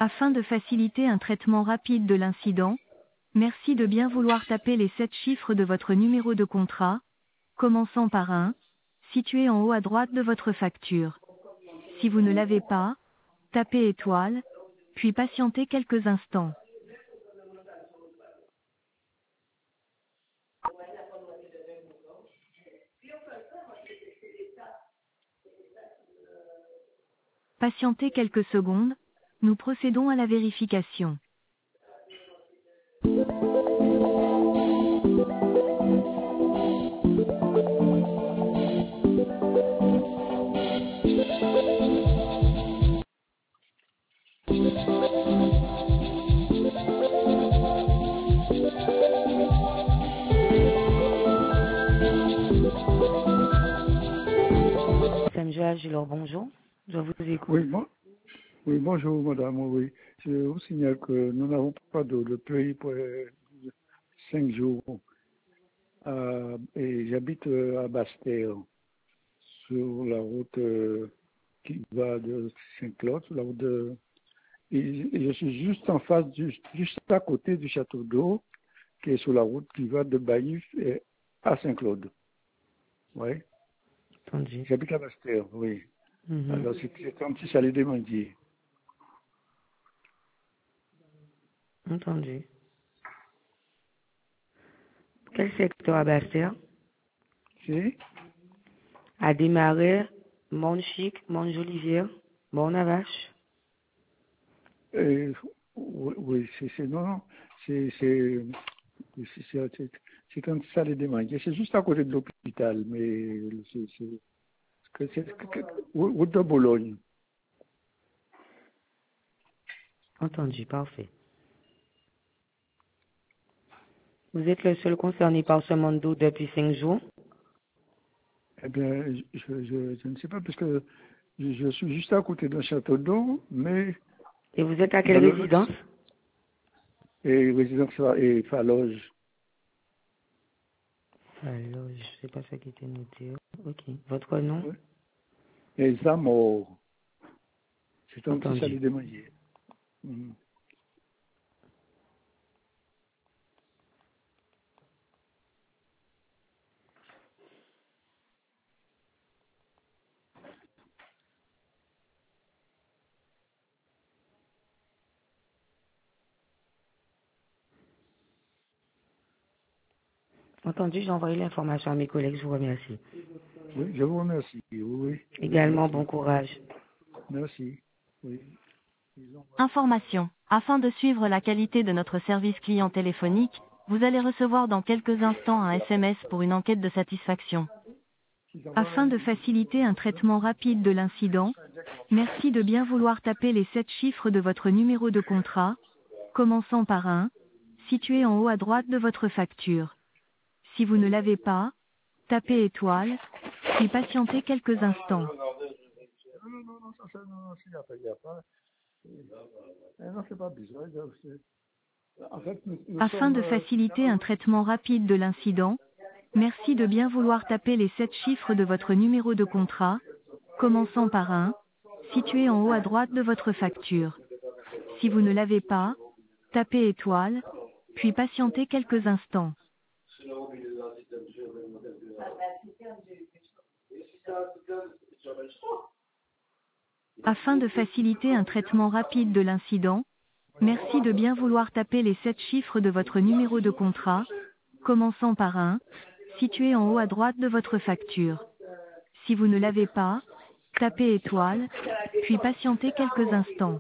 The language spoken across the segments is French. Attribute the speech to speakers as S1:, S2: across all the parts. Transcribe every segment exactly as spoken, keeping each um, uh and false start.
S1: Afin de faciliter un traitement rapide de l'incident, merci de bien vouloir taper les sept chiffres de votre numéro de contrat, commençant par un, situé en haut à droite de votre facture. Si vous ne l'avez pas, tapez étoile, puis patientez quelques instants. Patientez quelques secondes, nous procédons à la vérification.
S2: Samuel Gilor, bonjour. Je vous écoute.
S3: Oui, bon, oui, bonjour madame, oui. Je vous signale que nous n'avons pas de, de pays pour euh, cinq jours. Euh, et j'habite euh, à Basse-Terre, sur la route euh, qui va de Saint-Claude, sur la route de... Et, et je suis juste en face, du, juste à côté du château d'eau, qui est sur la route qui va de Baïf et à Saint-Claude. Oui.
S2: Entendu.
S3: J'habite à Basse-Terre, oui.
S2: Mhm.
S3: Alors c'est c'est un petit chalet des mendiers.
S2: Entendu. Quel secteur à Bastia?
S3: C'est
S2: À démarrer, Montchic, Montjolivière, Mornavache.
S3: Euh, oui, oui, c'est, c'est, non, non, c'est, c'est, c'est, c'est, c'est, c'est un salle des manguiers. C'est juste à côté de l'hôpital, mais c'est, c'est, c'est, c'est, c'est route de Bologne.
S2: Entendu, parfait. Vous êtes le seul concerné par ce mandat d'eau depuis cinq jours?
S3: Eh bien, je, je, je ne sais pas, parce que je, je suis juste à côté d'un château d'eau, mais
S2: Et vous êtes à
S3: dans
S2: quelle
S3: le
S2: résidence?
S3: et résidence et Faloge.
S2: Alors, je ne sais pas ce qui était noté. Ok. Votre nom?
S3: Oui. Et Zamor. C'est un petit
S2: Entendu.
S3: salle des manguiers. Mm.
S2: Entendu, j'ai envoyé l'information à mes collègues, je vous remercie.
S3: Oui, je vous remercie. Oui, oui.
S2: Également, bon
S3: Merci.
S2: courage.
S3: Merci. Oui.
S1: Information. Afin de suivre la qualité de notre service client téléphonique, vous allez recevoir dans quelques instants un S M S pour une enquête de satisfaction. Afin de faciliter un traitement rapide de l'incident, merci de bien vouloir taper les sept chiffres de votre numéro de contrat, commençant par un, situé en haut à droite de votre facture. Si vous ne l'avez pas, tapez étoile, puis patientez quelques instants.
S3: Non, non, non, non, ça, ça, non, non, il n'y a pas, il n'y a pas. Eh non, c'est pas besoin. En fait, nous, nous
S1: Afin
S3: sommes...
S1: de
S3: Euh,
S1: faciliter un traitement rapide de l'incident, merci de bien vouloir taper les sept chiffres de votre numéro de contrat, commençant par un, situé en haut à droite de votre facture. Si vous ne l'avez pas, tapez étoile, puis patientez quelques instants. Afin de faciliter un traitement rapide de l'incident, merci de bien vouloir taper les sept chiffres de votre numéro de contrat, commençant par un, situé en haut à droite de votre facture. Si vous ne l'avez pas, tapez étoile, puis patientez quelques instants.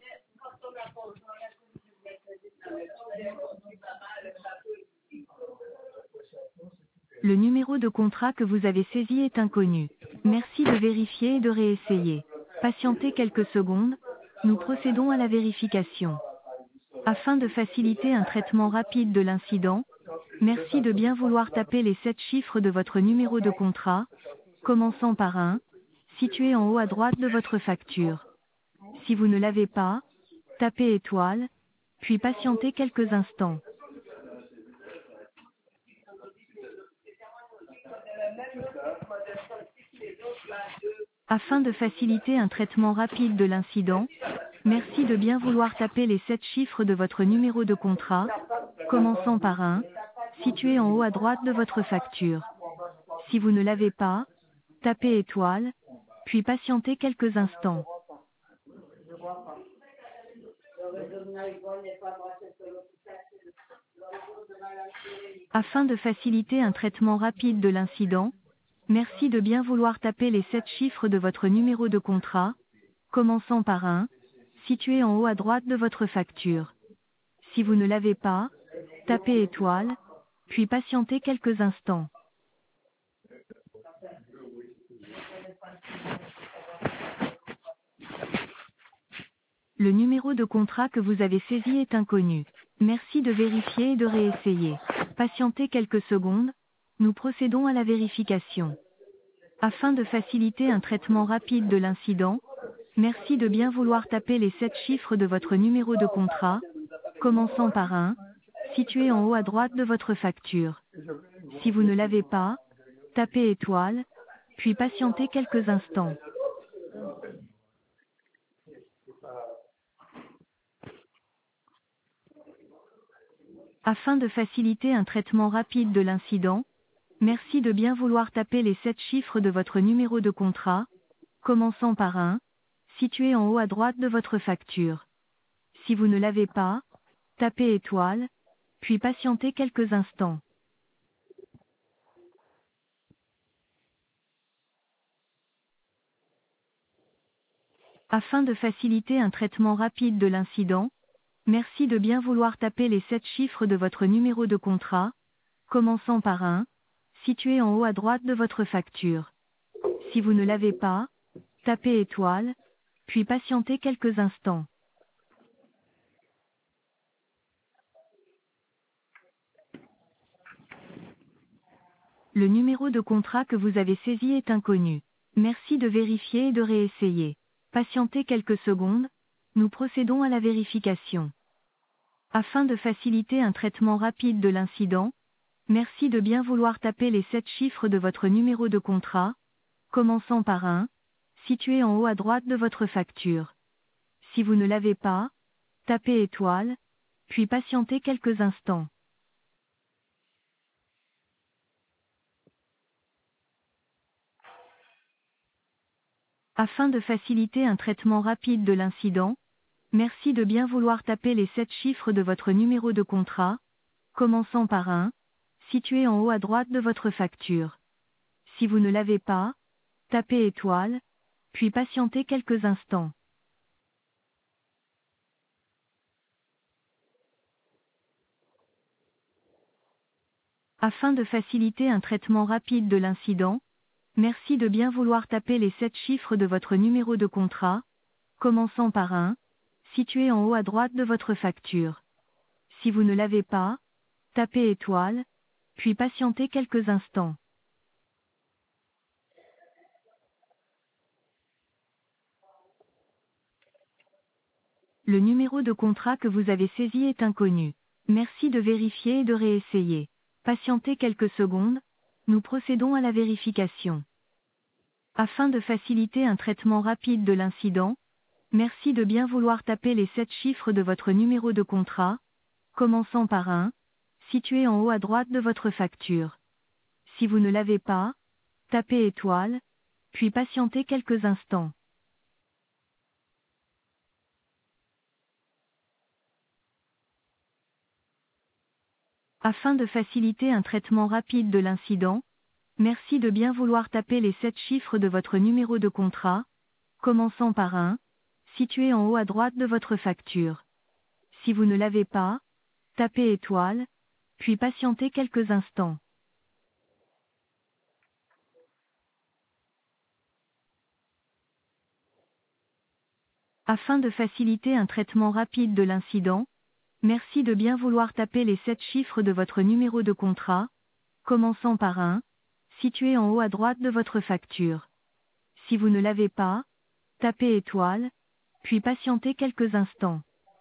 S1: Le numéro de contrat que vous avez saisi est inconnu. Merci de vérifier et de réessayer. Patientez quelques secondes, nous procédons à la vérification. Afin de faciliter un traitement rapide de l'incident, merci de bien vouloir taper les sept chiffres de votre numéro de contrat, commençant par un, situé en haut à droite de votre facture. Si vous ne l'avez pas, tapez étoile, puis patientez quelques instants. Afin de faciliter un traitement rapide de l'incident, Merci de bien vouloir taper les sept chiffres de votre numéro de contrat, commençant par un, situé en haut à droite de votre facture. Si vous ne l'avez pas, tapez étoile, puis patientez quelques instants. Afin de faciliter un traitement rapide de l'incident, merci de bien vouloir taper les sept chiffres de votre numéro de contrat, commençant par un, situé en haut à droite de votre facture. Si vous ne l'avez pas, tapez étoile, puis patientez quelques instants. Le numéro de contrat que vous avez saisi est inconnu. Merci de vérifier et de réessayer. Patientez quelques secondes, nous procédons à la vérification. Afin de faciliter un traitement rapide de l'incident, merci de bien vouloir taper les sept chiffres de votre numéro de contrat, commençant par un, situé en haut à droite de votre facture. Si vous ne l'avez pas, tapez étoile, puis patientez quelques instants. Afin de faciliter un traitement rapide de l'incident, merci de bien vouloir taper les sept chiffres de votre numéro de contrat, commençant par un, situé en haut à droite de votre facture. Si vous ne l'avez pas, tapez étoile, puis patientez quelques instants. Afin de faciliter un traitement rapide de l'incident, merci de bien vouloir taper les sept chiffres de votre numéro de contrat, commençant par un, situé en haut à droite de votre facture. Si vous ne l'avez pas, tapez étoile, puis patientez quelques instants. Le numéro de contrat que vous avez saisi est inconnu. Merci de vérifier et de réessayer. Patientez quelques secondes, nous procédons à la vérification. Afin de faciliter un traitement rapide de l'incident, merci de bien vouloir taper les sept chiffres de votre numéro de contrat, commençant par un, situé en haut à droite de votre facture. Si vous ne l'avez pas, tapez étoile, puis patientez quelques instants. Afin de faciliter un traitement rapide de l'incident, merci de bien vouloir taper les sept chiffres de votre numéro de contrat, commençant par un, situé en haut à droite de votre facture. Si vous ne l'avez pas, tapez étoile, puis patientez quelques instants. Afin de faciliter un traitement rapide de l'incident, merci de bien vouloir taper les sept chiffres de votre numéro de contrat, commençant par un, situé en haut à droite de votre facture. Si vous ne l'avez pas, tapez étoile, puis patientez quelques instants. Le numéro de contrat que vous avez saisi est inconnu. Merci de vérifier et de réessayer. Patientez quelques secondes, nous procédons à la vérification. Afin de faciliter un traitement rapide de l'incident, merci de bien vouloir taper les sept chiffres de votre numéro de contrat, commençant par un, situé en haut à droite de votre facture. Si vous ne l'avez pas, tapez étoile, puis patientez quelques instants. Afin de faciliter un traitement rapide de l'incident, merci de bien vouloir taper les sept chiffres de votre numéro de contrat, commençant par un, situé en haut à droite de votre facture. Si vous ne l'avez pas, tapez étoile, puis patientez quelques instants. Afin de faciliter un traitement rapide de l'incident, merci de bien vouloir taper les sept chiffres de votre numéro de contrat, commençant par un, situé en haut à droite de votre facture. Si vous ne l'avez pas, tapez étoile, puis patientez quelques instants.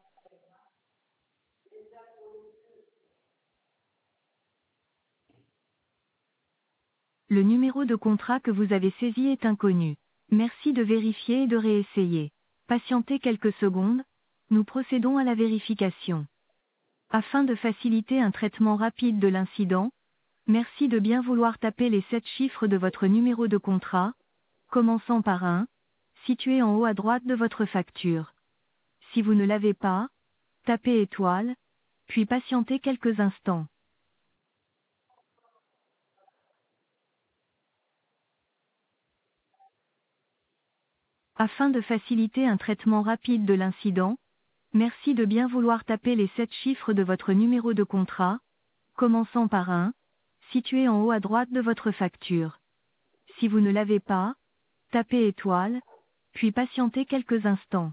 S1: Le numéro de contrat que vous avez saisi est inconnu. Merci de vérifier et de réessayer. Patientez quelques secondes, nous procédons à la vérification. Afin de faciliter un traitement rapide de l'incident, merci de bien vouloir taper les sept chiffres de votre numéro de contrat, commençant par un, situé en haut à droite de votre facture. Si vous ne l'avez pas, tapez étoile, puis patientez quelques instants. Afin de faciliter un traitement rapide de l'incident, merci de bien vouloir taper les sept chiffres de votre numéro de contrat, commençant par un, situé en haut à droite de votre facture. Si vous ne l'avez pas, tapez étoile, puis patientez quelques instants.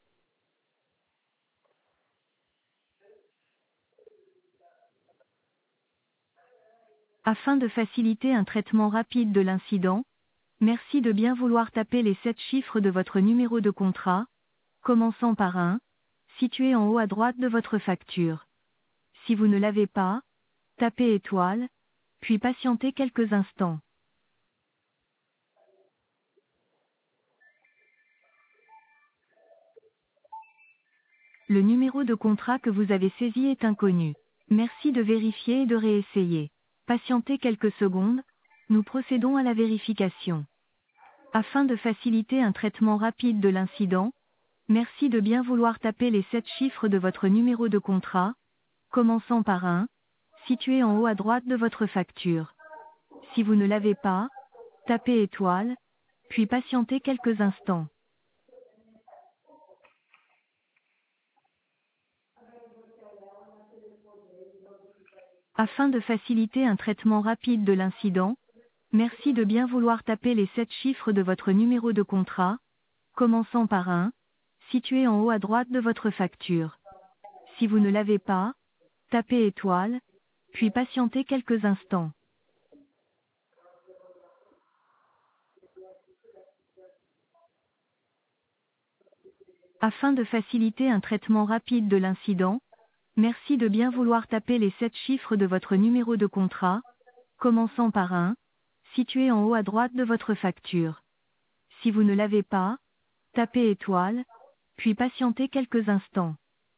S1: Afin de faciliter un traitement rapide de l'incident, merci de bien vouloir taper les sept chiffres de votre numéro de contrat, commençant par un, situé en haut à droite de votre facture. Si vous ne l'avez pas, tapez étoile, puis patientez quelques instants. Le numéro de contrat que vous avez saisi est inconnu. Merci de vérifier et de réessayer. Patientez quelques secondes, nous procédons à la vérification. Afin de faciliter un traitement rapide de l'incident, merci de bien vouloir taper les sept chiffres de votre numéro de contrat, commençant par un, situé en haut à droite de votre facture. Si vous ne l'avez pas, tapez étoile, puis patientez quelques instants. Afin de faciliter un traitement rapide de l'incident, merci de bien vouloir taper les sept chiffres de votre numéro de contrat, commençant par un, situé en haut à droite de votre facture. Si vous ne l'avez pas, tapez étoile, puis patientez quelques instants. Afin de faciliter un traitement rapide de l'incident, merci de bien vouloir taper les sept chiffres de votre numéro de contrat, commençant par un, situé en haut à droite de votre facture. Si vous ne l'avez pas, tapez étoile, puis patientez quelques instants.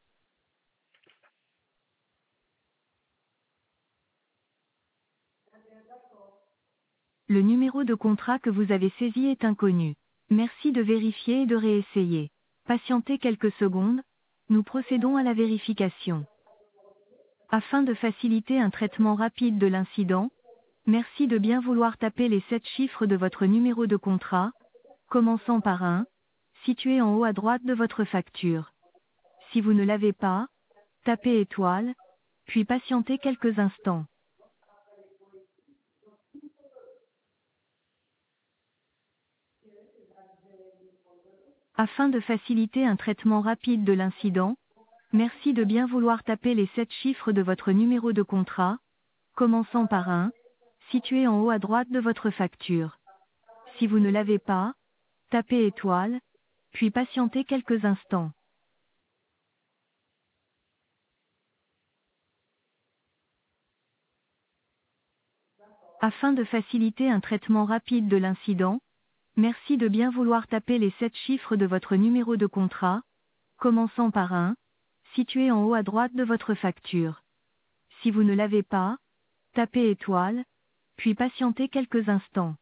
S1: Le numéro de contrat que vous avez saisi est inconnu. Merci de vérifier et de réessayer. Patientez quelques secondes, nous procédons à la vérification. Afin de faciliter un traitement rapide de l'incident, merci de bien vouloir taper les sept chiffres de votre numéro de contrat, commençant par un, situé en haut à droite de votre facture. Si vous ne l'avez pas, tapez étoile, puis patientez quelques instants. Afin de faciliter un traitement rapide de l'incident, merci de bien vouloir taper les sept chiffres de votre numéro de contrat, commençant par un, situé en haut à droite de votre facture. Si vous ne l'avez pas, tapez étoile, puis patientez quelques instants. Afin de faciliter un traitement rapide de l'incident, merci de bien vouloir taper les sept chiffres de votre numéro de contrat, commençant par un, situé en haut à droite de votre facture. Si vous ne l'avez pas, tapez étoile, puis patientez quelques instants.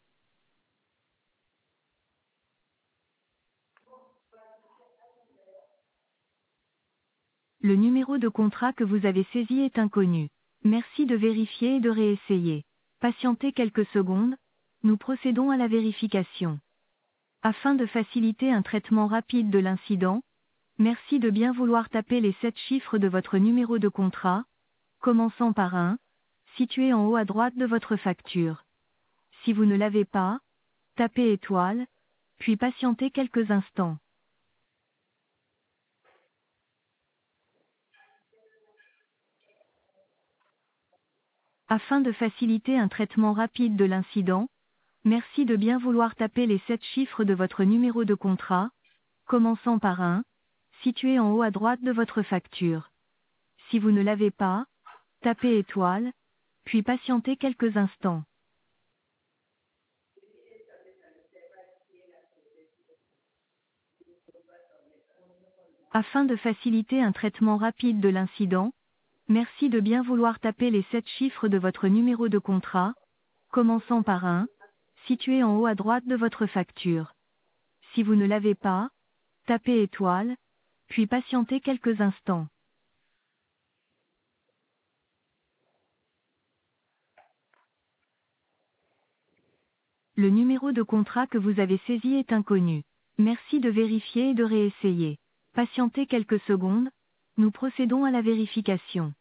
S1: Le numéro de contrat que vous avez saisi est inconnu. Merci de vérifier et de réessayer. Patientez quelques secondes, nous procédons à la vérification. Afin de faciliter un traitement rapide de l'incident, merci de bien vouloir taper les sept chiffres de votre numéro de contrat, commençant par un, situé en haut à droite de votre facture. Si vous ne l'avez pas, tapez étoile, puis patientez quelques instants. Afin de faciliter un traitement rapide de l'incident, merci de bien vouloir taper les sept chiffres de votre numéro de contrat, commençant par un, situé en haut à droite de votre facture. Si vous ne l'avez pas, tapez étoile, puis patientez quelques instants. Afin de faciliter un traitement rapide de l'incident, merci de bien vouloir taper les sept chiffres de votre numéro de contrat, commençant par un, situé en haut à droite de votre facture. Si vous ne l'avez pas, tapez étoile, puis patientez quelques instants. Le numéro de contrat que vous avez saisi est inconnu. Merci de vérifier et de réessayer. Patientez quelques secondes, nous procédons à la vérification.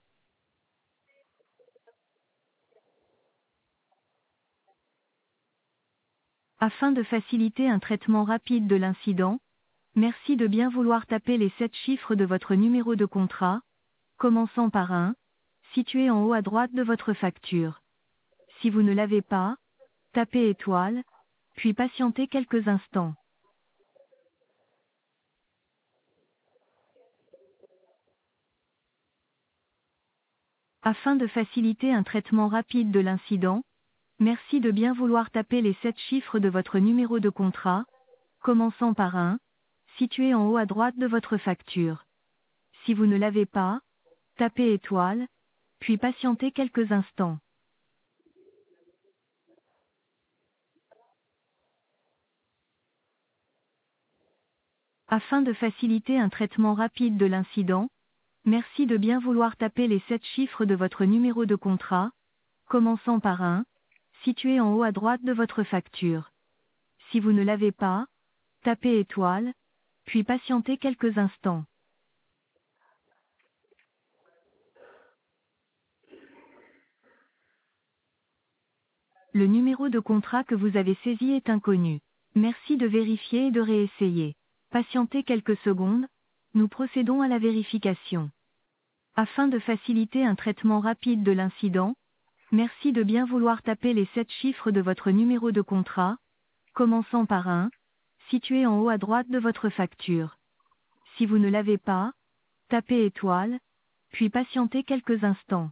S1: Afin de faciliter un traitement rapide de l'incident, merci de bien vouloir taper les sept chiffres de votre numéro de contrat, commençant par un, situé en haut à droite de votre facture. Si vous ne l'avez pas, tapez étoile, puis patientez quelques instants. Afin de faciliter un traitement rapide de l'incident, merci de bien vouloir taper les sept chiffres de votre numéro de contrat, commençant par un, situé en haut à droite de votre facture. Si vous ne l'avez pas, tapez étoile, puis patientez quelques instants. Afin de faciliter un traitement rapide de l'incident, merci de bien vouloir taper les sept chiffres de votre numéro de contrat, commençant par un, situé en haut à droite de votre facture. Si vous ne l'avez pas, tapez étoile, puis patientez quelques instants. Le numéro de contrat que vous avez saisi est inconnu. Merci de vérifier et de réessayer. Patientez quelques secondes, nous procédons à la vérification. Afin de faciliter un traitement rapide de l'incident, merci de bien vouloir taper les sept chiffres de votre numéro de contrat, commençant par un, situé en haut à droite de votre facture. Si vous ne l'avez pas, tapez étoile, puis patientez quelques instants.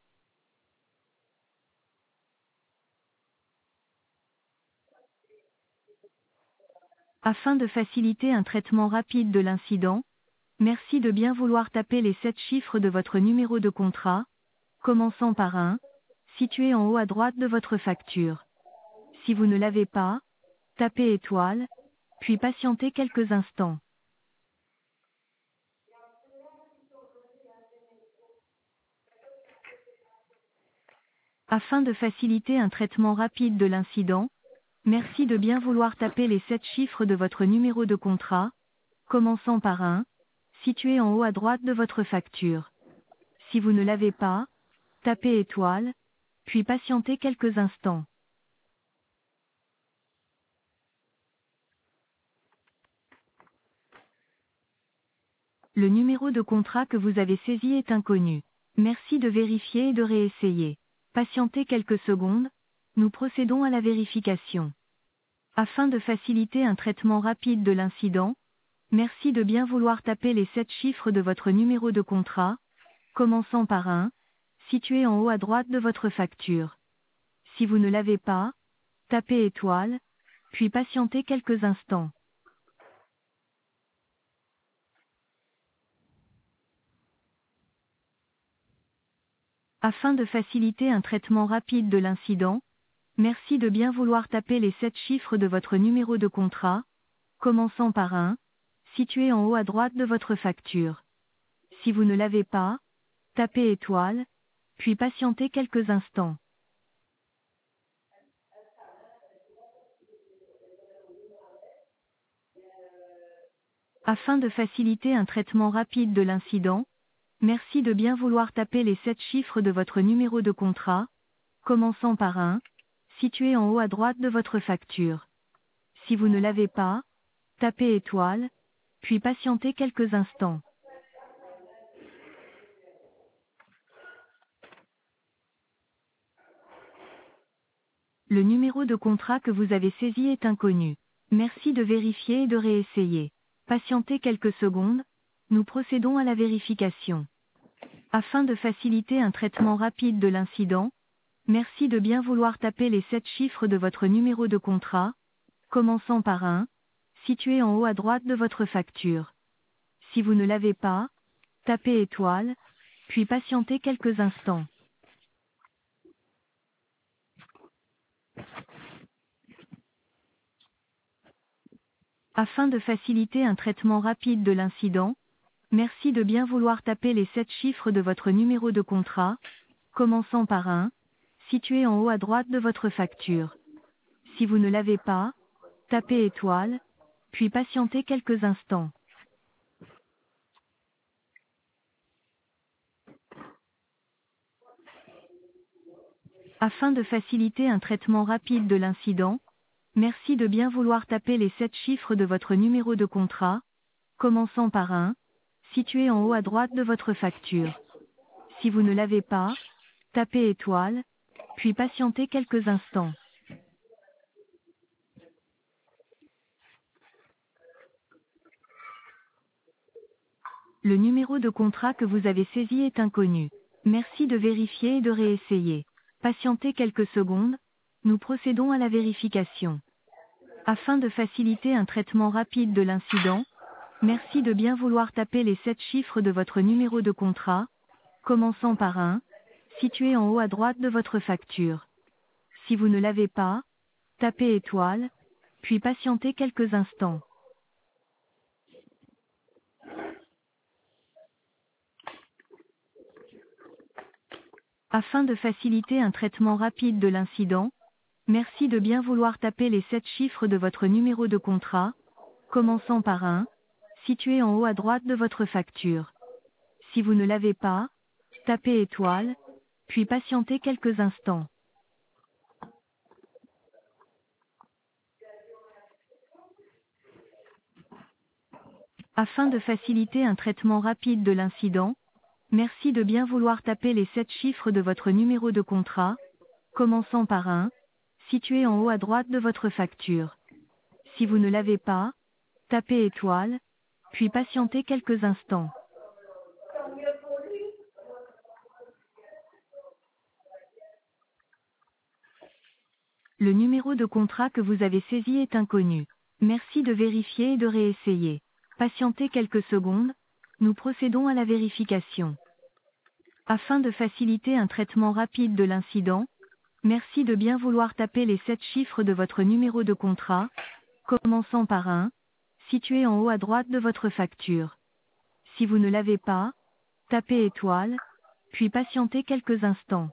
S1: Afin de faciliter un traitement rapide de l'incident, merci de bien vouloir taper les sept chiffres de votre numéro de contrat, commençant par un, situé en haut à droite de votre facture. Si vous ne l'avez pas, tapez étoile, puis patientez quelques instants. Afin de faciliter un traitement rapide de l'incident, merci de bien vouloir taper les sept chiffres de votre numéro de contrat, commençant par un, situé en haut à droite de votre facture. Si vous ne l'avez pas, tapez étoile, puis patientez quelques instants. Le numéro de contrat que vous avez saisi est inconnu. Merci de vérifier et de réessayer. Patientez quelques secondes, nous procédons à la vérification. Afin de faciliter un traitement rapide de l'incident, merci de bien vouloir taper les sept chiffres de votre numéro de contrat, commençant par un, situé en haut à droite de votre facture. Si vous ne l'avez pas, tapez étoile, puis patientez quelques instants. Afin de faciliter un traitement rapide de l'incident, merci de bien vouloir taper les sept chiffres de votre numéro de contrat, commençant par un, situé en haut à droite de votre facture. Si vous ne l'avez pas, tapez étoile, puis patientez quelques instants. Afin de faciliter un traitement rapide de l'incident, merci de bien vouloir taper les sept chiffres de votre numéro de contrat, commençant par un, situé en haut à droite de votre facture. Si vous ne l'avez pas, tapez étoile, puis patientez quelques instants. Le numéro de contrat que vous avez saisi est inconnu. Merci de vérifier et de réessayer. Patientez quelques secondes, nous procédons à la vérification. Afin de faciliter un traitement rapide de l'incident, merci de bien vouloir taper les sept chiffres de votre numéro de contrat, commençant par un, situé en haut à droite de votre facture. Si vous ne l'avez pas, tapez étoile, puis patientez quelques instants. Afin de faciliter un traitement rapide de l'incident, merci de bien vouloir taper les sept chiffres de votre numéro de contrat, commençant par un, situé en haut à droite de votre facture. Si vous ne l'avez pas, tapez étoile, puis patientez quelques instants. Afin de faciliter un traitement rapide de l'incident, merci de bien vouloir taper les sept chiffres de votre numéro de contrat, commençant par un, situé en haut à droite de votre facture. Si vous ne l'avez pas, tapez étoile, puis patientez quelques instants. Le numéro de contrat que vous avez saisi est inconnu. Merci de vérifier et de réessayer. Patientez quelques secondes, nous procédons à la vérification. Afin de faciliter un traitement rapide de l'incident, merci de bien vouloir taper les sept chiffres de votre numéro de contrat, commençant par un, situé en haut à droite de votre facture. Si vous ne l'avez pas, tapez étoile, puis patientez quelques instants. Afin de faciliter un traitement rapide de l'incident, merci de bien vouloir taper les sept chiffres de votre numéro de contrat, commençant par un, situé en haut à droite de votre facture. Si vous ne l'avez pas, tapez étoile, puis patientez quelques instants. Afin de faciliter un traitement rapide de l'incident, merci de bien vouloir taper les sept chiffres de votre numéro de contrat, commençant par un, situé en haut à droite de votre facture. Si vous ne l'avez pas, tapez étoile, puis patientez quelques instants. Le numéro de contrat que vous avez saisi est inconnu. Merci de vérifier et de réessayer. Patientez quelques secondes, nous procédons à la vérification. Afin de faciliter un traitement rapide de l'incident, merci de bien vouloir taper les sept chiffres de votre numéro de contrat, commençant par un, situé en haut à droite de votre facture. Si vous ne l'avez pas, tapez étoile, puis patientez quelques instants.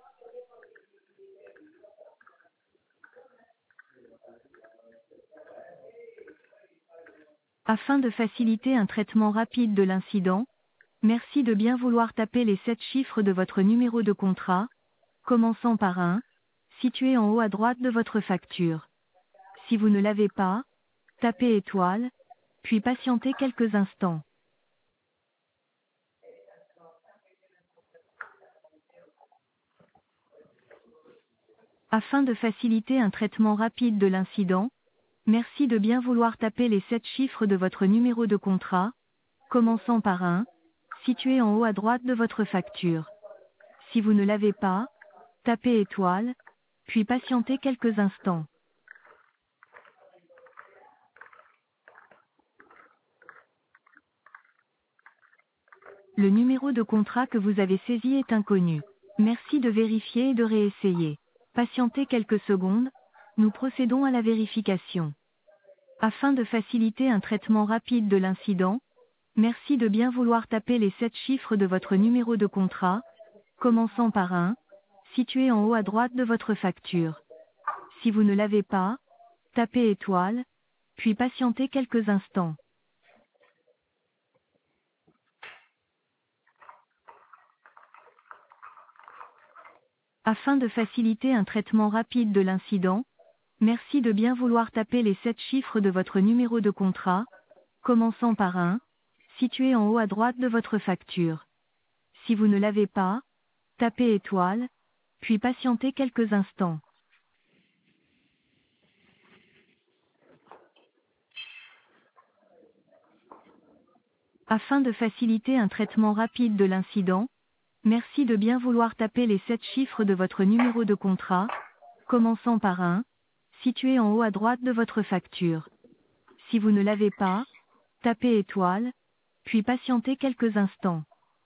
S1: Afin de faciliter un traitement rapide de l'incident, merci de bien vouloir taper les sept chiffres de votre numéro de contrat, commençant par un, situé en haut à droite de votre facture. Si vous ne l'avez pas, tapez étoile, puis patientez quelques instants. Afin de faciliter un traitement rapide de l'incident, merci de bien vouloir taper les sept chiffres de votre numéro de contrat, commençant par un, situé en haut à droite de votre facture. Si vous ne l'avez pas, tapez étoile, puis patientez quelques instants. Le numéro de contrat que vous avez saisi est inconnu. Merci de vérifier et de réessayer. Patientez quelques secondes, nous procédons à la vérification. Afin de faciliter un traitement rapide de l'incident, merci de bien vouloir taper les sept chiffres de votre numéro de contrat, commençant par un, situé en haut à droite de votre facture. Si vous ne l'avez pas, tapez étoile, puis patientez quelques instants. Afin de faciliter un traitement rapide de l'incident, merci de bien vouloir taper les sept chiffres de votre numéro de contrat, commençant par un, situé en haut à droite de votre facture. Si vous ne l'avez pas, tapez étoile, puis patientez quelques instants. Afin de faciliter un traitement rapide de l'incident, merci de bien vouloir taper les sept chiffres de votre numéro de contrat, commençant par un, situé en haut à droite de votre facture. Si vous ne l'avez pas, tapez étoile, puis patienter quelques instants.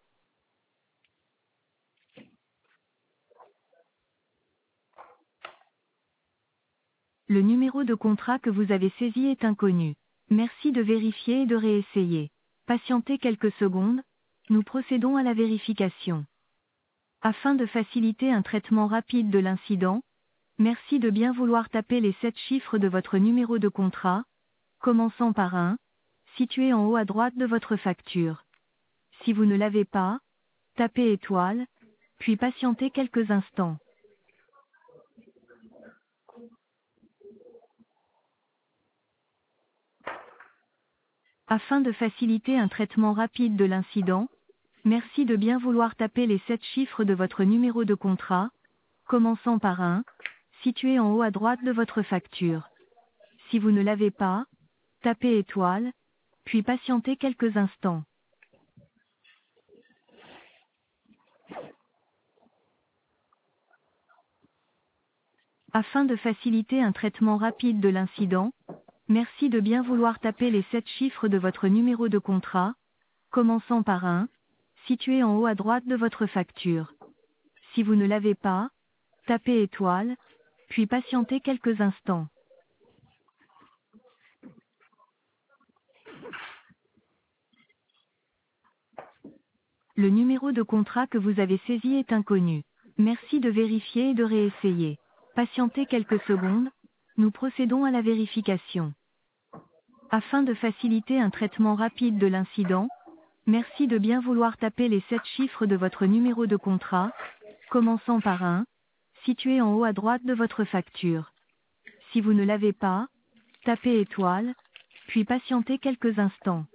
S1: Le numéro de contrat que vous avez saisi est inconnu. Merci de vérifier et de réessayer. Patientez quelques secondes, nous procédons à la vérification. Afin de faciliter un traitement rapide de l'incident, merci de bien vouloir taper les sept chiffres de votre numéro de contrat, commençant par un, situé en haut à droite de votre facture. Si vous ne l'avez pas, tapez étoile, puis patientez quelques instants. Afin de faciliter un traitement rapide de l'incident, merci de bien vouloir taper les sept chiffres de votre numéro de contrat, commençant par un, situé en haut à droite de votre facture. Si vous ne l'avez pas, tapez étoile, puis patientez quelques instants. Afin de faciliter un traitement rapide de l'incident, merci de bien vouloir taper les sept chiffres de votre numéro de contrat, commençant par un, situé en haut à droite de votre facture. Si vous ne l'avez pas, tapez étoile, puis patientez quelques instants. Le numéro de contrat que vous avez saisi est inconnu. Merci de vérifier et de réessayer. Patientez quelques secondes, nous procédons à la vérification. Afin de faciliter un traitement rapide de l'incident, merci de bien vouloir taper les sept chiffres de votre numéro de contrat, commençant par un, situé en haut à droite de votre facture. Si vous ne l'avez pas, tapez étoile, puis patientez quelques instants.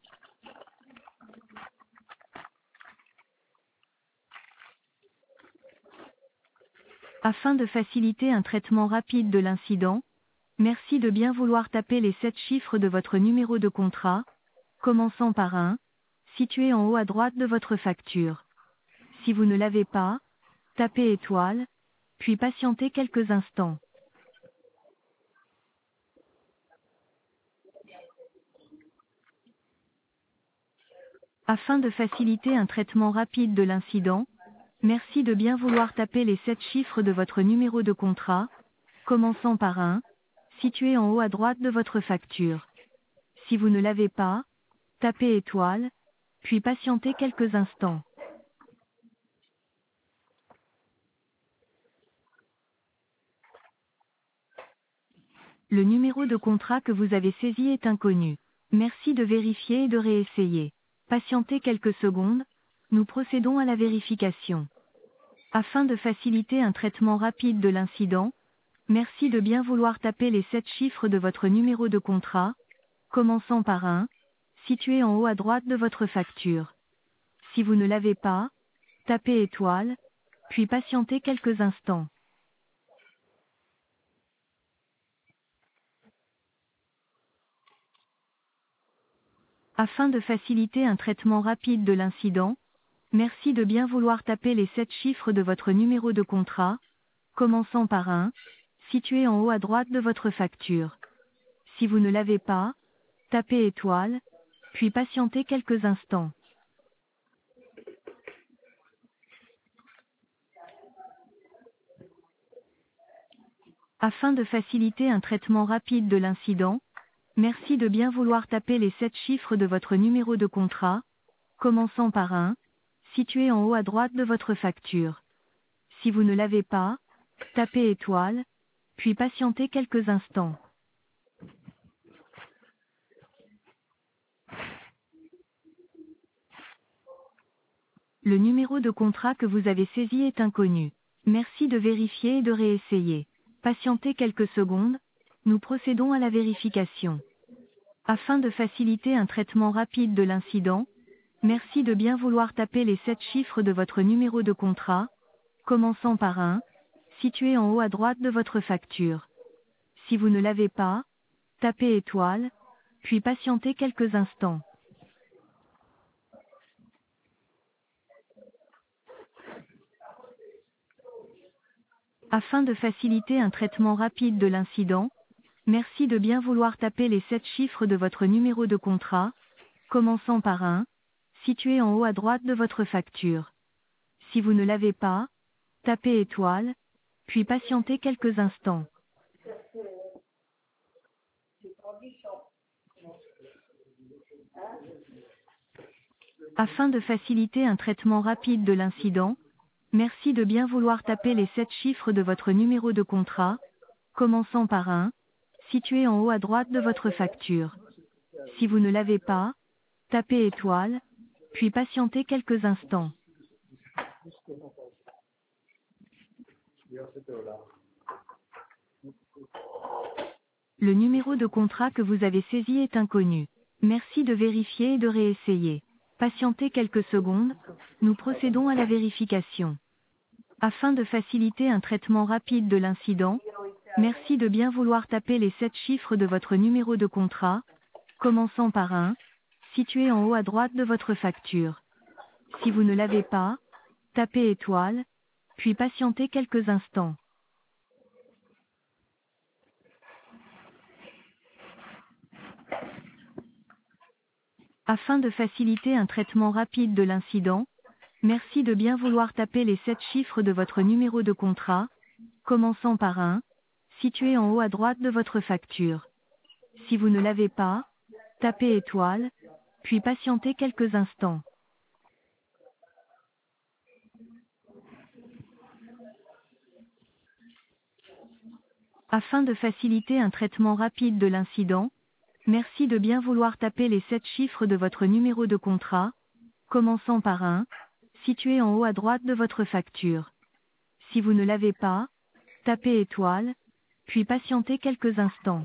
S1: Afin de faciliter un traitement rapide de l'incident, merci de bien vouloir taper les sept chiffres de votre numéro de contrat, commençant par un, situé en haut à droite de votre facture. Si vous ne l'avez pas, tapez étoile, puis patientez quelques instants. Afin de faciliter un traitement rapide de l'incident, merci de bien vouloir taper les sept chiffres de votre numéro de contrat, commençant par un, situé en haut à droite de votre facture. Si vous ne l'avez pas, tapez étoile, puis patientez quelques instants. Le numéro de contrat que vous avez saisi est inconnu. Merci de vérifier et de réessayer. Patientez quelques secondes, nous procédons à la vérification. Afin de faciliter un traitement rapide de l'incident, merci de bien vouloir taper les sept chiffres de votre numéro de contrat, commençant par un, situé en haut à droite de votre facture. Si vous ne l'avez pas, tapez étoile, puis patientez quelques instants. Afin de faciliter un traitement rapide de l'incident, merci de bien vouloir taper les sept chiffres de votre numéro de contrat, commençant par un, situé en haut à droite de votre facture. Si vous ne l'avez pas, tapez étoile, puis patientez quelques instants. Afin de faciliter un traitement rapide de l'incident, merci de bien vouloir taper les sept chiffres de votre numéro de contrat, commençant par un, situé en haut à droite de votre facture. Si vous ne l'avez pas, tapez étoile, puis patientez quelques instants. Le numéro de contrat que vous avez saisi est inconnu. Merci de vérifier et de réessayer. Patientez quelques secondes, nous procédons à la vérification. Afin de faciliter un traitement rapide de l'incident, merci de bien vouloir taper les sept chiffres de votre numéro de contrat, commençant par un, situé en haut à droite de votre facture. Si vous ne l'avez pas, tapez étoile, puis patientez quelques instants. Afin de faciliter un traitement rapide de l'incident, merci de bien vouloir taper les sept chiffres de votre numéro de contrat, commençant par un, situé en haut à droite de votre facture. Si vous ne l'avez pas, tapez étoile, puis patientez quelques instants. Afin de faciliter un traitement rapide de l'incident, merci de bien vouloir taper les sept chiffres de votre numéro de contrat, commençant par un, situé en haut à droite de votre facture. Si vous ne l'avez pas, tapez étoile, puis patientez quelques instants. Le numéro de contrat que vous avez saisi est inconnu. Merci de vérifier et de réessayer. Patientez quelques secondes, nous procédons à la vérification. Afin de faciliter un traitement rapide de l'incident, merci de bien vouloir taper les sept chiffres de votre numéro de contrat, commençant par un, situé en haut à droite de votre facture. Si vous ne l'avez pas, tapez étoile, puis patientez quelques instants. Afin de faciliter un traitement rapide de l'incident, merci de bien vouloir taper les sept chiffres de votre numéro de contrat, commençant par un, situé en haut à droite de votre facture. Si vous ne l'avez pas, tapez étoile, puis patientez quelques instants. Afin de faciliter un traitement rapide de l'incident, merci de bien vouloir taper les sept chiffres de votre numéro de contrat, commençant par un, situé en haut à droite de votre facture. Si vous ne l'avez pas, tapez étoile, puis patientez quelques instants.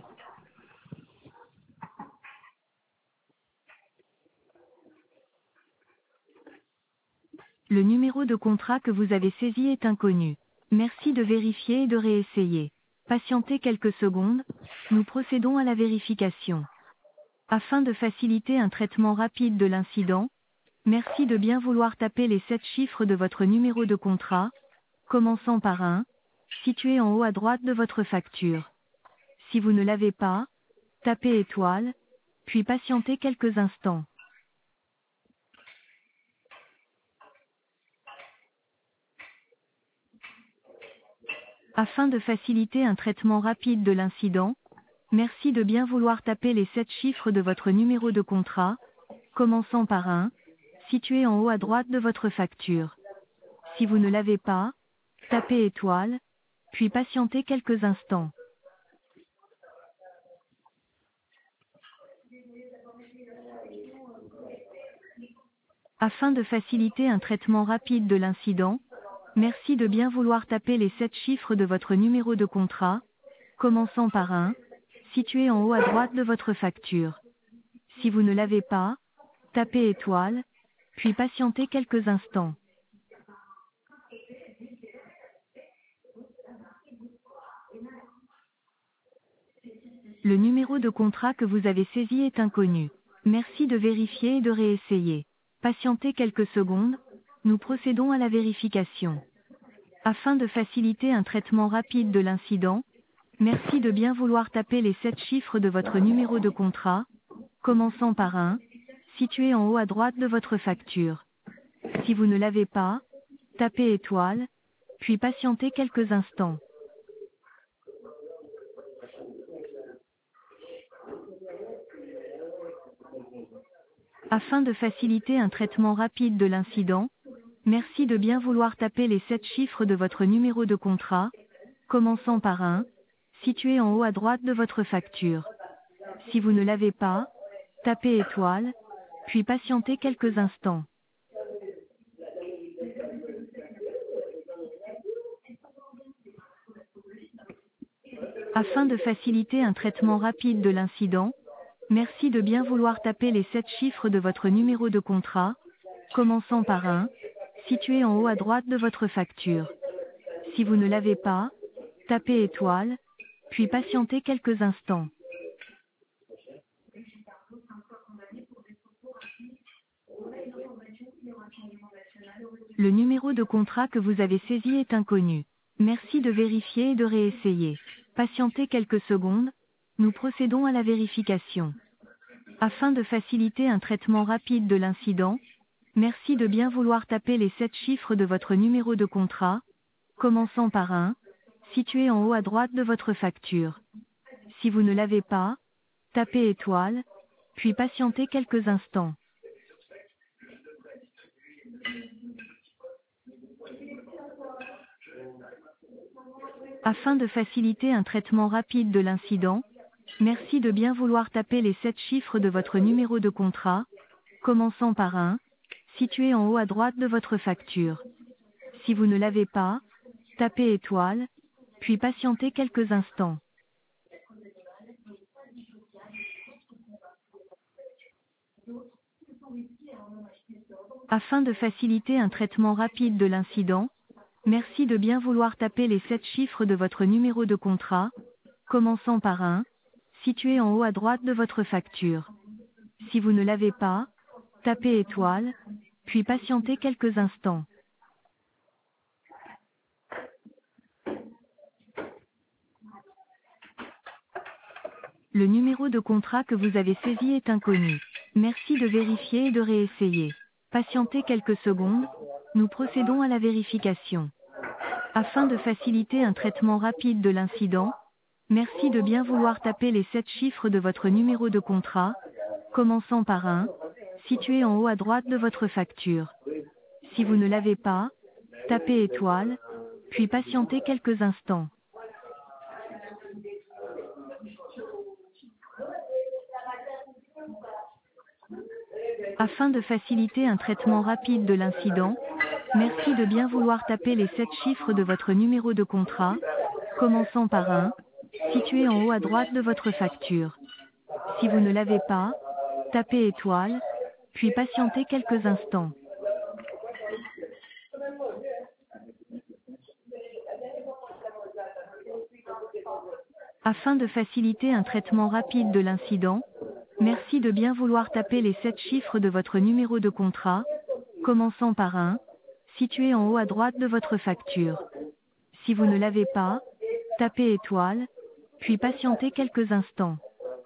S1: Le numéro de contrat que vous avez saisi est inconnu. Merci de vérifier et de réessayer. Patientez quelques secondes, nous procédons à la vérification. Afin de faciliter un traitement rapide de l'incident, merci de bien vouloir taper les sept chiffres de votre numéro de contrat, commençant par un, situé en haut à droite de votre facture. Si vous ne l'avez pas, tapez étoile, puis patientez quelques instants. Afin de faciliter un traitement rapide de l'incident, merci de bien vouloir taper les sept chiffres de votre numéro de contrat, commençant par un, situé en haut à droite de votre facture. Si vous ne l'avez pas, tapez étoile, puis patientez quelques instants. Afin de faciliter un traitement rapide de l'incident, merci de bien vouloir taper les sept chiffres de votre numéro de contrat, commençant par un, situé en haut à droite de votre facture. Si vous ne l'avez pas, tapez étoile, puis patientez quelques instants. Le numéro de contrat que vous avez saisi est inconnu. Merci de vérifier et de réessayer. Patientez quelques secondes, nous procédons à la vérification. Afin de faciliter un traitement rapide de l'incident, merci de bien vouloir taper les sept chiffres de votre numéro de contrat, commençant par un, situé en haut à droite de votre facture. Si vous ne l'avez pas, tapez étoile, puis patientez quelques instants. Afin de faciliter un traitement rapide de l'incident, merci de bien vouloir taper les sept chiffres de votre numéro de contrat, commençant par un, situé en haut à droite de votre facture. Si vous ne l'avez pas, tapez étoile, puis patientez quelques instants. Afin de faciliter un traitement rapide de l'incident, merci de bien vouloir taper les sept chiffres de votre numéro de contrat, commençant par un, situé en haut à droite de votre facture. Si vous ne l'avez pas, tapez étoile, puis patientez quelques instants. Le numéro de contrat que vous avez saisi est inconnu. Merci de vérifier et de réessayer. Patientez quelques secondes, nous procédons à la vérification. Afin de faciliter un traitement rapide de l'incident, merci de bien vouloir taper les sept chiffres de votre numéro de contrat, commençant par un, situé en haut à droite de votre facture. Si vous ne l'avez pas, tapez étoile, puis patientez quelques instants. Afin de faciliter un traitement rapide de l'incident, merci de bien vouloir taper les sept chiffres de votre numéro de contrat, commençant par un, situé en haut à droite de votre facture. Si vous ne l'avez pas, tapez étoile, puis patientez quelques instants. Afin de faciliter un traitement rapide de l'incident, merci de bien vouloir taper les sept chiffres de votre numéro de contrat, commençant par un, situé en haut à droite de votre facture. Si vous ne l'avez pas, tapez étoile, puis patientez quelques instants. Le numéro de contrat que vous avez saisi est inconnu. Merci de vérifier et de réessayer. Patientez quelques secondes, nous procédons à la vérification. Afin de faciliter un traitement rapide de l'incident, merci de bien vouloir taper les sept chiffres de votre numéro de contrat, commençant par un, situé en haut à droite de votre facture. Si vous ne l'avez pas, tapez étoile, puis patientez quelques instants. Afin de faciliter un traitement rapide de l'incident, merci de bien vouloir taper les sept chiffres de votre numéro de contrat, commençant par un, situé en haut à droite de votre facture. Si vous ne l'avez pas, tapez étoile, puis patientez quelques instants. Afin de faciliter un traitement rapide de l'incident, merci de bien vouloir taper les sept chiffres de votre numéro de contrat, commençant par un, situé en haut à droite de votre facture. Si vous ne l'avez pas, tapez étoile, puis patientez quelques instants.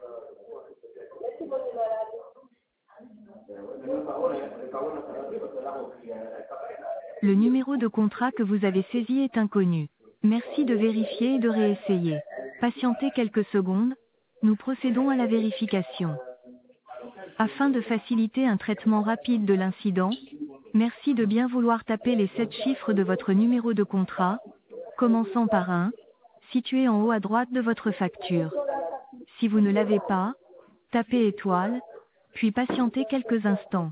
S1: Le numéro de contrat que vous avez saisi est inconnu. Merci de vérifier et de réessayer. Patientez quelques secondes, nous procédons à la vérification. Afin de faciliter un traitement rapide de l'incident, merci de bien vouloir taper les sept chiffres de votre numéro de contrat, commençant par un, situé en haut à droite de votre facture. Si vous ne l'avez pas, tapez étoile, puis patientez quelques instants.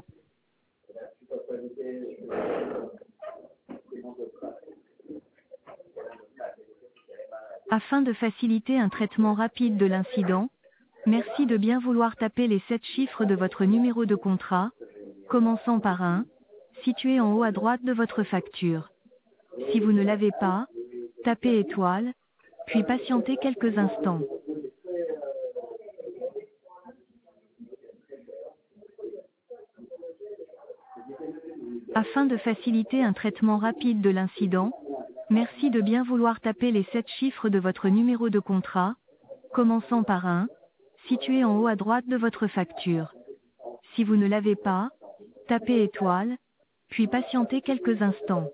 S1: Afin de faciliter un traitement rapide de l'incident, merci de bien vouloir taper les sept chiffres de votre numéro de contrat, commençant par un, situé en haut à droite de votre facture. Si vous ne l'avez pas, tapez étoile, puis patientez quelques instants. Afin de faciliter un traitement rapide de l'incident, merci de bien vouloir taper les sept chiffres de votre numéro de contrat, commençant par un, situé en haut à droite de votre facture. Si vous ne l'avez pas, tapez étoile, puis patientez quelques instants.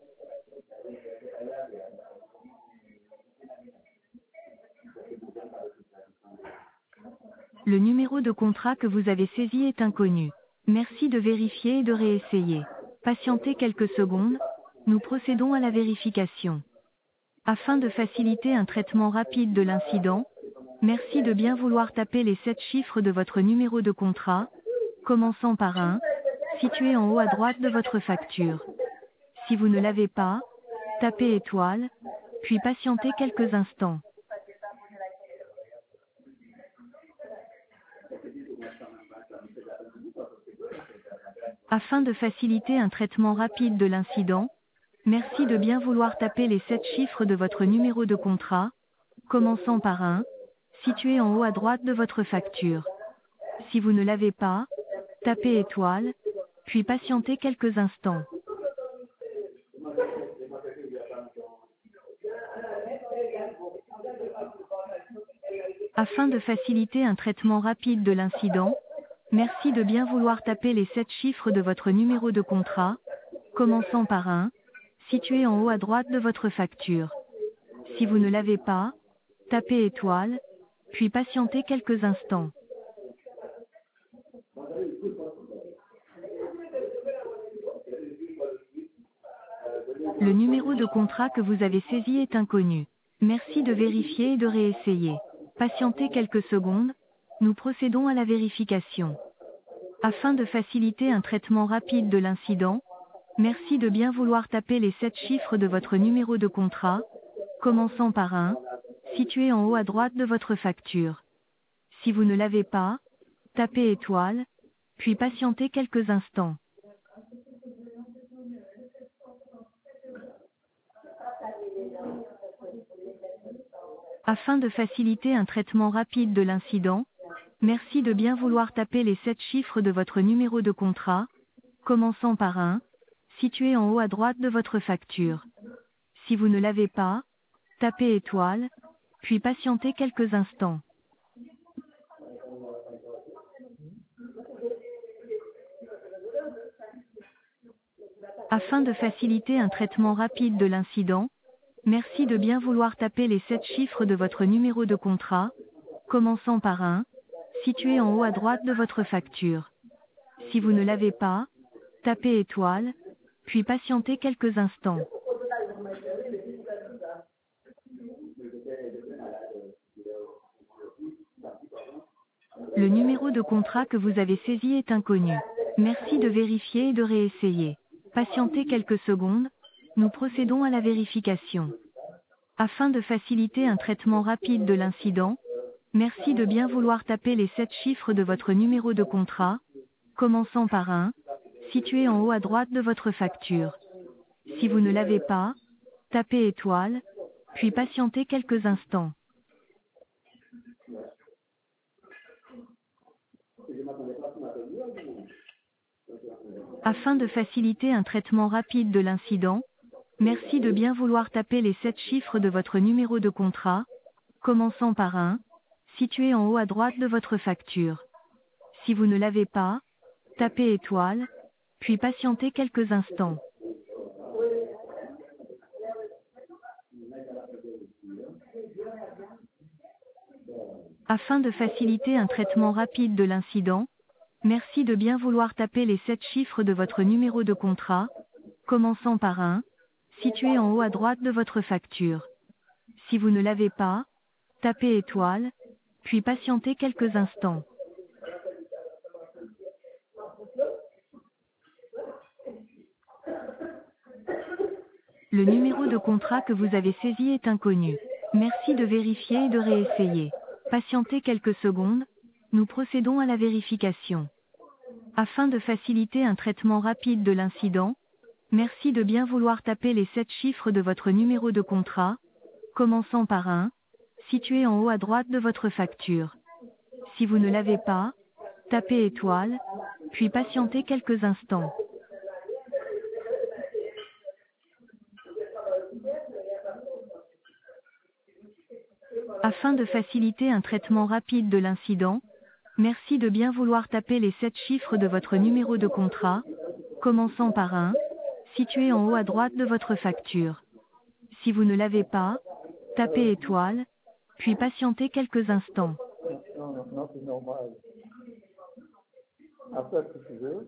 S1: Le numéro de contrat que vous avez saisi est inconnu. Merci de vérifier et de réessayer. Patientez quelques secondes, nous procédons à la vérification. Afin de faciliter un traitement rapide de l'incident, merci de bien vouloir taper les sept chiffres de votre numéro de contrat, commençant par un, situé en haut à droite de votre facture. Si vous ne l'avez pas, tapez étoile, puis patientez quelques instants. Afin de faciliter un traitement rapide de l'incident, merci de bien vouloir taper les sept chiffres de votre numéro de contrat, commençant par un, situé en haut à droite de votre facture. Si vous ne l'avez pas, tapez étoile, puis patientez quelques instants. Afin de faciliter un traitement rapide de l'incident, Merci de bien vouloir taper les sept chiffres de votre numéro de contrat, commençant par un, situé en haut à droite de votre facture. Si vous ne l'avez pas, tapez étoile, puis patientez quelques instants. Le numéro de contrat que vous avez saisi est inconnu. Merci de vérifier et de réessayer. Patientez quelques secondes, nous procédons à la vérification. Afin de faciliter un traitement rapide de l'incident, merci de bien vouloir taper les sept chiffres de votre numéro de contrat, commençant par un, situé en haut à droite de votre facture. Si vous ne l'avez pas, tapez étoile, puis patientez quelques instants. Afin de faciliter un traitement rapide de l'incident, merci de bien vouloir taper les sept chiffres de votre numéro de contrat, commençant par un, situé en haut à droite de votre facture. Si vous ne l'avez pas, tapez étoile, puis patientez quelques instants. Afin de faciliter un traitement rapide de l'incident, merci de bien vouloir taper les sept chiffres de votre numéro de contrat, commençant par un, situé en haut à droite de votre facture. Si vous ne l'avez pas, tapez étoile, puis patientez quelques instants. Le numéro de contrat que vous avez saisi est inconnu. Merci de vérifier et de réessayer. Patientez quelques secondes, nous procédons à la vérification. Afin de faciliter un traitement rapide de l'incident, merci de bien vouloir taper les sept chiffres de votre numéro de contrat, commençant par un, situé en haut à droite de votre facture. Si vous ne l'avez pas, tapez étoile, puis patientez quelques instants. Afin de faciliter un traitement rapide de l'incident, merci de bien vouloir taper les sept chiffres de votre numéro de contrat, commençant par un, situé en haut à droite de votre facture. Si vous ne l'avez pas, tapez étoile, puis patientez quelques instants. Afin de faciliter un traitement rapide de l'incident, merci de bien vouloir taper les sept chiffres de votre numéro de contrat, commençant par un, situé en haut à droite de votre facture. Si vous ne l'avez pas, tapez étoile, puis patientez quelques instants. Le numéro de contrat que vous avez saisi est inconnu. Merci de vérifier et de réessayer. Patientez quelques secondes, nous procédons à la vérification. Afin de faciliter un traitement rapide de l'incident, merci de bien vouloir taper les sept chiffres de votre numéro de contrat, commençant par un, situé en haut à droite de votre facture. Si vous ne l'avez pas, tapez étoile, puis patientez quelques instants. Afin de faciliter un traitement rapide de l'incident, merci de bien vouloir taper les sept chiffres de votre numéro de contrat, commençant par un, situé en haut à droite de votre facture. Si vous ne l'avez pas, tapez étoile, puis patientez quelques instants.
S3: Non, non, non, c'est normal. Après, si tu veux.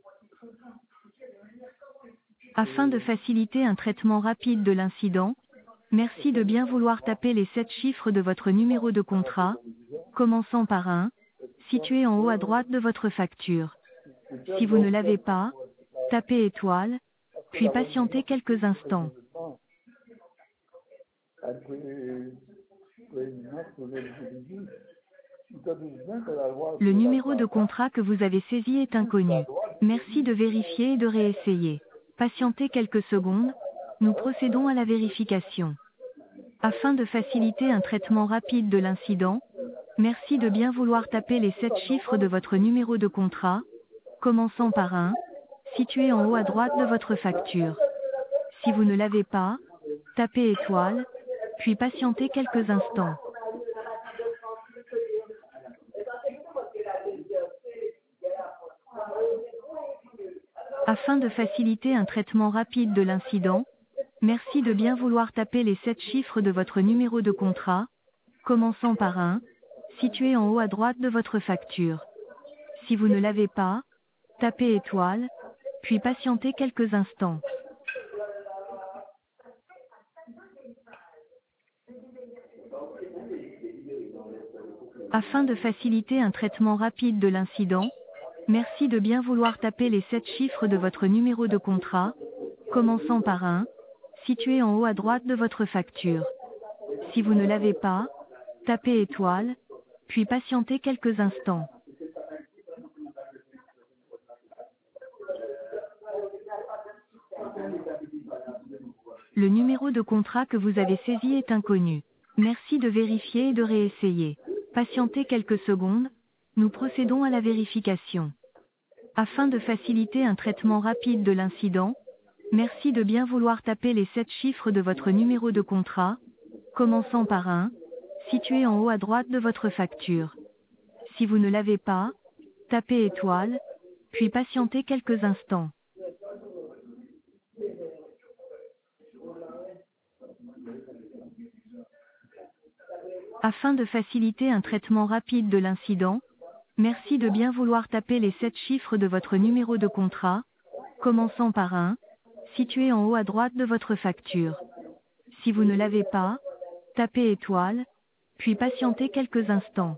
S1: Afin de faciliter un traitement rapide de l'incident, merci de bien vouloir taper les sept chiffres de votre numéro de contrat, commençant par un, situé en haut à droite de votre facture. Si vous ne l'avez pas, tapez étoile, puis patientez quelques instants. Le numéro de contrat que vous avez saisi est inconnu. Merci de vérifier et de réessayer. Patientez quelques secondes, nous procédons à la vérification. Afin de faciliter un traitement rapide de l'incident, merci de bien vouloir taper les sept chiffres de votre numéro de contrat, commençant par un, situé en haut à droite de votre facture. Si vous ne l'avez pas, tapez étoile, puis patientez quelques instants. Afin de faciliter un traitement rapide de l'incident, merci de bien vouloir taper les sept chiffres de votre numéro de contrat, commençant par un, situé en haut à droite de votre facture. Si vous ne l'avez pas, tapez étoile, puis patientez quelques instants. Afin de faciliter un traitement rapide de l'incident, merci de bien vouloir taper les sept chiffres de votre numéro de contrat, commençant par un, situé en haut à droite de votre facture. Si vous ne l'avez pas, tapez étoile, puis patientez quelques instants. Le numéro de contrat que vous avez saisi est inconnu. Merci de vérifier et de réessayer. Patientez quelques secondes, nous procédons à la vérification. Afin de faciliter un traitement rapide de l'incident, merci de bien vouloir taper les sept chiffres de votre numéro de contrat, commençant par un, situé en haut à droite de votre facture. Si vous ne l'avez pas, tapez étoile, puis patientez quelques instants. Afin de faciliter un traitement rapide de l'incident, merci de bien vouloir taper les sept chiffres de votre numéro de contrat, commençant par un, situé en haut à droite de votre facture. Si vous ne l'avez pas, tapez étoile, puis patientez quelques instants.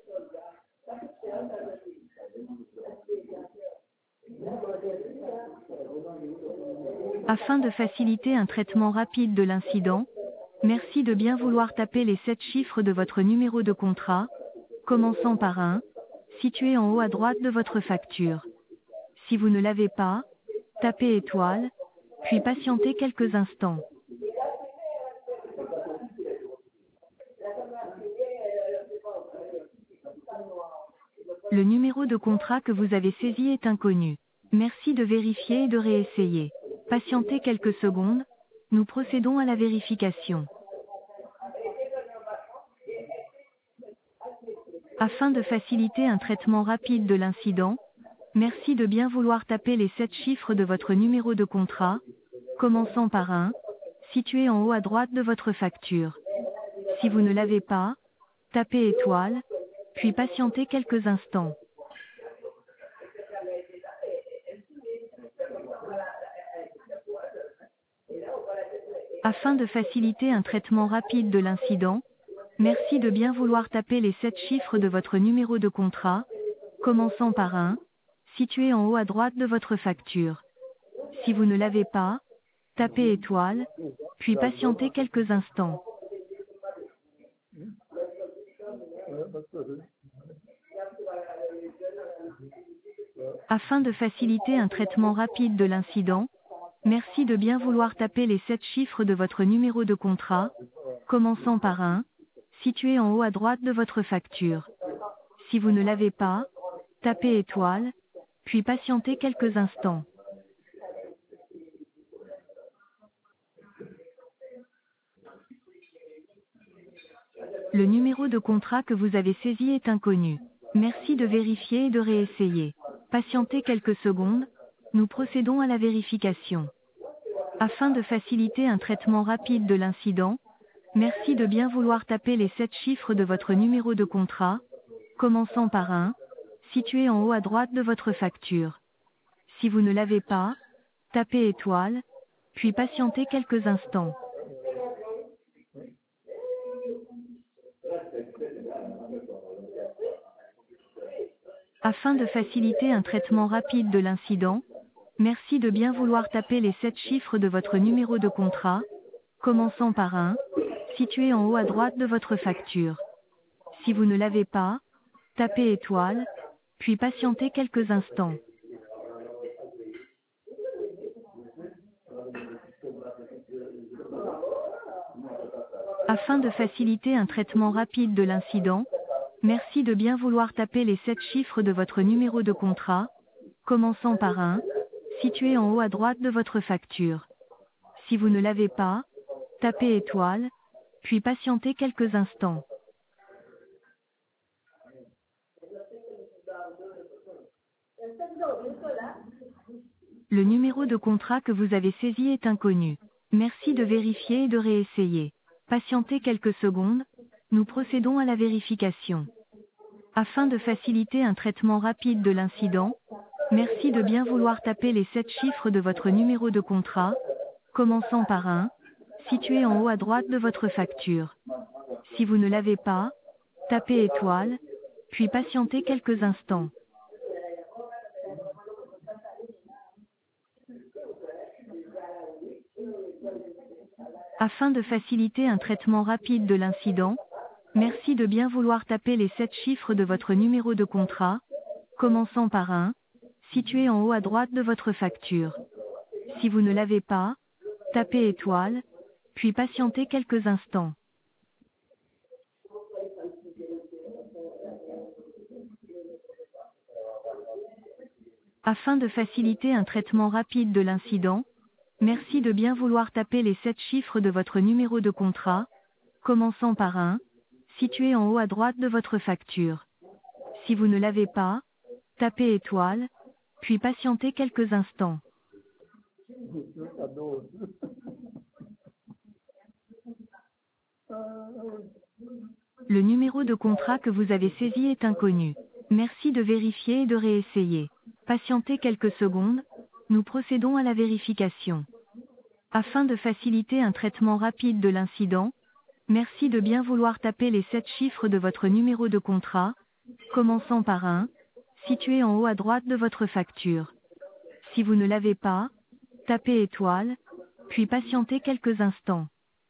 S1: Afin de faciliter un traitement rapide de l'incident, merci de bien vouloir taper les sept chiffres de votre numéro de contrat, commençant par un, situé en haut à droite de votre facture. Si vous ne l'avez pas, tapez étoile, puis patientez quelques instants. Le numéro de contrat que vous avez saisi est inconnu. Merci de vérifier et de réessayer. Patientez quelques secondes, nous procédons à la vérification. Afin de faciliter un traitement rapide de l'incident, merci de bien vouloir taper les sept chiffres de votre numéro de contrat, commençant par un, situé en haut à droite de votre facture. Si vous ne l'avez pas, tapez étoile, puis patientez quelques instants. Afin de faciliter un traitement rapide de l'incident, merci de bien vouloir taper les sept chiffres de votre numéro de contrat, commençant par un, situé en haut à droite de votre facture. Si vous ne l'avez pas, tapez étoile, puis patientez quelques instants. Afin de faciliter un traitement rapide de l'incident, merci de bien vouloir taper les sept chiffres de votre numéro de contrat, commençant par un, situé en haut à droite de votre facture. Si vous ne l'avez pas, tapez étoile, puis patientez quelques instants. Le numéro de contrat que vous avez saisi est inconnu. Merci de vérifier et de réessayer. Patientez quelques secondes, nous procédons à la vérification. Afin de faciliter un traitement rapide de l'incident, merci de bien vouloir taper les sept chiffres de votre numéro de contrat, commençant par un, situé en haut à droite de votre facture. Si vous ne l'avez pas, tapez étoile, puis patientez quelques instants. Afin de faciliter un traitement rapide de l'incident, merci de bien vouloir taper les sept chiffres de votre numéro de contrat, commençant par un, situé en haut à droite de votre facture. Si vous ne l'avez pas, tapez étoile, puis patientez quelques instants. Afin de faciliter un traitement rapide de l'incident, merci de bien vouloir taper les sept chiffres de votre numéro de contrat, commençant par un, situé en haut à droite de votre facture. Si vous ne l'avez pas, tapez étoile, puis patientez quelques instants. Le numéro de contrat que vous avez saisi est inconnu. Merci de vérifier et de réessayer. Patientez quelques secondes, nous procédons à la vérification. Afin de faciliter un traitement rapide de l'incident, merci de bien vouloir taper les sept chiffres de votre numéro de contrat, commençant par un, situé en haut à droite de votre facture. Si vous ne l'avez pas, tapez étoile, puis patientez quelques instants. Afin de faciliter un traitement rapide de l'incident, merci de bien vouloir taper les sept chiffres de votre numéro de contrat, commençant par un, situé en haut à droite de votre facture. Si vous ne l'avez pas, tapez étoile, puis patientez quelques instants. Afin de faciliter un traitement rapide de l'incident, merci de bien vouloir taper les sept chiffres de votre numéro de contrat, commençant par un, situé en haut à droite de votre facture. Si vous ne l'avez pas, tapez étoile, puis patientez quelques instants. Le numéro de contrat que vous avez saisi est inconnu. Merci de vérifier et de réessayer. Patientez quelques secondes, nous procédons à la vérification. Afin de faciliter un traitement rapide de l'incident, merci de bien vouloir taper les sept chiffres de votre numéro de contrat, commençant par un, situé en haut à droite de votre facture. Si vous ne l'avez pas, tapez étoile, puis patientez quelques instants.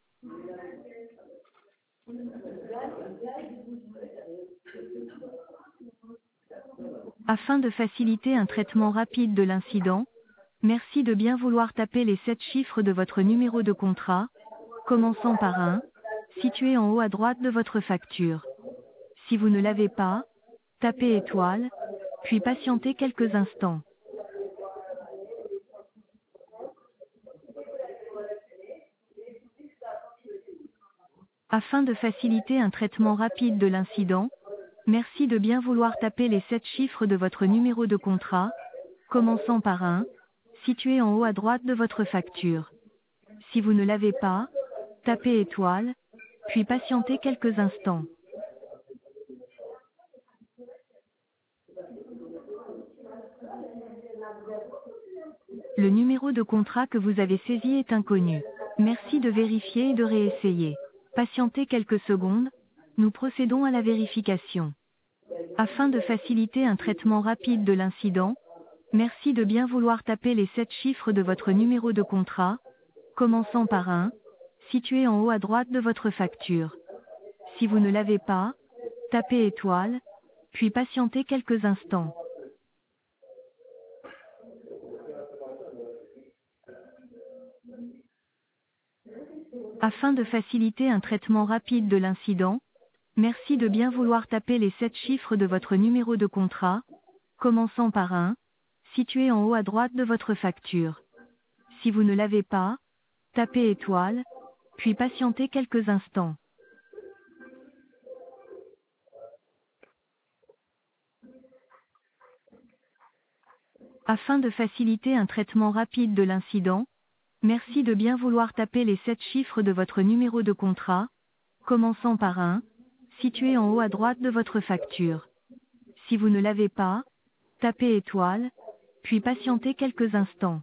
S1: Afin de faciliter un traitement rapide de l'incident, merci de bien vouloir taper les sept chiffres de votre numéro de contrat, commençant par un, situé en haut à droite de votre facture. Si vous ne l'avez pas, tapez étoile, puis patientez quelques instants. Afin de faciliter un traitement rapide de l'incident, merci de bien vouloir taper les sept chiffres de votre numéro de contrat, commençant par un, situé en haut à droite de votre facture. Si vous ne l'avez pas, tapez étoile, puis patientez quelques instants. Le numéro de contrat que vous avez saisi est inconnu. Merci de vérifier et de réessayer. Patientez quelques secondes, nous procédons à la vérification. Afin de faciliter un traitement rapide de l'incident, merci de bien vouloir taper les sept chiffres de votre numéro de contrat, commençant par un, situé en haut à droite de votre facture. Si vous ne l'avez pas, tapez étoile, puis patientez quelques instants. Afin de faciliter un traitement rapide de l'incident, merci de bien vouloir taper les sept chiffres de votre numéro de contrat, commençant par un, situé en haut à droite de votre facture. Si vous ne l'avez pas, tapez étoile, puis patientez quelques instants. Afin de faciliter un traitement rapide de l'incident, merci de bien vouloir taper les sept chiffres de votre numéro de contrat, commençant par un, situé en haut à droite de votre facture. Si vous ne l'avez pas, tapez étoile, puis patientez quelques instants.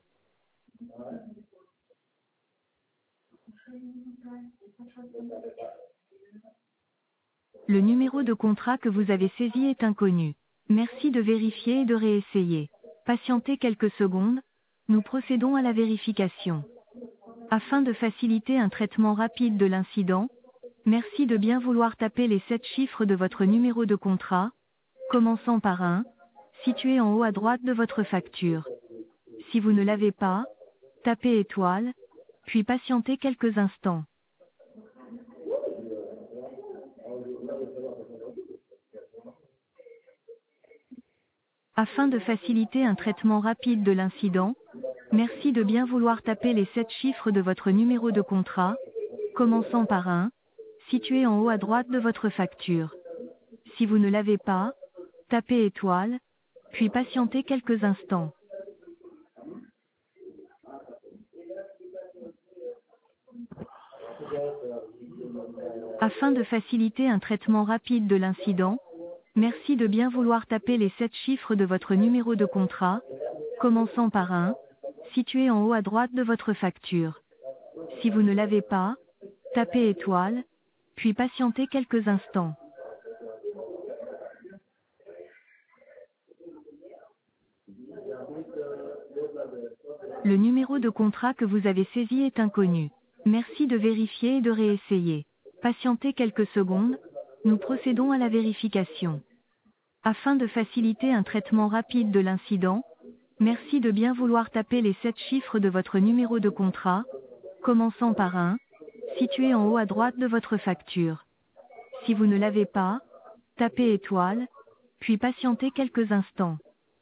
S1: Le numéro de contrat que vous avez saisi est inconnu. Merci de vérifier et de réessayer. Patientez quelques secondes, nous procédons à la vérification. Afin de faciliter un traitement rapide de l'incident, merci de bien vouloir taper les sept chiffres de votre numéro de contrat, commençant par un, situé en haut à droite de votre facture. Si vous ne l'avez pas, tapez étoile, puis patientez quelques instants. Afin de faciliter un traitement rapide de l'incident, merci de bien vouloir taper les sept chiffres de votre numéro de contrat, commençant par un, situé en haut à droite de votre facture. Si vous ne l'avez pas, tapez étoile, puis patientez quelques instants. Afin de faciliter un traitement rapide de l'incident, merci de bien vouloir taper les sept chiffres de votre numéro de contrat, commençant par un, situé en haut à droite de votre facture. Si vous ne l'avez pas, tapez étoile, puis patientez quelques instants. Le numéro de contrat que vous avez saisi est inconnu. Merci de vérifier et de réessayer. Patientez quelques secondes, nous procédons à la vérification. Afin de faciliter un traitement rapide de l'incident, merci de bien vouloir taper les sept chiffres de votre numéro de contrat, commençant par un, situé en haut à droite de votre facture. Si vous ne l'avez pas, tapez étoile, puis patientez quelques instants.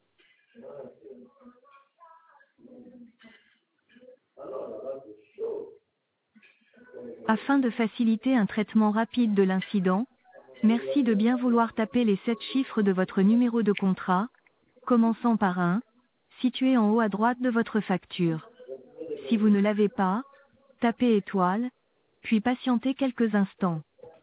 S1: Afin de faciliter un traitement rapide de l'incident, merci de bien vouloir taper les sept chiffres de votre numéro de contrat, commençant par un, situé en haut à droite de votre facture. Si vous ne l'avez pas, tapez étoile, puis patientez quelques instants.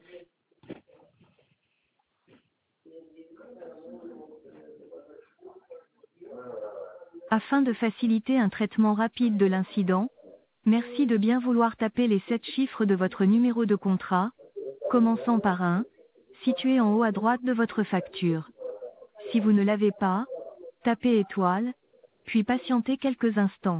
S1: Afin de faciliter un traitement rapide de l'incident, merci de bien vouloir taper les sept chiffres de votre numéro de contrat, commençant par un, situé en haut à droite de votre facture. Si vous ne l'avez pas, tapez étoile, puis patientez quelques instants.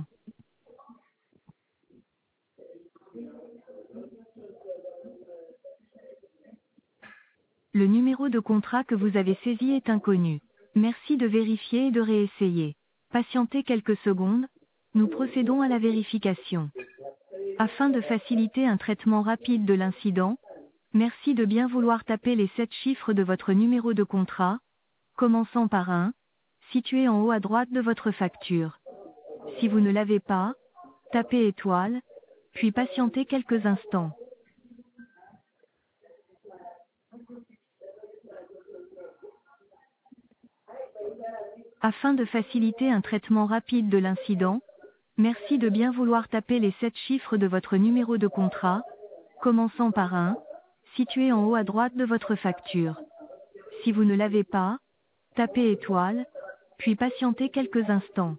S1: Le numéro de contrat que vous avez saisi est inconnu. Merci de vérifier et de réessayer. Patientez quelques secondes, nous procédons à la vérification. Afin de faciliter un traitement rapide de l'incident, merci de bien vouloir taper les sept chiffres de votre numéro de contrat, commençant par un, situé en haut à droite de votre facture. Si vous ne l'avez pas, tapez étoile, puis patientez quelques instants. Afin de faciliter un traitement rapide de l'incident, merci de bien vouloir taper les sept chiffres de votre numéro de contrat, commençant par un, situé en haut à droite de votre facture. Si vous ne l'avez pas, tapez étoile, puis patientez quelques instants.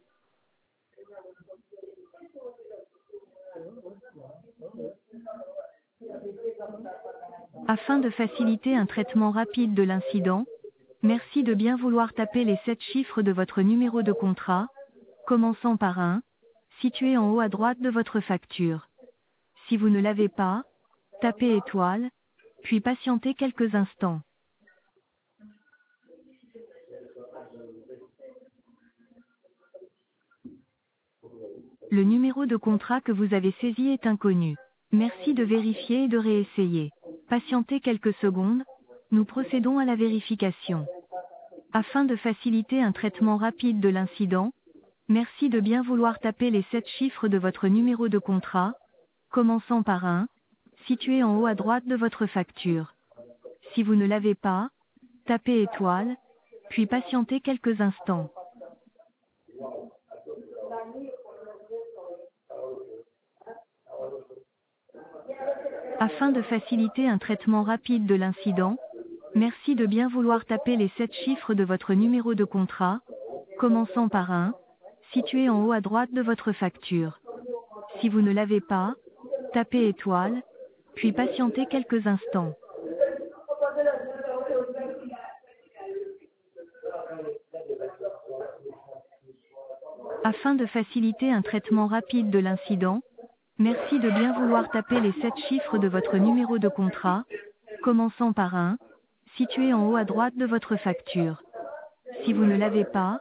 S1: Afin de faciliter un traitement rapide de l'incident, merci de bien vouloir taper les sept chiffres de votre numéro de contrat, commençant par un, situé en haut à droite de votre facture. Si vous ne l'avez pas, tapez étoile, puis patientez quelques instants. Le numéro de contrat que vous avez saisi est inconnu. Merci de vérifier et de réessayer. Patientez quelques secondes, nous procédons à la vérification. Afin de faciliter un traitement rapide de l'incident, merci de bien vouloir taper les sept chiffres de votre numéro de contrat, commençant par un, situé en haut à droite de votre facture. Si vous ne l'avez pas, tapez étoile, puis patientez quelques instants. Afin de faciliter un traitement rapide de l'incident, merci de bien vouloir taper les sept chiffres de votre numéro de contrat, commençant par un, situé en haut à droite de votre facture. Si vous ne l'avez pas, tapez étoile, puis patientez quelques instants. Afin de faciliter un traitement rapide de l'incident, merci de bien vouloir taper les sept chiffres de votre numéro de contrat, commençant par un, situé en haut à droite de votre facture. Si vous ne l'avez pas,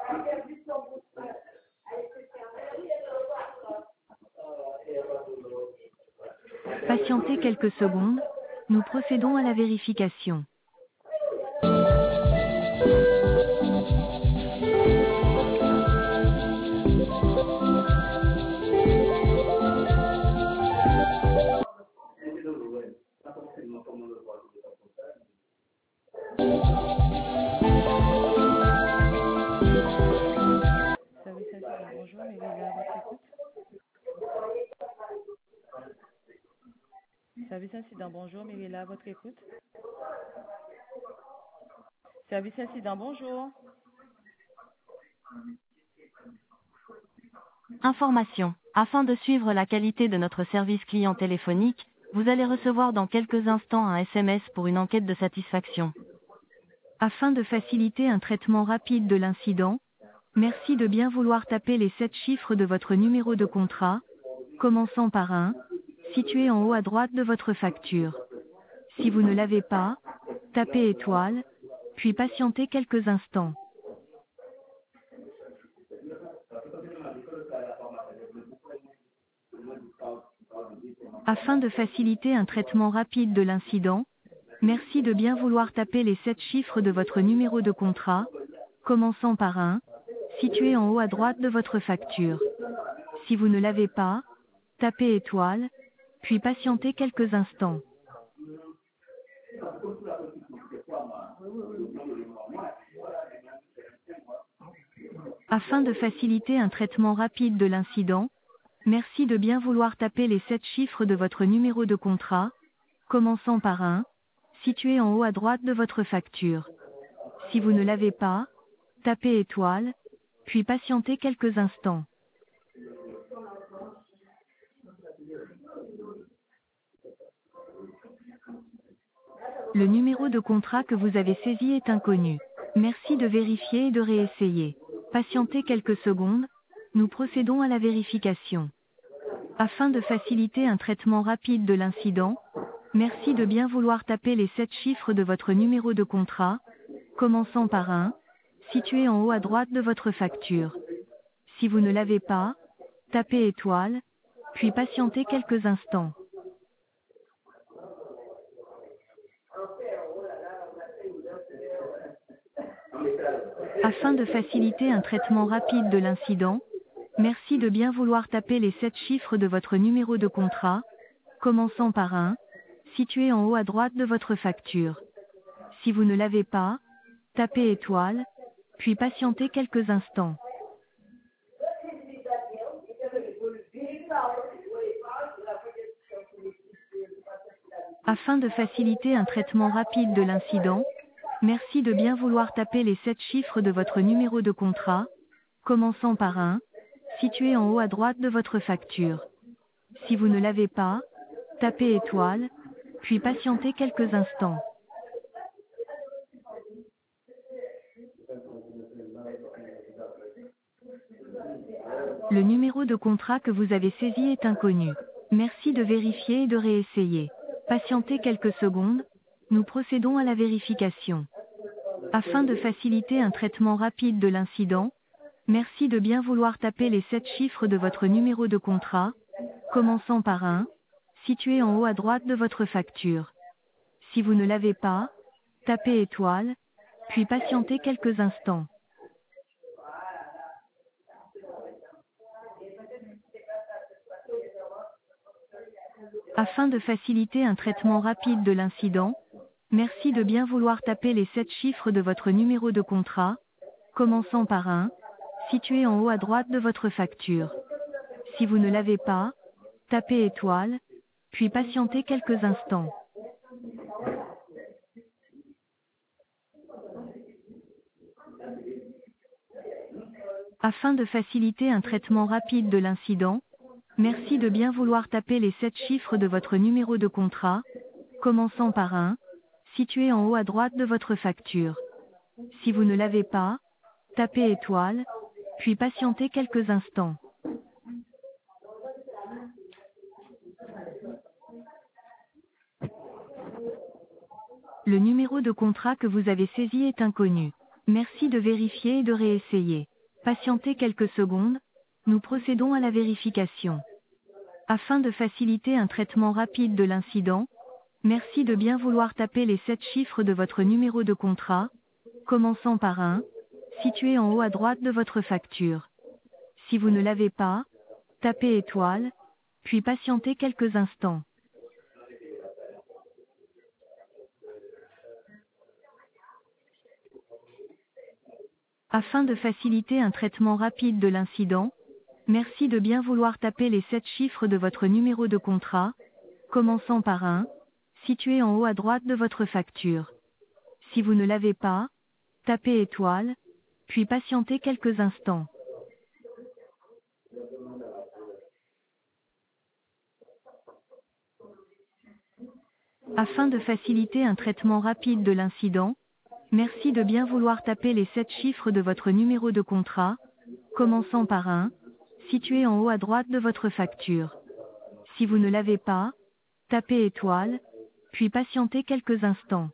S1: patientez quelques secondes, nous procédons à la vérification.
S2: Service à vous, bonjour, mais à votre écoute. Service incident, bonjour, Mirella, à votre écoute. Service incident, bonjour.
S1: Information. Afin de suivre la qualité de notre service client téléphonique, vous allez recevoir dans quelques instants un S M S pour une enquête de satisfaction. Afin de faciliter un traitement rapide de l'incident, merci de bien vouloir taper les sept chiffres de votre numéro de contrat, commençant par un, situé en haut à droite de votre facture. Si vous ne l'avez pas, tapez étoile, puis patientez quelques instants. Afin de faciliter un traitement rapide de l'incident, merci de bien vouloir taper les sept chiffres de votre numéro de contrat, commençant par un, situé en haut à droite de votre facture. Si vous ne l'avez pas, tapez étoile, puis patientez quelques instants. Afin de faciliter un traitement rapide de l'incident, merci de bien vouloir taper les sept chiffres de votre numéro de contrat, commençant par un, situé en haut à droite de votre facture. Si vous ne l'avez pas, tapez étoile, puis patientez quelques instants. Le numéro de contrat que vous avez saisi est inconnu. Merci de vérifier et de réessayer. Patientez quelques secondes, nous procédons à la vérification. Afin de faciliter un traitement rapide de l'incident, merci de bien vouloir taper les sept chiffres de votre numéro de contrat, commençant par un, situé en haut à droite de votre facture. Si vous ne l'avez pas, tapez étoile, puis patientez quelques instants. Afin de faciliter un traitement rapide de l'incident, merci de bien vouloir taper les sept chiffres de votre numéro de contrat, commençant par un, situé en haut à droite de votre facture. Si vous ne l'avez pas, tapez étoile, puis patientez quelques instants. Afin de faciliter un traitement rapide de l'incident, merci de bien vouloir taper les sept chiffres de votre numéro de contrat, commençant par un, situé en haut à droite de votre facture. Si vous ne l'avez pas, tapez étoile, puis patientez quelques instants. Le numéro de contrat que vous avez saisi est inconnu. Merci de vérifier et de réessayer. Patientez quelques secondes, nous procédons à la vérification. Afin de faciliter un traitement rapide de l'incident, merci de bien vouloir taper les sept chiffres de votre numéro de contrat, commençant par un, situé en haut à droite de votre facture. Si vous ne l'avez pas, tapez étoile, puis patientez quelques instants. Afin de faciliter un traitement rapide de l'incident, merci de bien vouloir taper les sept chiffres de votre numéro de contrat, commençant par un, situé en haut à droite de votre facture. Si vous ne l'avez pas, tapez étoile, puis patientez quelques instants. Afin de faciliter un traitement rapide de l'incident, merci de bien vouloir taper les sept chiffres de votre numéro de contrat, commençant par un, situé en haut à droite de votre facture. Si vous ne l'avez pas, tapez étoile, puis patientez quelques instants. Le numéro de contrat que vous avez saisi est inconnu. Merci de vérifier et de réessayer. Patientez quelques secondes, nous procédons à la vérification. Afin de faciliter un traitement rapide de l'incident, merci de bien vouloir taper les sept chiffres de votre numéro de contrat, commençant par un, situé en haut à droite de votre facture. Si vous ne l'avez pas, tapez étoile, puis patientez quelques instants. Afin de faciliter un traitement rapide de l'incident, merci de bien vouloir taper les sept chiffres de votre numéro de contrat, commençant par un, situé en haut à droite de votre facture. Si vous ne l'avez pas, tapez étoile, puis patientez quelques instants. Afin de faciliter un traitement rapide de l'incident, merci de bien vouloir taper les sept chiffres de votre numéro de contrat, commençant par un, situé en haut à droite de votre facture. Si vous ne l'avez pas, tapez étoile, puis patientez quelques instants.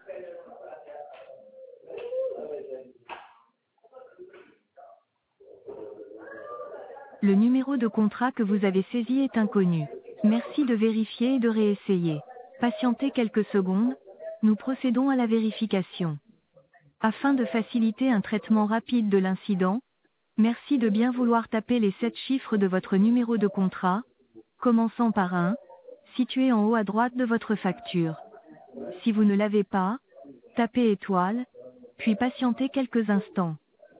S1: Le numéro de contrat que vous avez saisi est inconnu. Merci de vérifier et de réessayer. Patientez quelques secondes, nous procédons à la vérification. Afin de faciliter un traitement rapide de l'incident, merci de bien vouloir taper les sept chiffres de votre numéro de contrat, commençant par un, situé en haut à droite de votre facture. Si vous ne l'avez pas, tapez étoile, puis patientez quelques instants.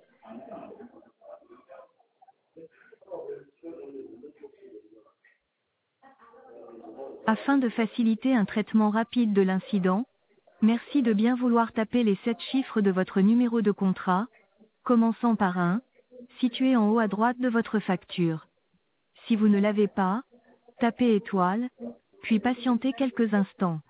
S1: Afin de faciliter un traitement rapide de l'incident, merci de bien vouloir taper les sept chiffres de votre numéro de contrat, commençant par un, situé en haut à droite de votre facture. Si vous ne l'avez pas, tapez étoile, puis patientez quelques instants.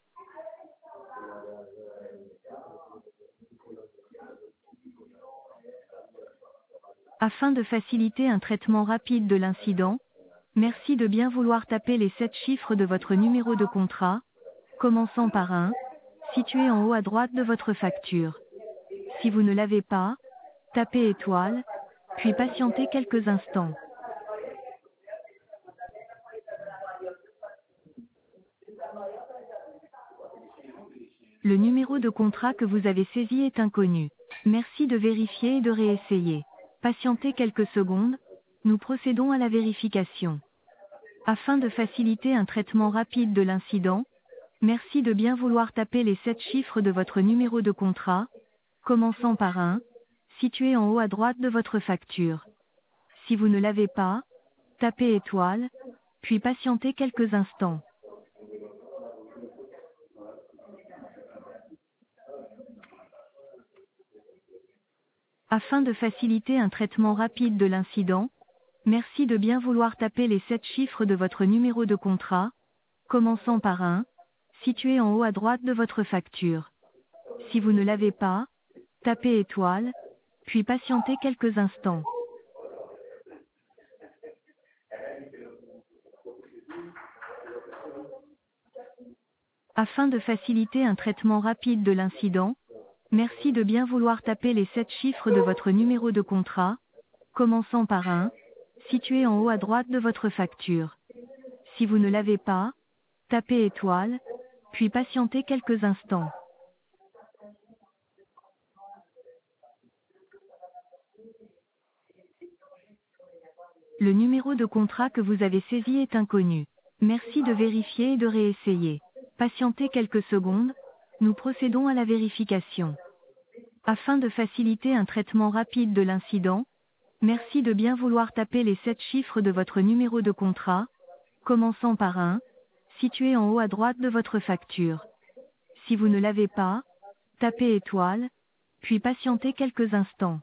S1: Afin de faciliter un traitement rapide de l'incident, merci de bien vouloir taper les sept chiffres de votre numéro de contrat, commençant par un, situé en haut à droite de votre facture. Si vous ne l'avez pas, tapez étoile, puis patientez quelques instants. Le numéro de contrat que vous avez saisi est inconnu. Merci de vérifier et de réessayer. Patientez quelques secondes, nous procédons à la vérification. Afin de faciliter un traitement rapide de l'incident, merci de bien vouloir taper les sept chiffres de votre numéro de contrat, commençant par un, situé en haut à droite de votre facture. Si vous ne l'avez pas, tapez étoile, puis patientez quelques instants. Afin de faciliter un traitement rapide de l'incident, merci de bien vouloir taper les sept chiffres de votre numéro de contrat, commençant par un, situé en haut à droite de votre facture. Si vous ne l'avez pas, tapez étoile, puis patientez quelques instants. Afin de faciliter un traitement rapide de l'incident, merci de bien vouloir taper les sept chiffres de votre numéro de contrat, commençant par un, situé en haut à droite de votre facture. Si vous ne l'avez pas, tapez étoile, puis patientez quelques instants. Le numéro de contrat que vous avez saisi est inconnu. Merci de vérifier et de réessayer. Patientez quelques secondes, nous procédons à la vérification. Afin de faciliter un traitement rapide de l'incident, merci de bien vouloir taper les sept chiffres de votre numéro de contrat, commençant par un, situé en haut à droite de votre facture. Si vous ne l'avez pas, tapez étoile, puis patientez quelques instants.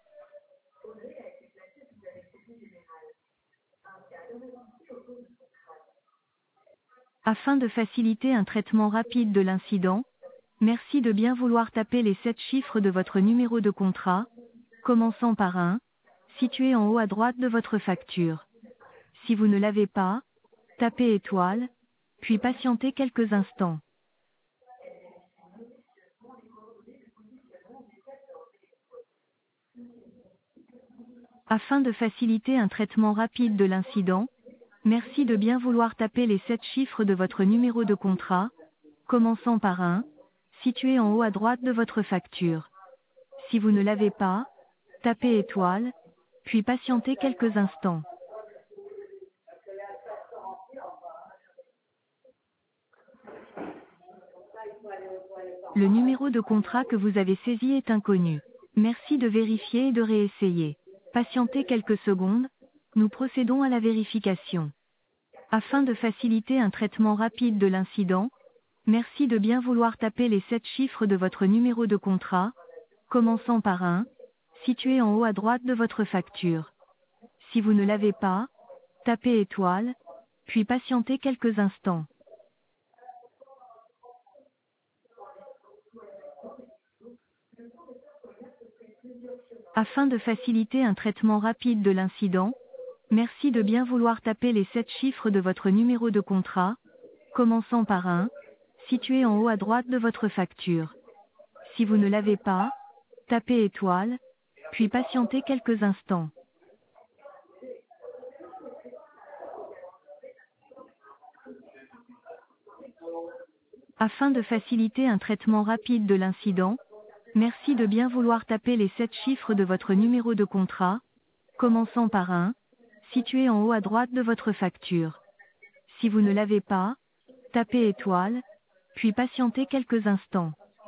S1: Afin de faciliter un traitement rapide de l'incident, merci de bien vouloir taper les sept chiffres de votre numéro de contrat, commençant par un, situé en haut à droite de votre facture. Si vous ne l'avez pas, tapez étoile, puis patientez quelques instants. Afin de faciliter un traitement rapide de l'incident, merci de bien vouloir taper les sept chiffres de votre numéro de contrat, commençant par un, situé en haut à droite de votre facture. Si vous ne l'avez pas, tapez étoile, puis patientez quelques instants. Le numéro de contrat que vous avez saisi est inconnu. Merci de vérifier et de réessayer. Patientez quelques secondes, nous procédons à la vérification. Afin de faciliter un traitement rapide de l'incident, merci de bien vouloir taper les sept chiffres de votre numéro de contrat, commençant par un, situé en haut à droite de votre facture. Si vous ne l'avez pas, tapez étoile, puis patientez quelques instants. Afin de faciliter un traitement rapide de l'incident, merci de bien vouloir taper les sept chiffres de votre numéro de contrat, commençant par un, situé en haut à droite de votre facture. Si vous ne l'avez pas, tapez étoile, puis patientez quelques instants. Afin de faciliter un traitement rapide de l'incident, merci de bien vouloir taper les sept chiffres de votre numéro de contrat, commençant par un, situé en haut à droite de votre facture. Si vous ne l'avez pas, tapez étoile, puis patientez quelques instants.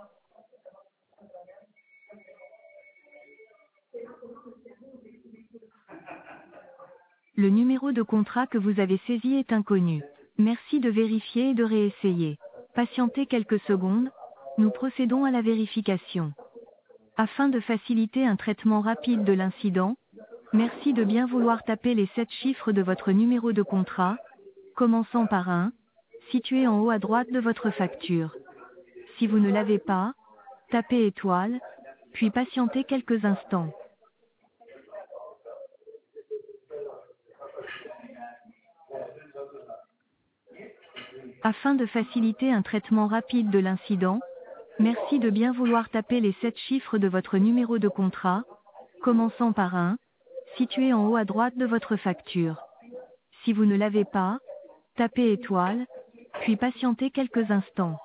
S1: Le numéro de contrat que vous avez saisi est inconnu. Merci de vérifier et de réessayer. Patientez quelques secondes, nous procédons à la vérification. Afin de faciliter un traitement rapide de l'incident, merci de bien vouloir taper les sept chiffres de votre numéro de contrat, commençant par un, situé en haut à droite de votre facture. Si vous ne l'avez pas, tapez étoile, puis patientez quelques instants. Afin de faciliter un traitement rapide de l'incident, merci de bien vouloir taper les sept chiffres de votre numéro de contrat, commençant par un, situé en haut à droite de votre facture. Si vous ne l'avez pas, tapez étoile, puis patientez quelques instants.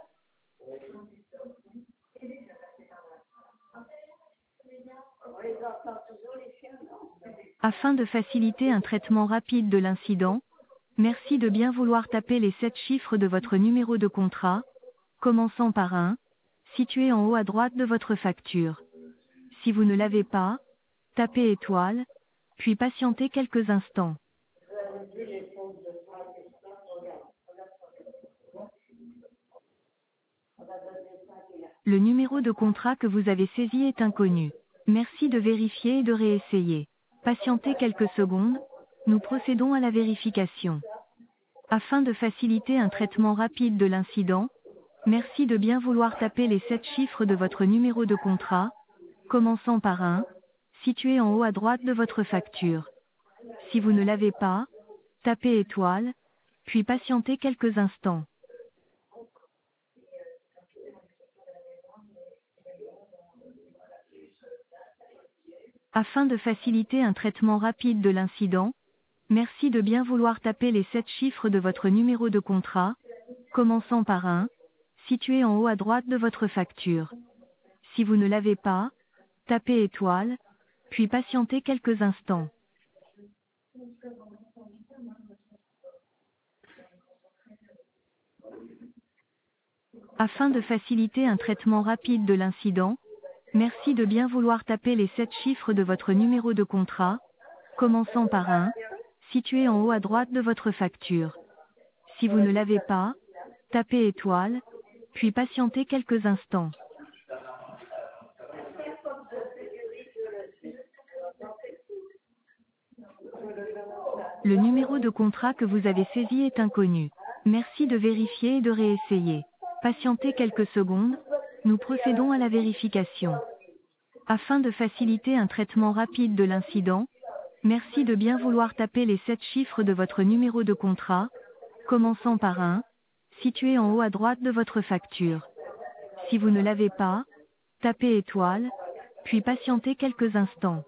S1: Afin de faciliter un traitement rapide de l'incident, merci de bien vouloir taper les sept chiffres de votre numéro de contrat, commençant par un, situé en haut à droite de votre facture. Si vous ne l'avez pas, tapez étoile, puis patientez quelques instants. Le numéro de contrat que vous avez saisi est inconnu. Merci de vérifier et de réessayer. Patientez quelques secondes, nous procédons à la vérification. Afin de faciliter un traitement rapide de l'incident, merci de bien vouloir taper les sept chiffres de votre numéro de contrat, commençant par un, situé en haut à droite de votre facture. Si vous ne l'avez pas, tapez étoile, puis patientez quelques instants. Afin de faciliter un traitement rapide de l'incident, merci de bien vouloir taper les sept chiffres de votre numéro de contrat, commençant par un, situé en haut à droite de votre facture. Si vous ne l'avez pas, tapez étoile, puis patientez quelques instants. Afin de faciliter un traitement rapide de l'incident, merci de bien vouloir taper les sept chiffres de votre numéro de contrat, commençant par un, situé en haut à droite de votre facture. Si vous ne l'avez pas, tapez étoile, puis patientez quelques instants. Le numéro de contrat que vous avez saisi est inconnu. Merci de vérifier et de réessayer. Patientez quelques secondes, nous procédons à la vérification. Afin de faciliter un traitement rapide de l'incident, merci de bien vouloir taper les sept chiffres de votre numéro de contrat, commençant par un, situé en haut à droite de votre facture. Si vous ne l'avez pas, tapez étoile, puis patientez quelques instants.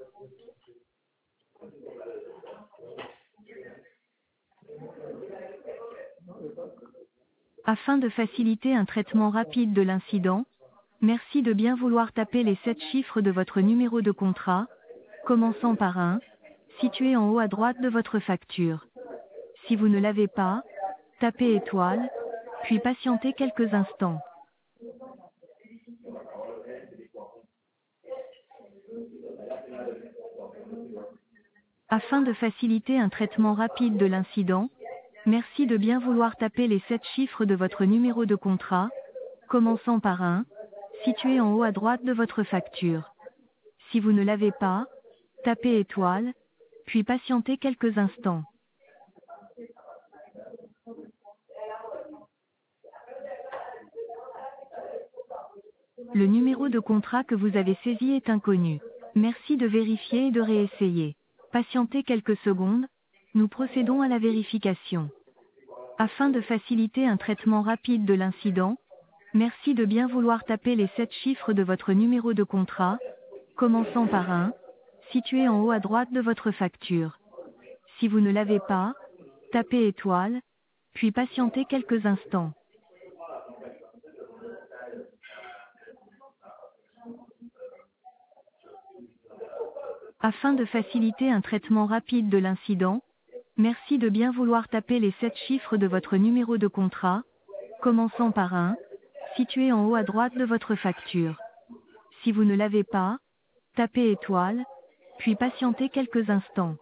S1: Afin de faciliter un traitement rapide de l'incident, merci de bien vouloir taper les sept chiffres de votre numéro de contrat, commençant par un, situé en haut à droite de votre facture. Si vous ne l'avez pas, tapez étoile, puis patientez quelques instants. Afin de faciliter un traitement rapide de l'incident, Merci de bien vouloir taper les sept chiffres de votre numéro de contrat, commençant par un, situé en haut à droite de votre facture. Si vous ne l'avez pas, tapez étoile, puis patientez quelques instants. Le numéro de contrat que vous avez saisi est inconnu. Merci de vérifier et de réessayer. Patientez quelques secondes, nous procédons à la vérification. Afin de faciliter un traitement rapide de l'incident, merci de bien vouloir taper les sept chiffres de votre numéro de contrat, commençant par un, situé en haut à droite de votre facture. Si vous ne l'avez pas, tapez étoile, puis patientez quelques instants. Afin de faciliter un traitement rapide de l'incident, merci de bien vouloir taper les sept chiffres de votre numéro de contrat, commençant par un, situé en haut à droite de votre facture. Si vous ne l'avez pas, tapez étoile, puis patientez quelques instants.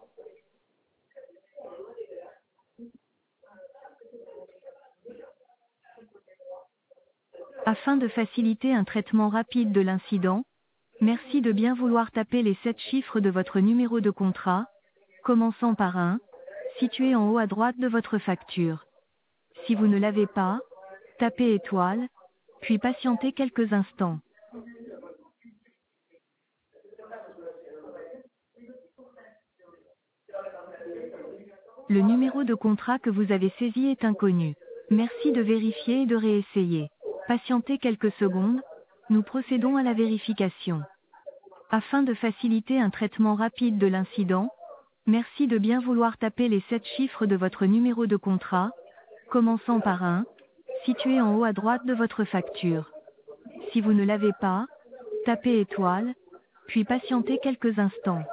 S1: Afin de faciliter un traitement rapide de l'incident, merci de bien vouloir taper les sept chiffres de votre numéro de contrat, commençant par un, situé en haut à droite de votre facture. Si vous ne l'avez pas, tapez étoile, puis patientez quelques instants. Le numéro de contrat que vous avez saisi est inconnu. Merci de vérifier et de réessayer. Patientez quelques secondes, nous procédons à la vérification. Afin de faciliter un traitement rapide de l'incident, merci de bien vouloir taper les sept chiffres de votre numéro de contrat, commençant par un, situé en haut à droite de votre facture. Si vous ne l'avez pas, tapez étoile, puis patientez quelques instants.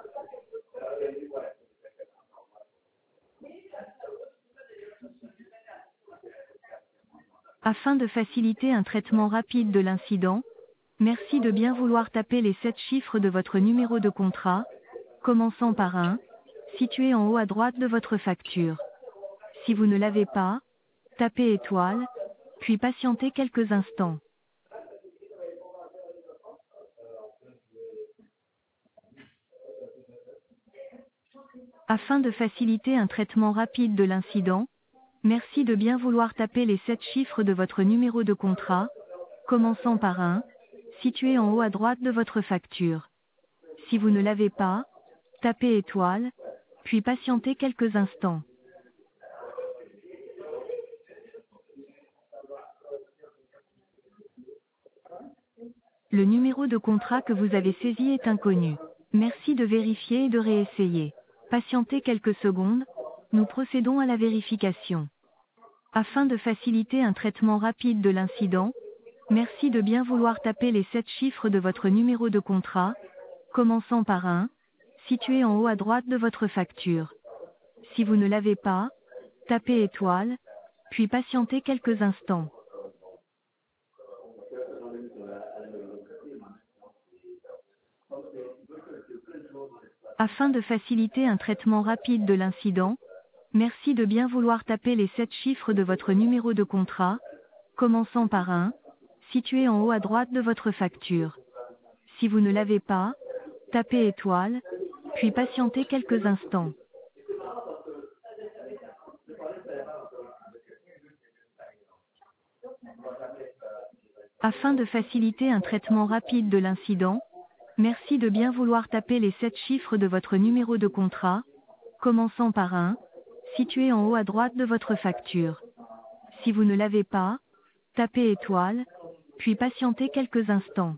S1: Afin de faciliter un traitement rapide de l'incident, merci de bien vouloir taper les sept chiffres de votre numéro de contrat, commençant par un, situé en haut à droite de votre facture. Si vous ne l'avez pas, tapez étoile, puis patientez quelques instants. Afin de faciliter un traitement rapide de l'incident, merci de bien vouloir taper les sept chiffres de votre numéro de contrat, commençant par un, situé en haut à droite de votre facture. Si vous ne l'avez pas, tapez étoile, puis patientez quelques instants. Le numéro de contrat que vous avez saisi est inconnu. Merci de vérifier et de réessayer. Patientez quelques secondes, nous procédons à la vérification. Afin de faciliter un traitement rapide de l'incident, merci de bien vouloir taper les sept chiffres de votre numéro de contrat, commençant par un, situé en haut à droite de votre facture. Si vous ne l'avez pas, tapez étoile, puis patientez quelques instants. Afin de faciliter un traitement rapide de l'incident, merci de bien vouloir taper les sept chiffres de votre numéro de contrat, commençant par un, situé en haut à droite de votre facture. Si vous ne l'avez pas, tapez étoile, puis patientez quelques instants. Afin de faciliter un traitement rapide de l'incident, merci de bien vouloir taper les sept chiffres de votre numéro de contrat, commençant par un, situé en haut à droite de votre facture. Si vous ne l'avez pas, tapez étoile, puis patientez quelques instants.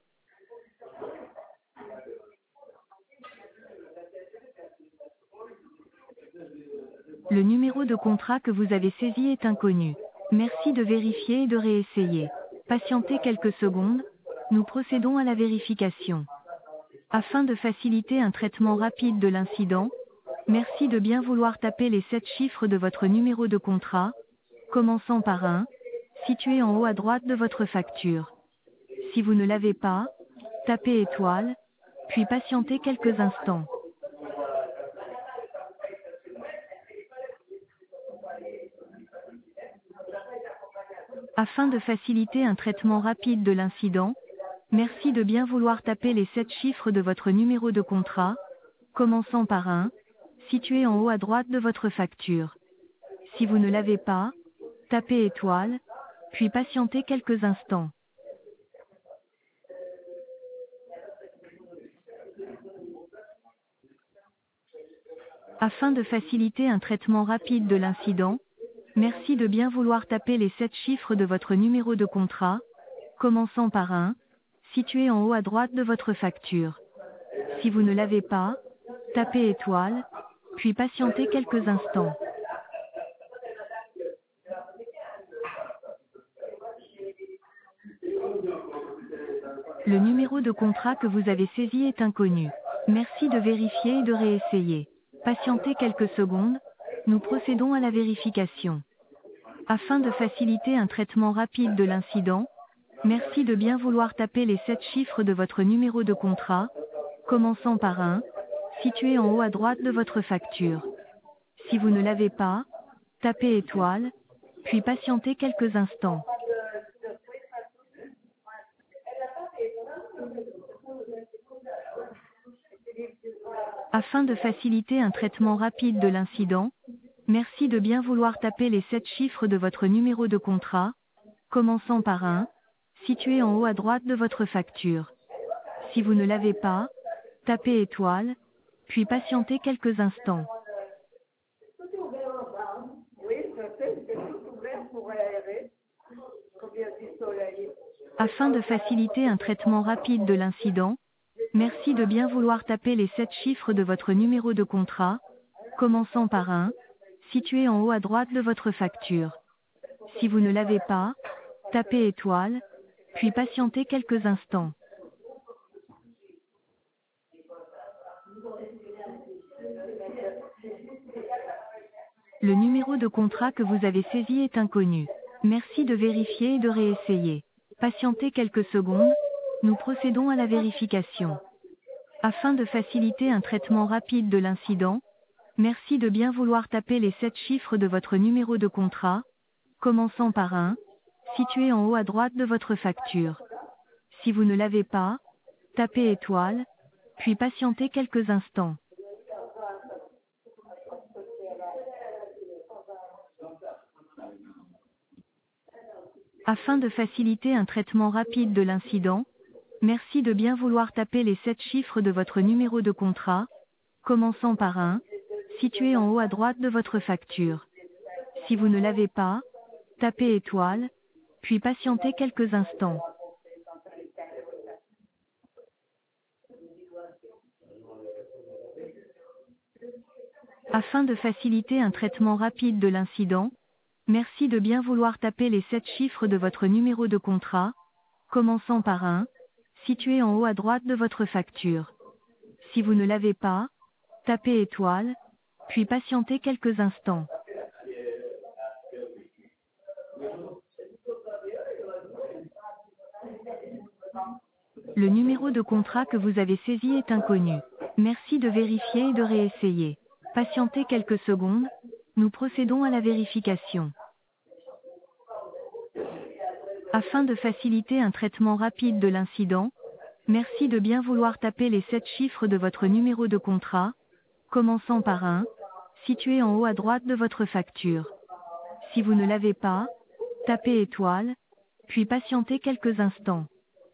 S1: Le numéro de contrat que vous avez saisi est inconnu. Merci de vérifier et de réessayer. Patientez quelques secondes, nous procédons à la vérification. Afin de faciliter un traitement rapide de l'incident, merci de bien vouloir taper les sept chiffres de votre numéro de contrat, commençant par un, situé en haut à droite de votre facture. Si vous ne l'avez pas, tapez étoile, puis patientez quelques instants. Afin de faciliter un traitement rapide de l'incident, merci de bien vouloir taper les sept chiffres de votre numéro de contrat, commençant par un, situé en haut à droite de votre facture. Si vous ne l'avez pas, tapez étoile, puis patientez quelques instants. Afin de faciliter un traitement rapide de l'incident, merci de bien vouloir taper les sept chiffres de votre numéro de contrat, commençant par un, situé en haut à droite de votre facture. Si vous ne l'avez pas, tapez étoile, puis patientez quelques instants. Le numéro de contrat que vous avez saisi est inconnu. Merci de vérifier et de réessayer. Patientez quelques secondes, nous procédons à la vérification. Afin de faciliter un traitement rapide de l'incident, merci de bien vouloir taper les sept chiffres de votre numéro de contrat, commençant par un, situé en haut à droite de votre facture. Si vous ne l'avez pas, tapez étoile, puis patientez quelques instants. Afin de faciliter un traitement rapide de l'incident, merci de bien vouloir taper les sept chiffres de votre numéro de contrat, commençant par un, situé en haut à droite de votre facture. Si vous ne l'avez pas, tapez étoile, puis patientez quelques instants. Afin de faciliter un traitement rapide de l'incident, merci de bien vouloir taper les sept chiffres de votre numéro de contrat, commençant par un, situé en haut à droite de votre facture. Si vous ne l'avez pas, tapez étoile, puis patientez quelques instants. Le numéro de contrat que vous avez saisi est inconnu. Merci de vérifier et de réessayer. Patientez quelques secondes, nous procédons à la vérification. Afin de faciliter un traitement rapide de l'incident, merci de bien vouloir taper les sept chiffres de votre numéro de contrat, commençant par un, situé en haut à droite de votre facture. Si vous ne l'avez pas, tapez étoile, puis patientez quelques instants. Afin de faciliter un traitement rapide de l'incident, merci de bien vouloir taper les sept chiffres de votre numéro de contrat, commençant par un, situé en haut à droite de votre facture. Si vous ne l'avez pas, tapez étoile, puis patientez quelques instants. Afin de faciliter un traitement rapide de l'incident, merci de bien vouloir taper les sept chiffres de votre numéro de contrat, commençant par un, situé en haut à droite de votre facture. Si vous ne l'avez pas, tapez étoile, puis patientez quelques instants. Le numéro de contrat que vous avez saisi est inconnu. Merci de vérifier et de réessayer. Patientez quelques secondes, nous procédons à la vérification. Afin de faciliter un traitement rapide de l'incident, merci de bien vouloir taper les sept chiffres de votre numéro de contrat, commençant par un, situé en haut à droite de votre facture. Si vous ne l'avez pas, tapez étoile, puis patientez quelques instants.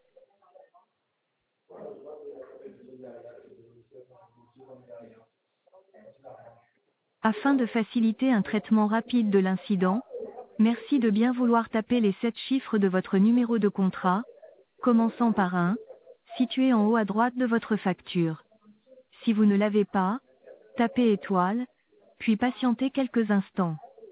S1: Afin de faciliter un traitement rapide de l'incident, merci de bien vouloir taper les sept chiffres de votre numéro de contrat, commençant par un, situé en haut à droite de votre facture. Si vous ne l'avez pas, tapez étoile, puis patientez quelques instants.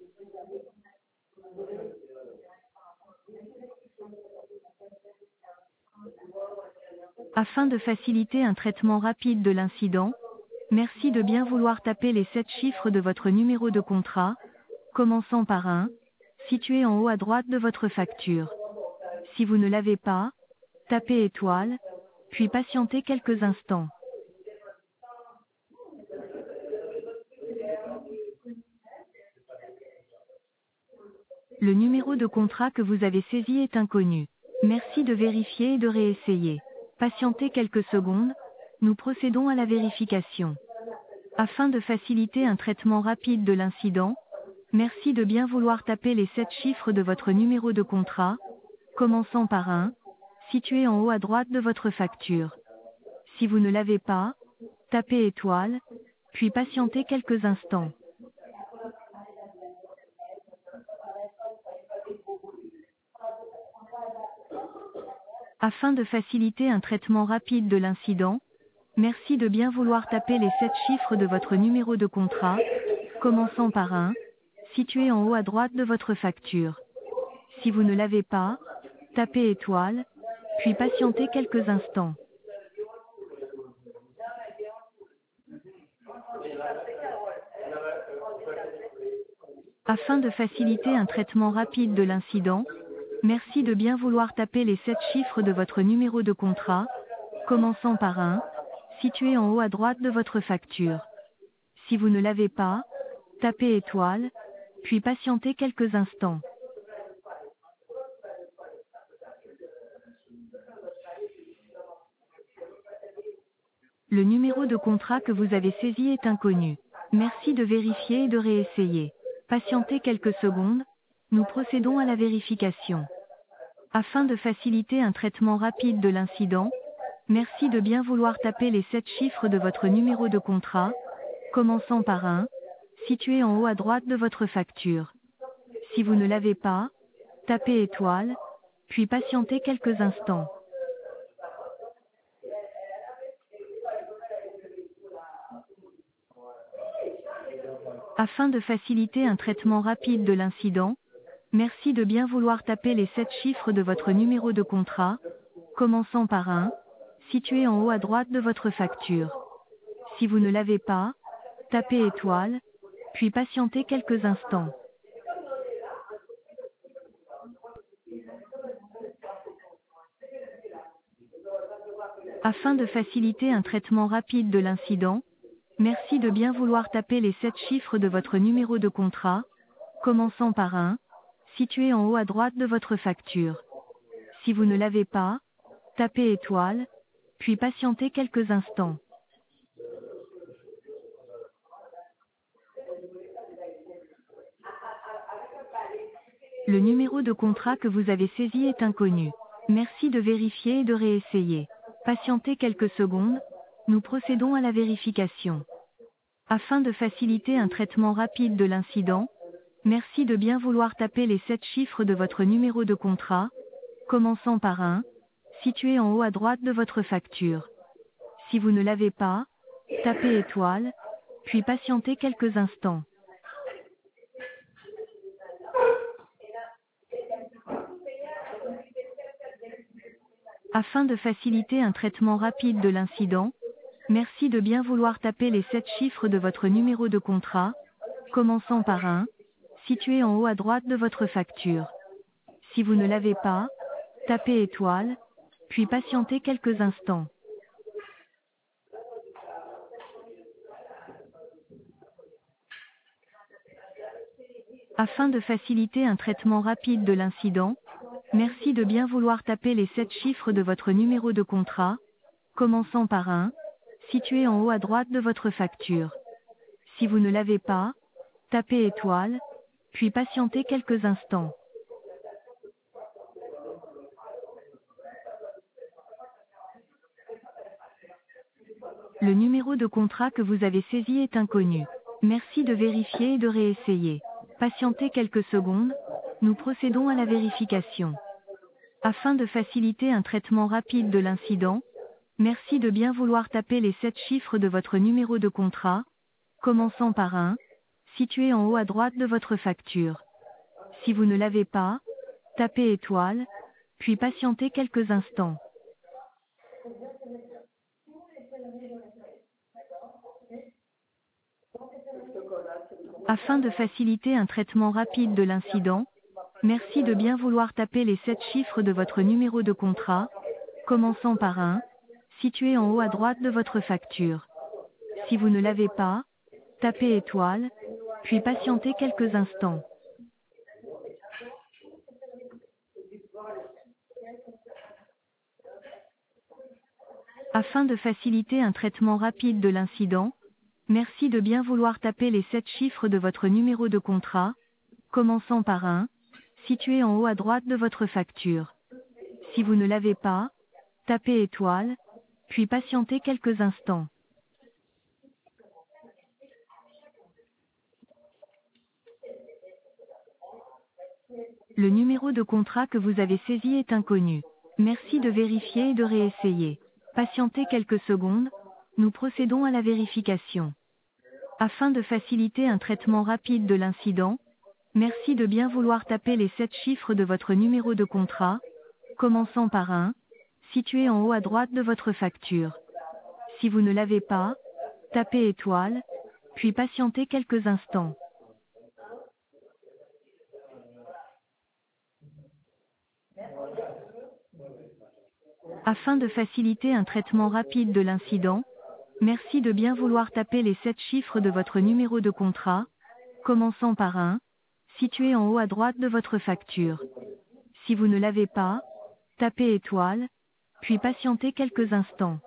S1: Afin de faciliter un traitement rapide de l'incident, merci de bien vouloir taper les sept chiffres de votre numéro de contrat, commençant par un, situé en haut à droite de votre facture. Si vous ne l'avez pas, tapez étoile, puis patientez quelques instants. Le numéro de contrat que vous avez saisi est inconnu. Merci de vérifier et de réessayer. Patientez quelques secondes, nous procédons à la vérification. Afin de faciliter un traitement rapide de l'incident, merci de bien vouloir taper les sept chiffres de votre numéro de contrat, commençant par un, situé en haut à droite de votre facture. Si vous ne l'avez pas, tapez étoile, puis patientez quelques instants. Afin de faciliter un traitement rapide de l'incident, merci de bien vouloir taper les sept chiffres de votre numéro de contrat, commençant par un, situé en haut à droite de votre facture. Si vous ne l'avez pas, tapez étoile, puis patientez quelques instants. Afin de faciliter un traitement rapide de l'incident, merci de bien vouloir taper les sept chiffres de votre numéro de contrat, commençant par un, situé en haut à droite de votre facture. Si vous ne l'avez pas, tapez étoile, puis patientez quelques instants. Le numéro de contrat que vous avez saisi est inconnu. Merci de vérifier et de réessayer. Patientez quelques secondes, nous procédons à la vérification. Afin de faciliter un traitement rapide de l'incident, merci de bien vouloir taper les sept chiffres de votre numéro de contrat, commençant par un, situé en haut à droite de votre facture. Si vous ne l'avez pas, tapez étoile, puis patientez quelques instants. Afin de faciliter un traitement rapide de l'incident, merci de bien vouloir taper les sept chiffres de votre numéro de contrat, commençant par un, situé en haut à droite de votre facture. Si vous ne l'avez pas, tapez étoile, puis patientez quelques instants. Afin de faciliter un traitement rapide de l'incident, merci de bien vouloir taper les sept chiffres de votre numéro de contrat, commençant par un, situé en haut à droite de votre facture. Si vous ne l'avez pas, tapez étoile, puis patientez quelques instants. Le numéro de contrat que vous avez saisi est inconnu. Merci de vérifier et de réessayer. Patientez quelques secondes, nous procédons à la vérification. Afin de faciliter un traitement rapide de l'incident, merci de bien vouloir taper les sept chiffres de votre numéro de contrat, commençant par un, situé en haut à droite de votre facture. Si vous ne l'avez pas, tapez étoile, puis patientez quelques instants. Afin de faciliter un traitement rapide de l'incident, merci de bien vouloir taper les sept chiffres de votre numéro de contrat, commençant par un, situé en haut à droite de votre facture. Si vous ne l'avez pas, tapez étoile, puis patientez quelques instants. Afin de faciliter un traitement rapide de l'incident, merci de bien vouloir taper les sept chiffres de votre numéro de contrat, commençant par un, situé en haut à droite de votre facture. Si vous ne l'avez pas, tapez étoile, puis patientez quelques instants. Le numéro de contrat que vous avez saisi est inconnu. Merci de vérifier et de réessayer. Patientez quelques secondes, nous procédons à la vérification. Afin de faciliter un traitement rapide de l'incident, merci de bien vouloir taper les sept chiffres de votre numéro de contrat, commençant par un, situé en haut à droite de votre facture. Si vous ne l'avez pas, tapez étoile, puis patientez quelques instants. Afin de faciliter un traitement rapide de l'incident, merci de bien vouloir taper les sept chiffres de votre numéro de contrat, commençant par un, situé en haut à droite de votre facture. Si vous ne l'avez pas, tapez étoile, puis patientez quelques instants. Afin de faciliter un traitement rapide de l'incident, merci de bien vouloir taper les sept chiffres de votre numéro de contrat, commençant par un, situé en haut à droite de votre facture. Si vous ne l'avez pas, tapez étoile, puis patientez quelques instants. Le numéro de contrat que vous avez saisi est inconnu. Merci de vérifier et de réessayer. Patientez quelques secondes, nous procédons à la vérification. Afin de faciliter un traitement rapide de l'incident, merci de bien vouloir taper les sept chiffres de votre numéro de contrat, commençant par un, situé en haut à droite de votre facture. Si vous ne l'avez pas, tapez étoile, puis patientez quelques instants. Afin de faciliter un traitement rapide de l'incident, merci de bien vouloir taper les sept chiffres de votre numéro de contrat, commençant par un, situé en haut à droite de votre facture. Si vous ne l'avez pas, tapez étoile, puis patientez quelques instants.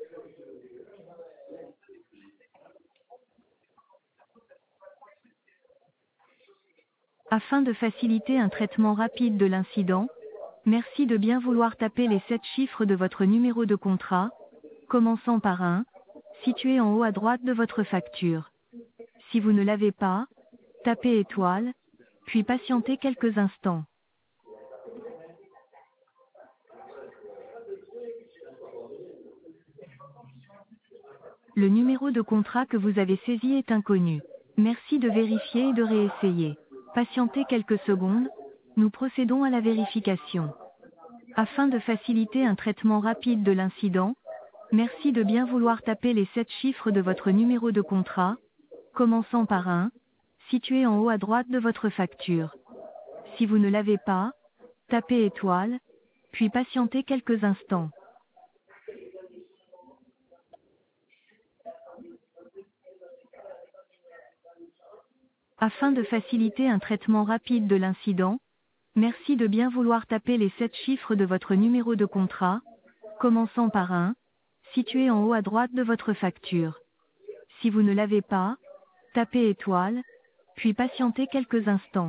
S1: Afin de faciliter un traitement rapide de l'incident, merci de bien vouloir taper les sept chiffres de votre numéro de contrat, commençant par un, situé en haut à droite de votre facture. Si vous ne l'avez pas, tapez étoile, puis patientez quelques instants. Le numéro de contrat que vous avez saisi est inconnu. Merci de vérifier et de réessayer. Patientez quelques secondes, nous procédons à la vérification. Afin de faciliter un traitement rapide de l'incident, merci de bien vouloir taper les sept chiffres de votre numéro de contrat, commençant par un, situé en haut à droite de votre facture. Si vous ne l'avez pas, tapez étoile, puis patientez quelques instants. Afin de faciliter un traitement rapide de l'incident, merci de bien vouloir taper les sept chiffres de votre numéro de contrat, commençant par un, situé en haut à droite de votre facture. Si vous ne l'avez pas, tapez étoile, puis patientez quelques instants.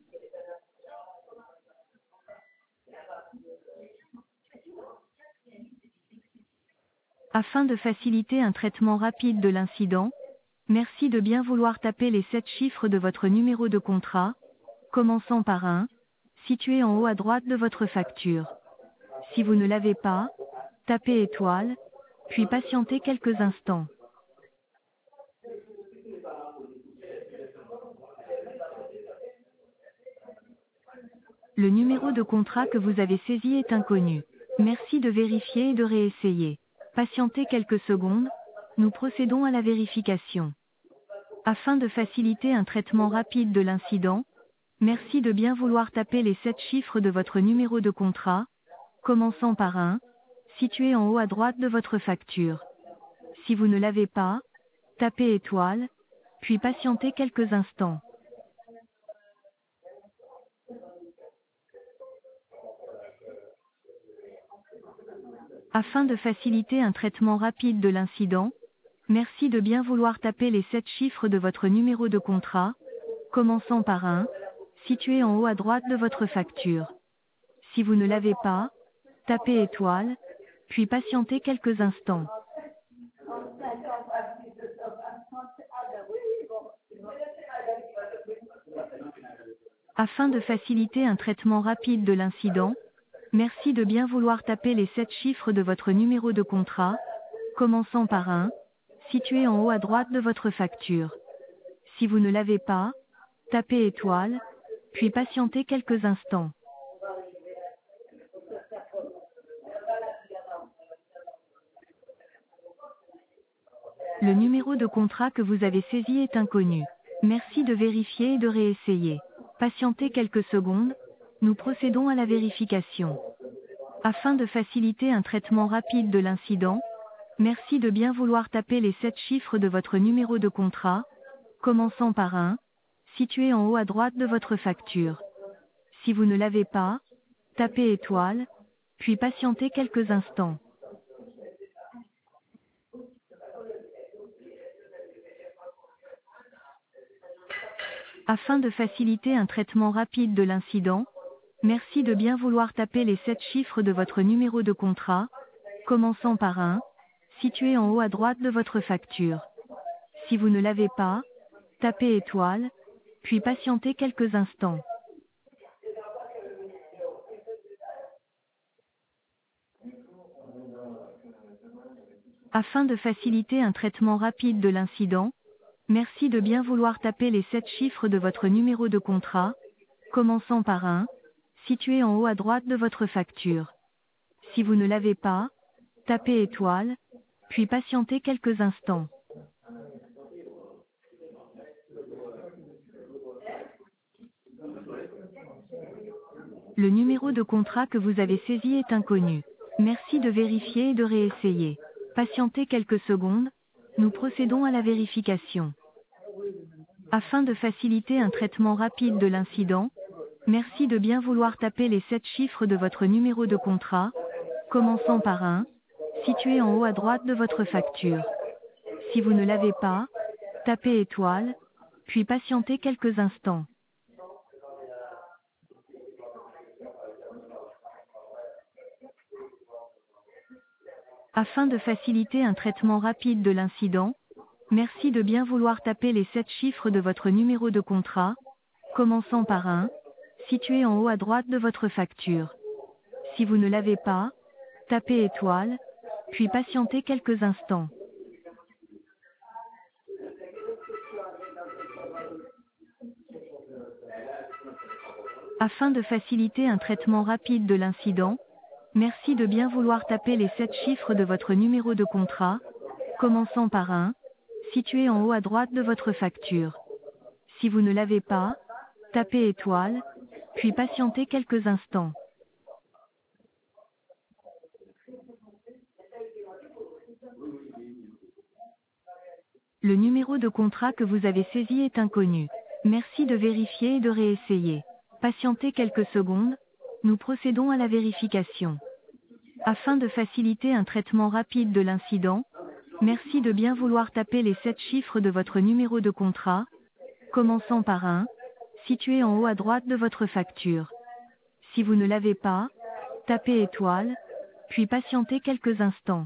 S1: Afin de faciliter un traitement rapide de l'incident, merci de bien vouloir taper les sept chiffres de votre numéro de contrat, commençant par un, situé en haut à droite de votre facture. Si vous ne l'avez pas, tapez étoile, puis patientez quelques instants. Le numéro de contrat que vous avez saisi est inconnu. Merci de vérifier et de réessayer. Patientez quelques secondes, nous procédons à la vérification. Afin de faciliter un traitement rapide de l'incident, merci de bien vouloir taper les sept chiffres de votre numéro de contrat, commençant par un, situé en haut à droite de votre facture. Si vous ne l'avez pas, tapez étoile, puis patientez quelques instants. Afin de faciliter un traitement rapide de l'incident, merci de bien vouloir taper les sept chiffres de votre numéro de contrat, commençant par un, situé en haut à droite de votre facture. Si vous ne l'avez pas, tapez étoile, puis patientez quelques instants. Afin de faciliter un traitement rapide de l'incident, merci de bien vouloir taper les sept chiffres de votre numéro de contrat, commençant par un, situé en haut à droite de votre facture. Si vous ne l'avez pas, tapez étoile, puis patientez quelques instants. Le numéro de contrat que vous avez saisi est inconnu. Merci de vérifier et de réessayer. Patientez quelques secondes, nous procédons à la vérification. Afin de faciliter un traitement rapide de l'incident, merci de bien vouloir taper les sept chiffres de votre numéro de contrat, commençant par un, situé en haut à droite de votre facture. Si vous ne l'avez pas, tapez étoile, puis patientez quelques instants. Afin de faciliter un traitement rapide de l'incident, merci de bien vouloir taper les sept chiffres de votre numéro de contrat, commençant par un, situé en haut à droite de votre facture. Si vous ne l'avez pas, tapez étoile, puis patientez quelques instants. Afin de faciliter un traitement rapide de l'incident, merci de bien vouloir taper les sept chiffres de votre numéro de contrat, commençant par un, situé en haut à droite de votre facture. Si vous ne l'avez pas, tapez étoile, puis patientez quelques instants. Le numéro de contrat que vous avez saisi est inconnu. Merci de vérifier et de réessayer. Patientez quelques secondes, nous procédons à la vérification. Afin de faciliter un traitement rapide de l'incident, merci de bien vouloir taper les sept chiffres de votre numéro de contrat, commençant par un, situé en haut à droite de votre facture. Si vous ne l'avez pas, tapez étoile, puis patientez quelques instants. Afin de faciliter un traitement rapide de l'incident, merci de bien vouloir taper les sept chiffres de votre numéro de contrat, commençant par un, situé en haut à droite de votre facture. Si vous ne l'avez pas, tapez étoile, puis patientez quelques instants. Afin de faciliter un traitement rapide de l'incident, merci de bien vouloir taper les sept chiffres de votre numéro de contrat, commençant par un, situé en haut à droite de votre facture. Si vous ne l'avez pas, tapez étoile, puis patientez quelques instants. Le numéro de contrat que vous avez saisi est inconnu. Merci de vérifier et de réessayer. Patientez quelques secondes, nous procédons à la vérification. Afin de faciliter un traitement rapide de l'incident, merci de bien vouloir taper les sept chiffres de votre numéro de contrat, commençant par un, situé en haut à droite de votre facture. Si vous ne l'avez pas, tapez étoile, puis patientez quelques instants.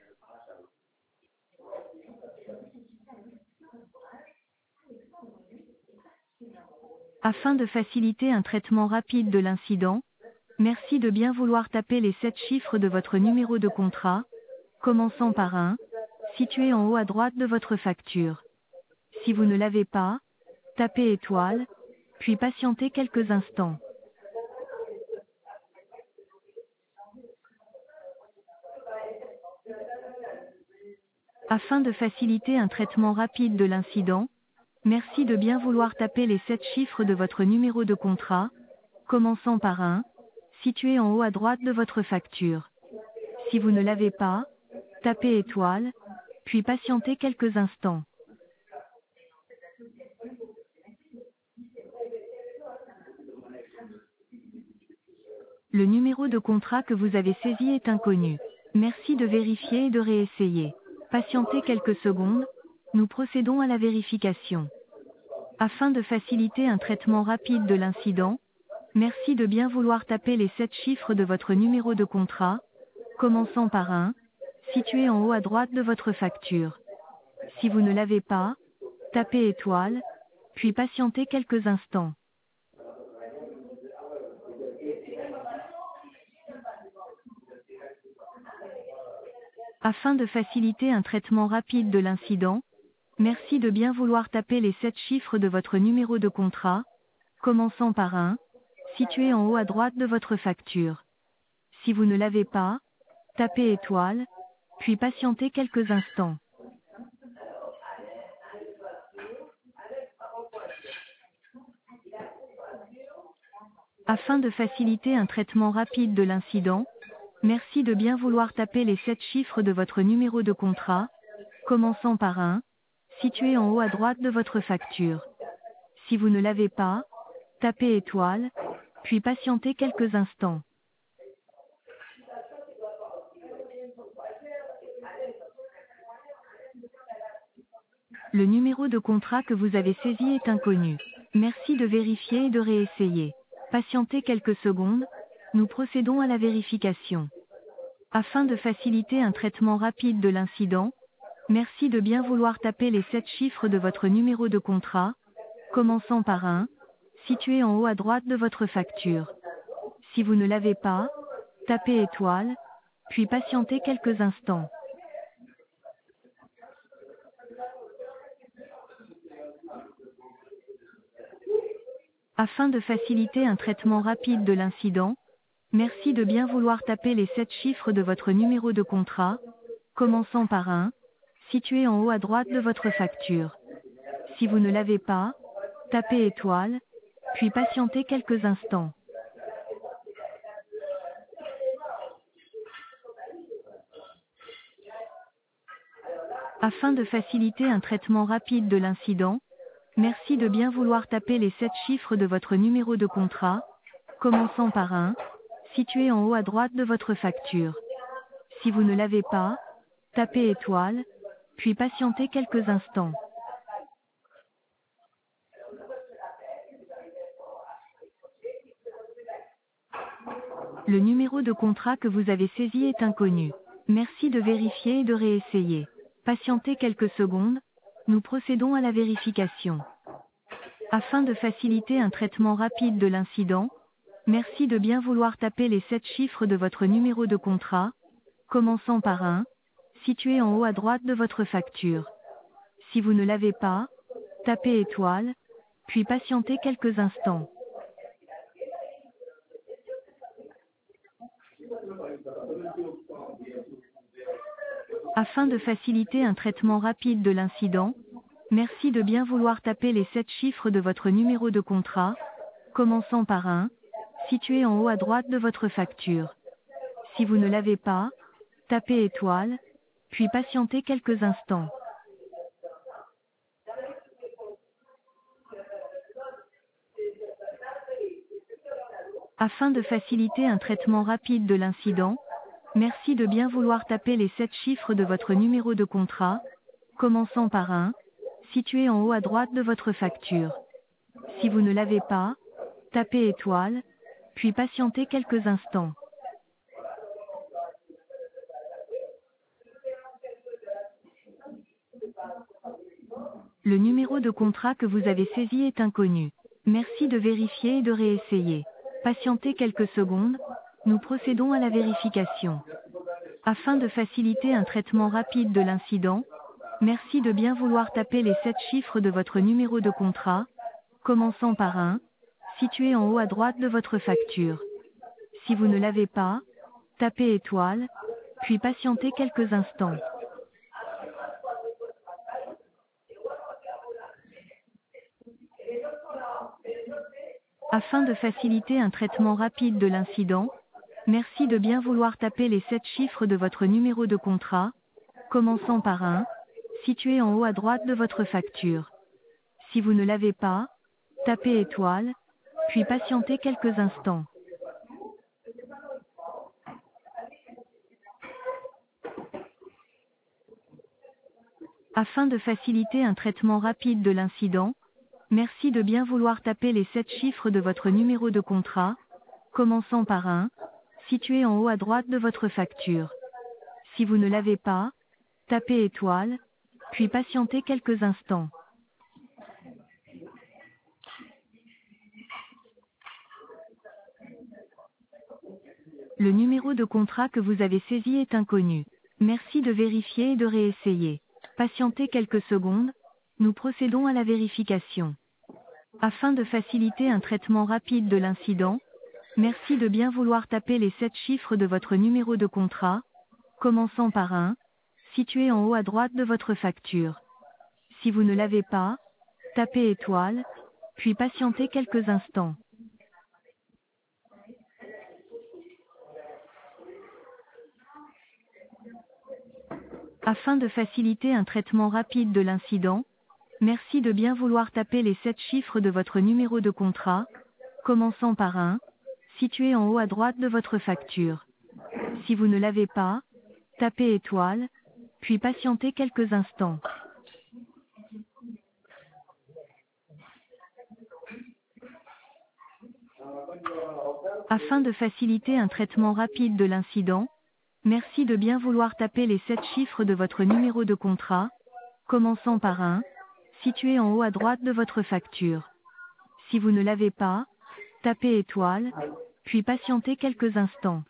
S1: Afin de faciliter un traitement rapide de l'incident, merci de bien vouloir taper les sept chiffres de votre numéro de contrat, commençant par un, situé en haut à droite de votre facture. Si vous ne l'avez pas, tapez étoile, puis patientez quelques instants. Afin de faciliter un traitement rapide de l'incident, merci de bien vouloir taper les sept chiffres de votre numéro de contrat, commençant par un, situé en haut à droite de votre facture. Si vous ne l'avez pas, tapez étoile, puis patientez quelques instants. Le numéro de contrat que vous avez saisi est inconnu. Merci de vérifier et de réessayer. Patientez quelques secondes, nous procédons à la vérification. Afin de faciliter un traitement rapide de l'incident, merci de bien vouloir taper les sept chiffres de votre numéro de contrat, commençant par un, situé en haut à droite de votre facture. Si vous ne l'avez pas, tapez étoile, puis patientez quelques instants. Afin de faciliter un traitement rapide de l'incident, merci de bien vouloir taper les sept chiffres de votre numéro de contrat, commençant par un, situé en haut à droite de votre facture. Si vous ne l'avez pas, tapez étoile, puis patientez quelques instants. Afin de faciliter un traitement rapide de l'incident, merci de bien vouloir taper les sept chiffres de votre numéro de contrat, commençant par un, situé en haut à droite de votre facture. Si vous ne l'avez pas, tapez étoile, puis patientez quelques instants. Le numéro de contrat que vous avez saisi est inconnu. Merci de vérifier et de réessayer. Patientez quelques secondes, nous procédons à la vérification. Afin de faciliter un traitement rapide de l'incident, merci de bien vouloir taper les sept chiffres de votre numéro de contrat, commençant par un, situé en haut à droite de votre facture. Si vous ne l'avez pas, tapez étoile, puis patientez quelques instants. Afin de faciliter un traitement rapide de l'incident, merci de bien vouloir taper les sept chiffres de votre numéro de contrat, commençant par un, situé en haut à droite de votre facture. Si vous ne l'avez pas, tapez étoile, puis patientez quelques instants. Afin de faciliter un traitement rapide de l'incident, merci de bien vouloir taper les sept chiffres de votre numéro de contrat, commençant par un, situé en haut à droite de votre facture. Si vous ne l'avez pas, tapez étoile, puis patientez quelques instants. Le numéro de contrat que vous avez saisi est inconnu. Merci de vérifier et de réessayer. Patientez quelques secondes, nous procédons à la vérification. Afin de faciliter un traitement rapide de l'incident, merci de bien vouloir taper les sept chiffres de votre numéro de contrat, commençant par un, situé en haut à droite de votre facture. Si vous ne l'avez pas, tapez étoile, puis patientez quelques instants. Afin de faciliter un traitement rapide de l'incident, merci de bien vouloir taper les sept chiffres de votre numéro de contrat, commençant par un, situé en haut à droite de votre facture. Si vous ne l'avez pas, tapez étoile, puis patientez quelques instants. Afin de faciliter un traitement rapide de l'incident, merci de bien vouloir taper les sept chiffres de votre numéro de contrat, commençant par un, situé en haut à droite de votre facture. Si vous ne l'avez pas, tapez étoile, puis patientez quelques instants. Le numéro de contrat que vous avez saisi est inconnu. Merci de vérifier et de réessayer. Patientez quelques secondes, nous procédons à la vérification. Afin de faciliter un traitement rapide de l'incident, merci de bien vouloir taper les sept chiffres de votre numéro de contrat, commençant par un, situé en haut à droite de votre facture. Si vous ne l'avez pas, tapez étoile, puis patientez quelques instants. Afin de faciliter un traitement rapide de l'incident, merci de bien vouloir taper les sept chiffres de votre numéro de contrat, commençant par un, situé en haut à droite de votre facture. Si vous ne l'avez pas, tapez étoile, puis patientez quelques instants. Afin de faciliter un traitement rapide de l'incident, merci de bien vouloir taper les sept chiffres de votre numéro de contrat, commençant par un, situé en haut à droite de votre facture. Si vous ne l'avez pas, tapez étoile, puis patientez quelques instants. Le numéro de contrat que vous avez saisi est inconnu. Merci de vérifier et de réessayer. Patientez quelques secondes, nous procédons à la vérification. Afin de faciliter un traitement rapide de l'incident, merci de bien vouloir taper les sept chiffres de votre numéro de contrat, commençant par un, situé en haut à droite de votre facture. Si vous ne l'avez pas, tapez étoile, puis patientez quelques instants. Afin de faciliter un traitement rapide de l'incident, merci de bien vouloir taper les sept chiffres de votre numéro de contrat, commençant par un, situé en haut à droite de votre facture. Si vous ne l'avez pas, tapez étoile, puis patientez quelques instants. Afin de faciliter un traitement rapide de l'incident, merci de bien vouloir taper les sept chiffres de votre numéro de contrat, commençant par un, situé en haut à droite de votre facture. Si vous ne l'avez pas, tapez étoile, puis patientez quelques instants.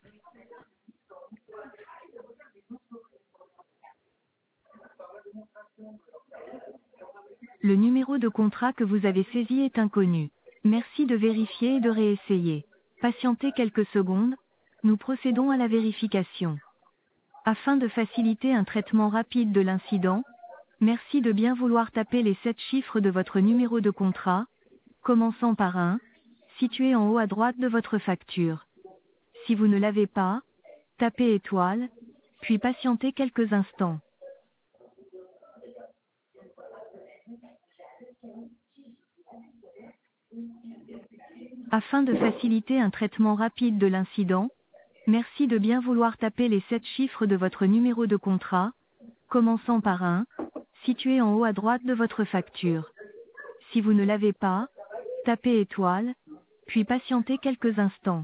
S1: Le numéro de contrat que vous avez saisi est inconnu. Merci de vérifier et de réessayer. Patientez quelques secondes, nous procédons à la vérification. Afin de faciliter un traitement rapide de l'incident, merci de bien vouloir taper les sept chiffres de votre numéro de contrat, commençant par un, situé en haut à droite de votre facture. Si vous ne l'avez pas, tapez étoile, puis patientez quelques instants. Afin de faciliter un traitement rapide de l'incident, merci de bien vouloir taper les sept chiffres de votre numéro de contrat, commençant par un, situé en haut à droite de votre facture. Si vous ne l'avez pas, tapez étoile, puis patientez quelques instants.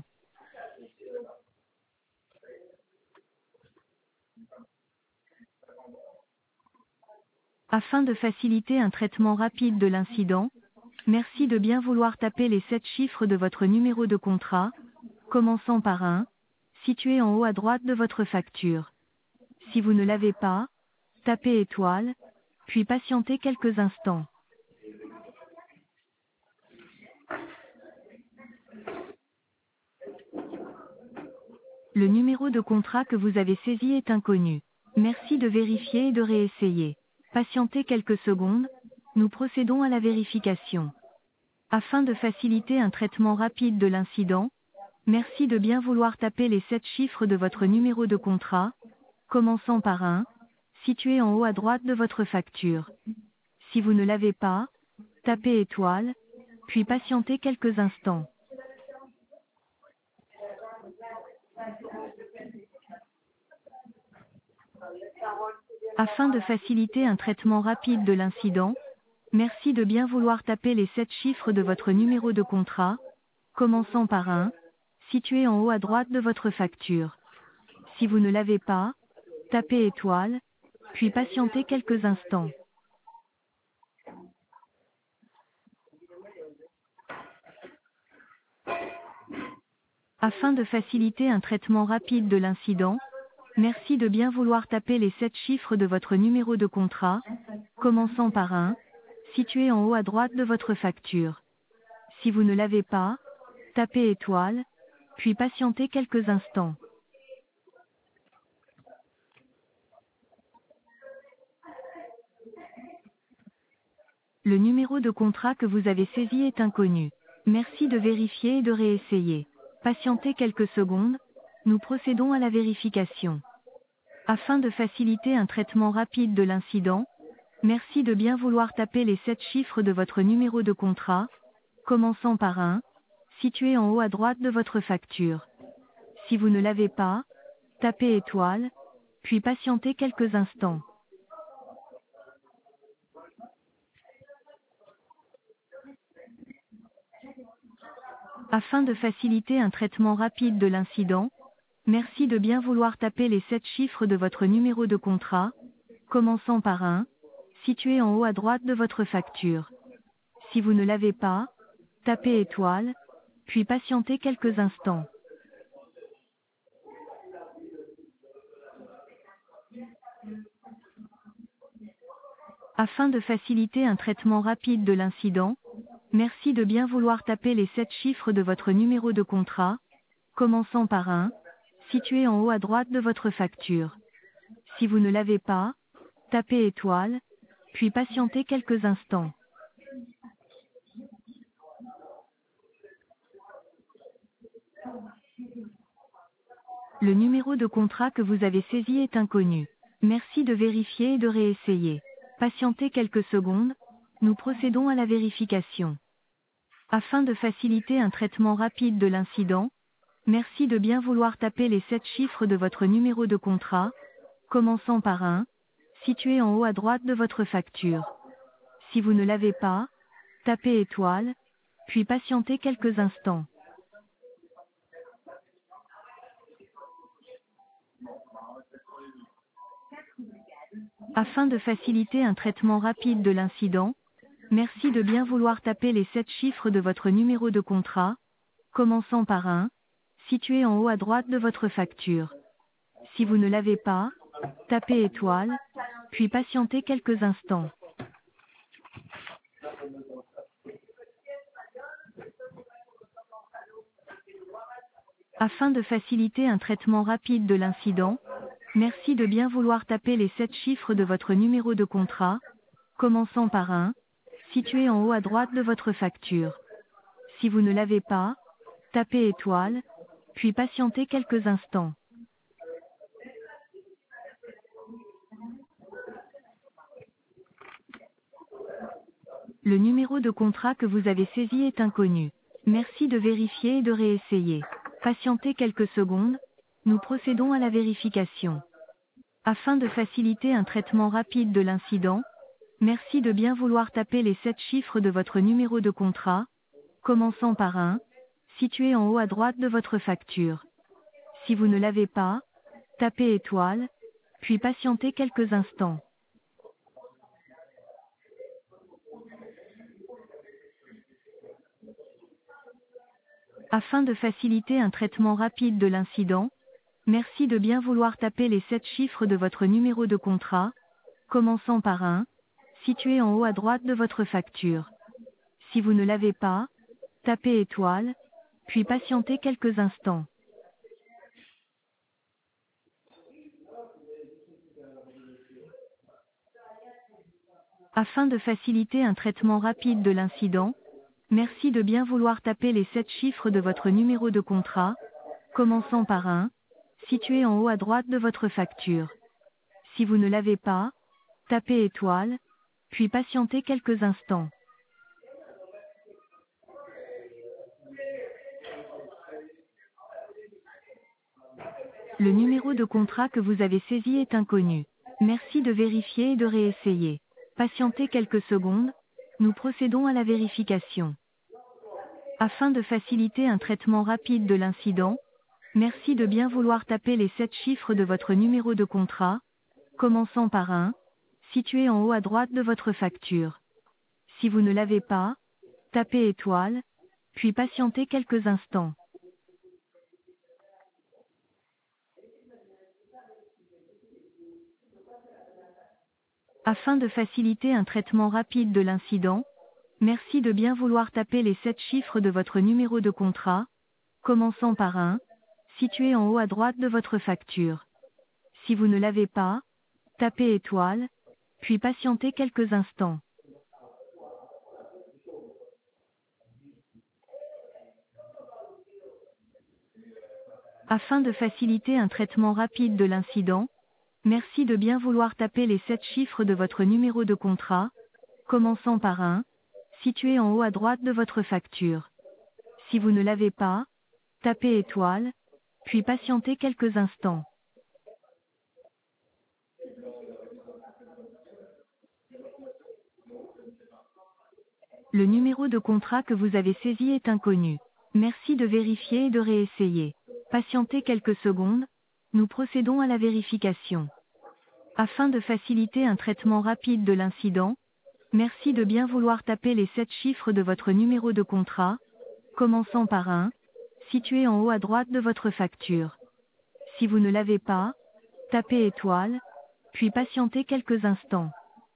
S1: Afin de faciliter un traitement rapide de l'incident, merci de bien vouloir taper les sept chiffres de votre numéro de contrat, commençant par un, situé en haut à droite de votre facture. Si vous ne l'avez pas, tapez étoile, puis patientez quelques instants. Le numéro de contrat que vous avez saisi est inconnu. Merci de vérifier et de réessayer. Patientez quelques secondes, nous procédons à la vérification. Afin de faciliter un traitement rapide de l'incident, merci de bien vouloir taper les sept chiffres de votre numéro de contrat, commençant par un, situé en haut à droite de votre facture. Si vous ne l'avez pas, tapez étoile, puis patientez quelques instants. Afin de faciliter un traitement rapide de l'incident, merci de bien vouloir taper les sept chiffres de votre numéro de contrat, commençant par un, situé en haut à droite de votre facture. Si vous ne l'avez pas, tapez étoile, puis patientez quelques instants. Afin de faciliter un traitement rapide de l'incident, merci de bien vouloir taper les sept chiffres de votre numéro de contrat, commençant par un, situé en haut à droite de votre facture. Si vous ne l'avez pas, tapez étoile, puis patientez quelques instants. Le numéro de contrat que vous avez saisi est inconnu. Merci de vérifier et de réessayer. Patientez quelques secondes, nous procédons à la vérification. Afin de faciliter un traitement rapide de l'incident, merci de bien vouloir taper les sept chiffres de votre numéro de contrat, commençant par un, situé en haut à droite de votre facture. Si vous ne l'avez pas, tapez étoile, puis patientez quelques instants. Afin de faciliter un traitement rapide de l'incident, merci de bien vouloir taper les sept chiffres de votre numéro de contrat, commençant par un, situé en haut à droite de votre facture. Si vous ne l'avez pas, tapez étoile, puis patientez quelques instants. Afin de faciliter un traitement rapide de l'incident, merci de bien vouloir taper les sept chiffres de votre numéro de contrat, commençant par un, situé en haut à droite de votre facture. Si vous ne l'avez pas, tapez étoile, puis patientez quelques instants. Le numéro de contrat que vous avez saisi est inconnu. Merci de vérifier et de réessayer. Patientez quelques secondes, nous procédons à la vérification. Afin de faciliter un traitement rapide de l'incident, merci de bien vouloir taper les sept chiffres de votre numéro de contrat, commençant par un, situé en haut à droite de votre facture. Si vous ne l'avez pas, tapez étoile, puis patientez quelques instants. Afin de faciliter un traitement rapide de l'incident, merci de bien vouloir taper les sept chiffres de votre numéro de contrat, commençant par un, situé en haut à droite de votre facture. Si vous ne l'avez pas, tapez étoile, puis patientez quelques instants. Afin de faciliter un traitement rapide de l'incident, merci de bien vouloir taper les sept chiffres de votre numéro de contrat, commençant par un, situé en haut à droite de votre facture. Si vous ne l'avez pas, tapez étoile, puis patientez quelques instants. Le numéro de contrat que vous avez saisi est inconnu. Merci de vérifier et de réessayer. Patientez quelques secondes, nous procédons à la vérification. Afin de faciliter un traitement rapide de l'incident, merci de bien vouloir taper les sept chiffres de votre numéro de contrat, commençant par un, situé en haut à droite de votre facture. Si vous ne l'avez pas, tapez étoile, puis patientez quelques instants. Afin de faciliter un traitement rapide de l'incident, merci de bien vouloir taper les sept chiffres de votre numéro de contrat, commençant par un, situé en haut à droite de votre facture. Si vous ne l'avez pas, tapez étoile, puis patientez quelques instants. Afin de faciliter un traitement rapide de l'incident, merci de bien vouloir taper les sept chiffres de votre numéro de contrat, commençant par un, situé en haut à droite de votre facture. Si vous ne l'avez pas, tapez étoile, puis patientez quelques instants. Le numéro de contrat que vous avez saisi est inconnu. Merci de vérifier et de réessayer. Patientez quelques secondes, nous procédons à la vérification. Afin de faciliter un traitement rapide de l'incident, merci de bien vouloir taper les sept chiffres de votre numéro de contrat, commençant par un, situé en haut à droite de votre facture. Si vous ne l'avez pas, tapez étoile, puis patientez quelques instants. Afin de faciliter un traitement rapide de l'incident, merci de bien vouloir taper les sept chiffres de votre numéro de contrat, commençant par un, situé en haut à droite de votre facture. Si vous ne l'avez pas, tapez étoile, puis patientez quelques instants. Afin de faciliter un traitement rapide de l'incident, merci de bien vouloir taper les sept chiffres de votre numéro de contrat, commençant par un, situé en haut à droite de votre facture. Si vous ne l'avez pas, tapez étoile, puis patientez quelques instants. Le numéro de contrat que vous avez saisi est inconnu. Merci de vérifier et de réessayer. Patientez quelques secondes, nous procédons à la vérification. Afin de faciliter un traitement rapide de l'incident, merci de bien vouloir taper les sept chiffres de votre numéro de contrat, commençant par un, situé en haut à droite de votre facture. Si vous ne l'avez pas, tapez étoile, puis patientez quelques instants.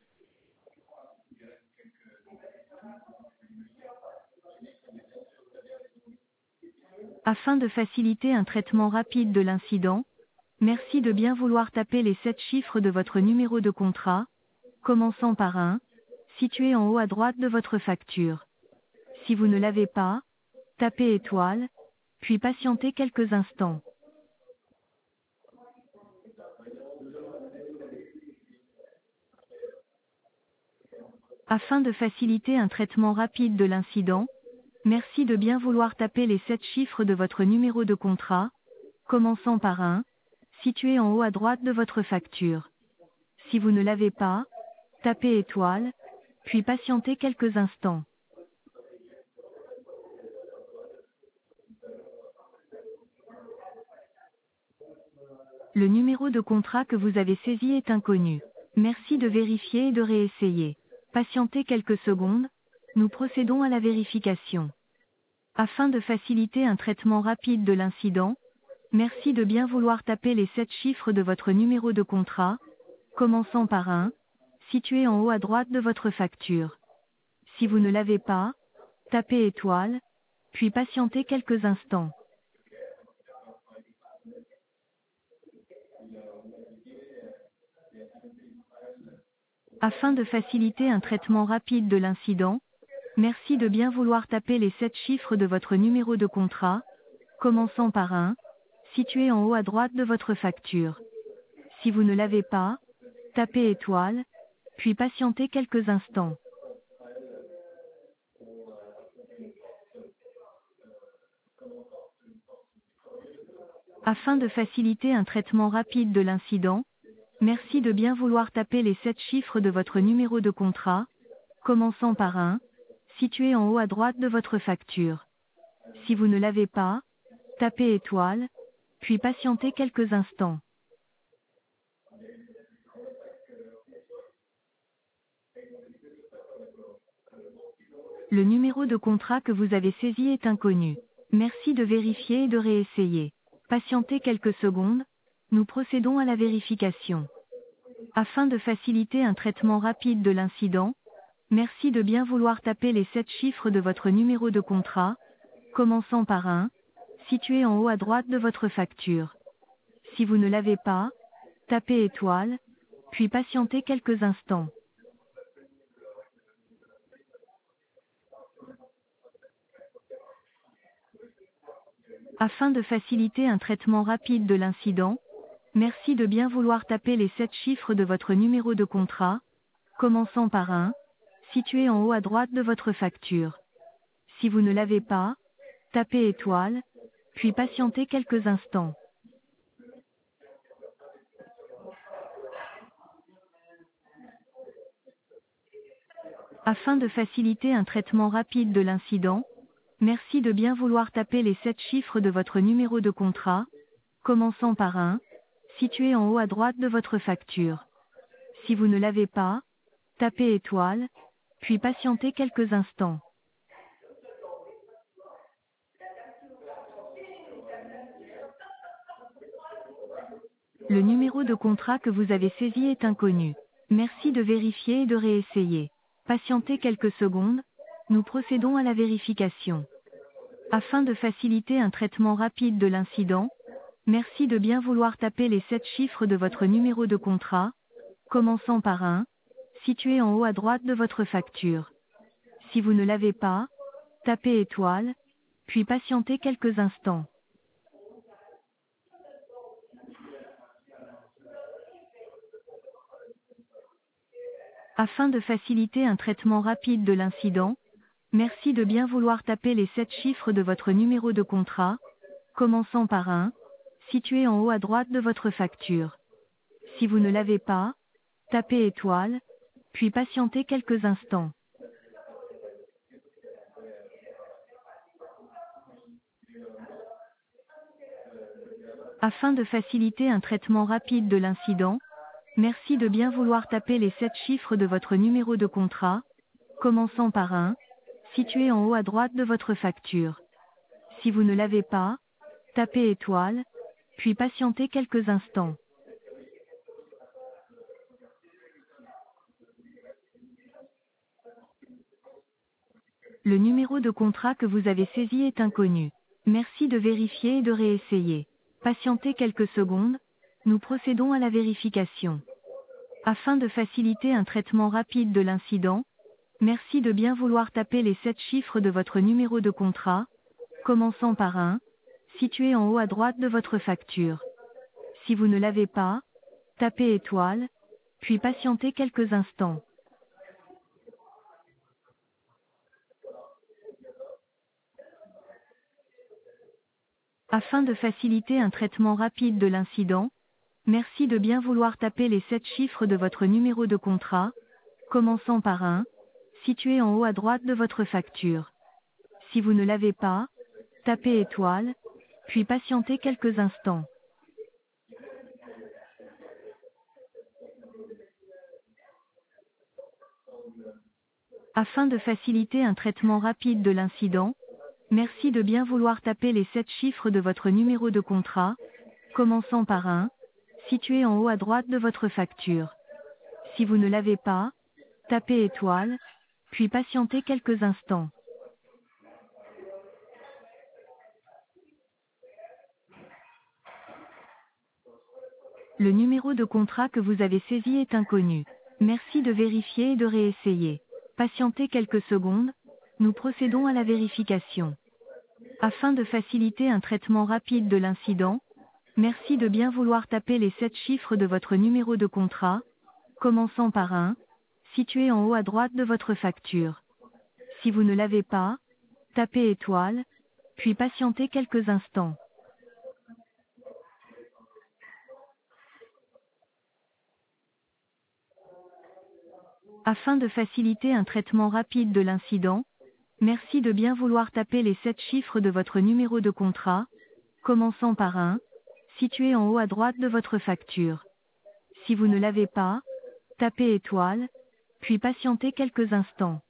S1: Afin de faciliter un traitement rapide de l'incident, merci de bien vouloir taper les sept chiffres de votre numéro de contrat, commençant par un, situé en haut à droite de votre facture. Si vous ne l'avez pas, tapez étoile, puis patientez quelques instants. Afin de faciliter un traitement rapide de l'incident, merci de bien vouloir taper les sept chiffres de votre numéro de contrat, commençant par un, situé en haut à droite de votre facture. Si vous ne l'avez pas, tapez étoile, puis patientez quelques instants. Le numéro de contrat que vous avez saisi est inconnu. Merci de vérifier et de réessayer. Patientez quelques secondes, nous procédons à la vérification. Afin de faciliter un traitement rapide de l'incident, merci de bien vouloir taper les sept chiffres de votre numéro de contrat, commençant par un, situé en haut à droite de votre facture. Si vous ne l'avez pas, tapez étoile, puis patientez quelques instants. Afin de faciliter un traitement rapide de l'incident, merci de bien vouloir taper les sept chiffres de votre numéro de contrat, commençant par un, situé en haut à droite de votre facture. Si vous ne l'avez pas, tapez étoile, puis patientez quelques instants. Afin de faciliter un traitement rapide de l'incident, merci de bien vouloir taper les sept chiffres de votre numéro de contrat, commençant par un, situé en haut à droite de votre facture. Si vous ne l'avez pas, tapez étoile, puis patientez quelques instants. Le numéro de contrat que vous avez saisi est inconnu. Merci de vérifier et de réessayer. Patientez quelques secondes, nous procédons à la vérification. Afin de faciliter un traitement rapide de l'incident, merci de bien vouloir taper les sept chiffres de votre numéro de contrat, commençant par un, situé en haut à droite de votre facture. Si vous ne l'avez pas, tapez étoile, puis patientez quelques instants. Afin de faciliter un traitement rapide de l'incident, merci de bien vouloir taper les sept chiffres de votre numéro de contrat, commençant par un, situé en haut à droite de votre facture. Si vous ne l'avez pas, tapez étoile, puis patientez quelques instants. Afin de faciliter un traitement rapide de l'incident, merci de bien vouloir taper les sept chiffres de votre numéro de contrat, commençant par un, situé en haut à droite de votre facture. Si vous ne l'avez pas, tapez étoile, puis patientez quelques instants. Le numéro de contrat que vous avez saisi est inconnu. Merci de vérifier et de réessayer. Patientez quelques secondes, nous procédons à la vérification. Afin de faciliter un traitement rapide de l'incident, merci de bien vouloir taper les sept chiffres de votre numéro de contrat, commençant par un, situé en haut à droite de votre facture. Si vous ne l'avez pas, tapez étoile, puis patientez quelques instants. Afin de faciliter un traitement rapide de l'incident, merci de bien vouloir taper les sept chiffres de votre numéro de contrat, commençant par un, situé en haut à droite de votre facture. Si vous ne l'avez pas, tapez étoile, puis patientez quelques instants. Afin de faciliter un traitement rapide de l'incident, merci de bien vouloir taper les sept chiffres de votre numéro de contrat, commençant par un, situé en haut à droite de votre facture. Si vous ne l'avez pas, tapez étoile, puis patientez quelques instants. Le numéro de contrat que vous avez saisi est inconnu. Merci de vérifier et de réessayer. Patientez quelques secondes, nous procédons à la vérification. Afin de faciliter un traitement rapide de l'incident, merci de bien vouloir taper les sept chiffres de votre numéro de contrat, commençant par un, situé en haut à droite de votre facture. Si vous ne l'avez pas, tapez étoile, puis patientez quelques instants. Afin de faciliter un traitement rapide de l'incident, merci de bien vouloir taper les sept chiffres de votre numéro de contrat, commençant par un, situé en haut à droite de votre facture. Si vous ne l'avez pas, tapez étoile, puis patientez quelques instants. Afin de faciliter un traitement rapide de l'incident, merci de bien vouloir taper les sept chiffres de votre numéro de contrat, commençant par un, situé en haut à droite de votre facture. Si vous ne l'avez pas, tapez étoile, puis patientez quelques instants. Le numéro de contrat que vous avez saisi est inconnu. Merci de vérifier et de réessayer. Patientez quelques secondes, nous procédons à la vérification. Afin de faciliter un traitement rapide de l'incident, merci de bien vouloir taper les sept chiffres de votre numéro de contrat, commençant par un, situé en haut à droite de votre facture. Si vous ne l'avez pas, tapez étoile, puis patientez quelques instants. Afin de faciliter un traitement rapide de l'incident, merci de bien vouloir taper les sept chiffres de votre numéro de contrat, commençant par un, situé en haut à droite de votre facture. Si vous ne l'avez pas, tapez étoile, puis patientez quelques instants.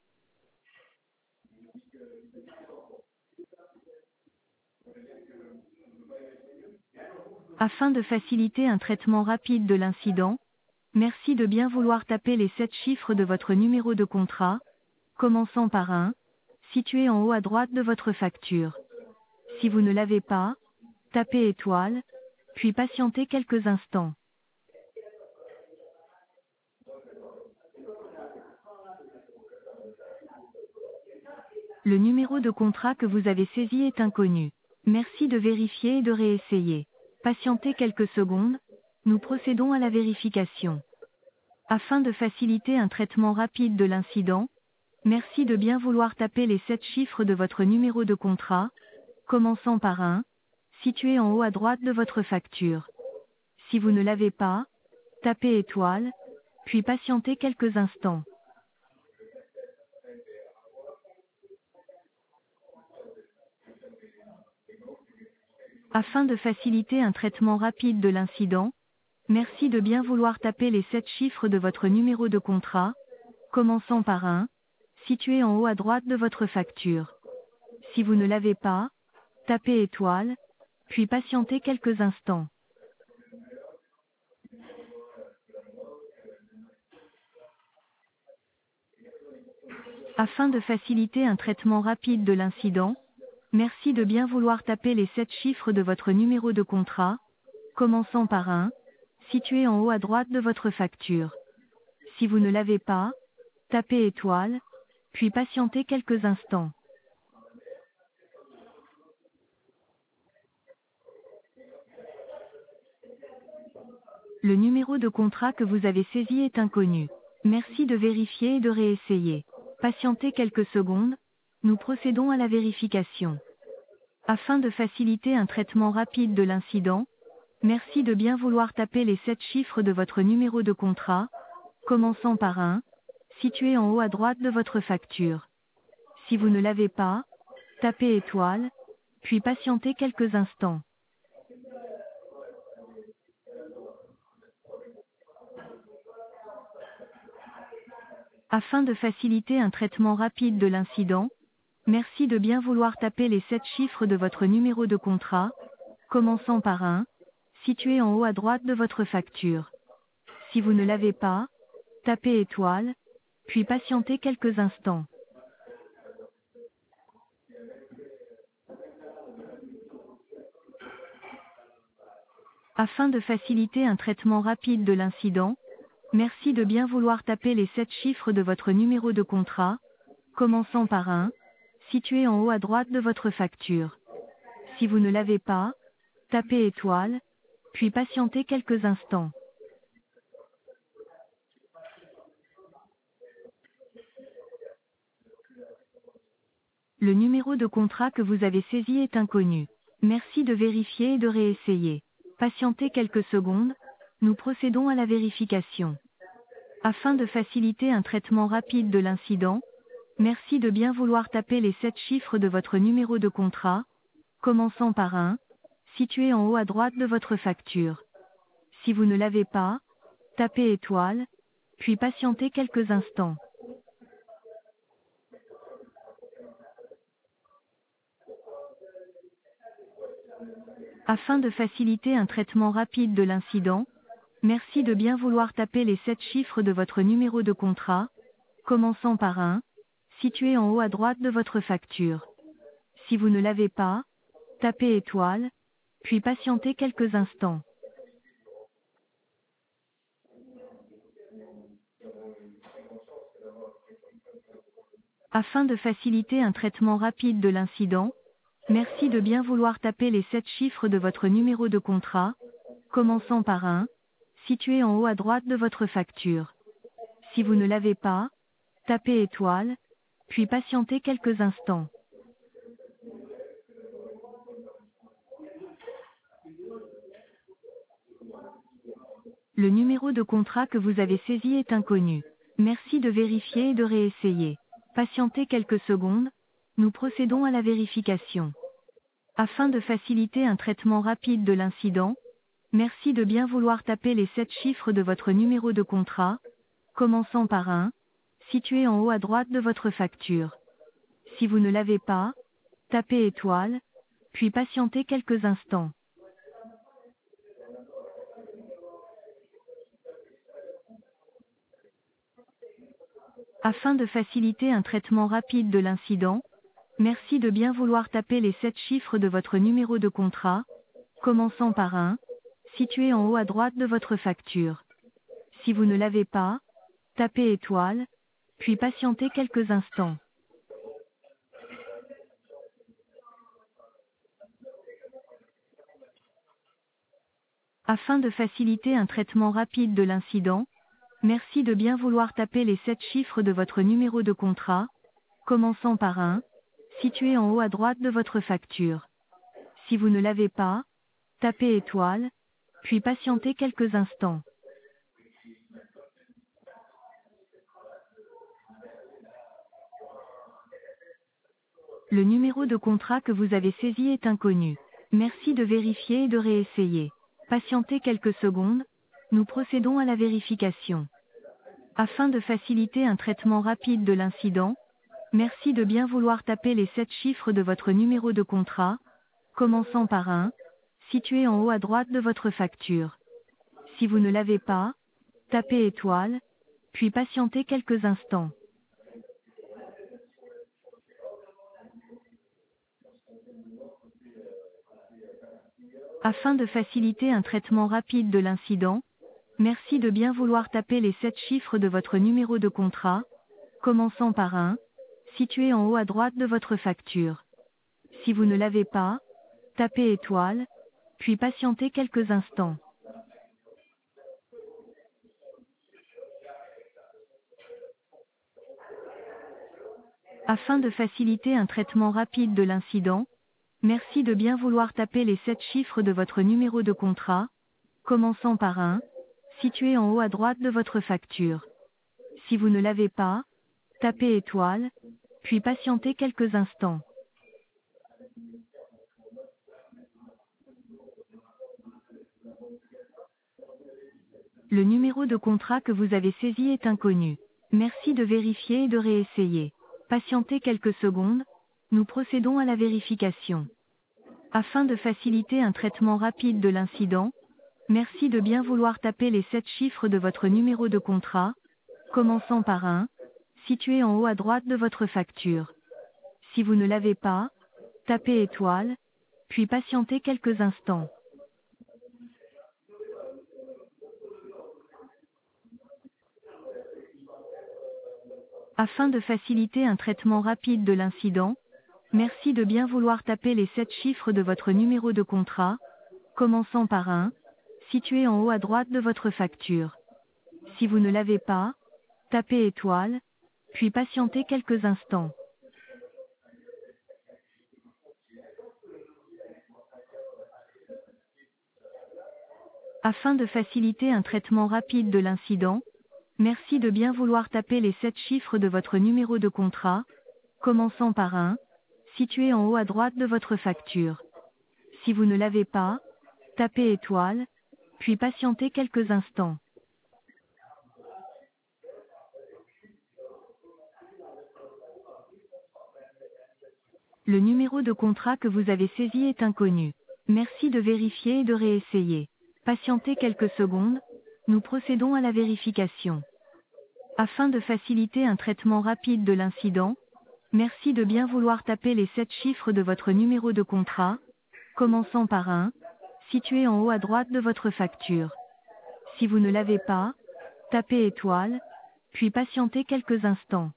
S1: Afin de faciliter un traitement rapide de l'incident, merci de bien vouloir taper les sept chiffres de votre numéro de contrat, commençant par un, situé en haut à droite de votre facture. Si vous ne l'avez pas, tapez étoile, puis patientez quelques instants. Le numéro de contrat que vous avez saisi est inconnu. Merci de vérifier et de réessayer. Patientez quelques secondes, nous procédons à la vérification. Afin de faciliter un traitement rapide de l'incident, merci de bien vouloir taper les sept chiffres de votre numéro de contrat, commençant par un, situé en haut à droite de votre facture. Si vous ne l'avez pas, tapez étoile, puis patientez quelques instants. Afin de faciliter un traitement rapide de l'incident, merci de bien vouloir taper les sept chiffres de votre numéro de contrat, commençant par un, situé en haut à droite de votre facture. Si vous ne l'avez pas, tapez étoile, puis patientez quelques instants. Afin de faciliter un traitement rapide de l'incident, merci de bien vouloir taper les sept chiffres de votre numéro de contrat, commençant par un, situé en haut à droite de votre facture. Si vous ne l'avez pas, tapez étoile, puis patientez quelques instants. Le numéro de contrat que vous avez saisi est inconnu. Merci de vérifier et de réessayer. Patientez quelques secondes, nous procédons à la vérification. Afin de faciliter un traitement rapide de l'incident, merci de bien vouloir taper les sept chiffres de votre numéro de contrat, commençant par un, situé en haut à droite de votre facture. Si vous ne l'avez pas, tapez étoile, puis patientez quelques instants. Afin de faciliter un traitement rapide de l'incident, merci de bien vouloir taper les sept chiffres de votre numéro de contrat, commençant par un, situé en haut à droite de votre facture. Si vous ne l'avez pas, tapez étoile, puis patientez quelques instants. Afin de faciliter un traitement rapide de l'incident, merci de bien vouloir taper les sept chiffres de votre numéro de contrat, commençant par un, situé en haut à droite de votre facture. Si vous ne l'avez pas, tapez étoile, puis patientez quelques instants. Le numéro de contrat que vous avez saisi est inconnu. Merci de vérifier et de réessayer. Patientez quelques secondes, nous procédons à la vérification. Afin de faciliter un traitement rapide de l'incident, merci de bien vouloir taper les sept chiffres de votre numéro de contrat, commençant par un, situé en haut à droite de votre facture. Si vous ne l'avez pas, tapez étoile, puis patientez quelques instants. Afin de faciliter un traitement rapide de l'incident, merci de bien vouloir taper les sept chiffres de votre numéro de contrat, commençant par un, situé en haut à droite de votre facture. Si vous ne l'avez pas, tapez étoile, puis patientez quelques instants. Afin de faciliter un traitement rapide de l'incident, merci de bien vouloir taper les sept chiffres de votre numéro de contrat, commençant par un, situé en haut à droite de votre facture. Si vous ne l'avez pas, tapez étoile, puis patientez quelques instants. Le numéro de contrat que vous avez saisi est inconnu. Merci de vérifier et de réessayer. Patientez quelques secondes, nous procédons à la vérification. Afin de faciliter un traitement rapide de l'incident, merci de bien vouloir taper les sept chiffres de votre numéro de contrat, commençant par un, situé en haut à droite de votre facture. Si vous ne l'avez pas, tapez étoile, puis patientez quelques instants. Afin de faciliter un traitement rapide de l'incident, merci de bien vouloir taper les sept chiffres de votre numéro de contrat, commençant par un, situé en haut à droite de votre facture. Si vous ne l'avez pas, tapez étoile, puis patientez quelques instants. Afin de faciliter un traitement rapide de l'incident, merci de bien vouloir taper les sept chiffres de votre numéro de contrat, commençant par un, situé en haut à droite de votre facture. Si vous ne l'avez pas, tapez étoile, puis patientez quelques instants. Le numéro de contrat que vous avez saisi est inconnu. Merci de vérifier et de réessayer. Patientez quelques secondes, nous procédons à la vérification. Afin de faciliter un traitement rapide de l'incident, merci de bien vouloir taper les sept chiffres de votre numéro de contrat, commençant par un, situé en haut à droite de votre facture. Si vous ne l'avez pas, tapez étoile, puis patientez quelques instants. Afin de faciliter un traitement rapide de l'incident, merci de bien vouloir taper les sept chiffres de votre numéro de contrat, commençant par un, situé en haut à droite de votre facture. Si vous ne l'avez pas, tapez étoile, puis patientez quelques instants. Afin de faciliter un traitement rapide de l'incident, merci de bien vouloir taper les sept chiffres de votre numéro de contrat, commençant par un, situé en haut à droite de votre facture. Si vous ne l'avez pas, tapez étoile, puis patientez quelques instants. Le numéro de contrat que vous avez saisi est inconnu. Merci de vérifier et de réessayer. Patientez quelques secondes, nous procédons à la vérification. Afin de faciliter un traitement rapide de l'incident, merci de bien vouloir taper les sept chiffres de votre numéro de contrat, commençant par un, situé en haut à droite de votre facture. Si vous ne l'avez pas, tapez étoile, puis patientez quelques instants. Afin de faciliter un traitement rapide de l'incident, merci de bien vouloir taper les sept chiffres de votre numéro de contrat, commençant par un, situé en haut à droite de votre facture. Si vous ne l'avez pas, tapez étoile, puis patientez quelques instants. Afin de faciliter un traitement rapide de l'incident, merci de bien vouloir taper les sept chiffres de votre numéro de contrat, commençant par un, situé en haut à droite de votre facture. Si vous ne l'avez pas, tapez étoile, puis patientez quelques instants. Le numéro de contrat que vous avez saisi est inconnu. Merci de vérifier et de réessayer. Patientez quelques secondes, nous procédons à la vérification. Afin de faciliter un traitement rapide de l'incident, merci de bien vouloir taper les sept chiffres de votre numéro de contrat, commençant par un, situé en haut à droite de votre facture. Si vous ne l'avez pas, tapez étoile, puis patientez quelques instants.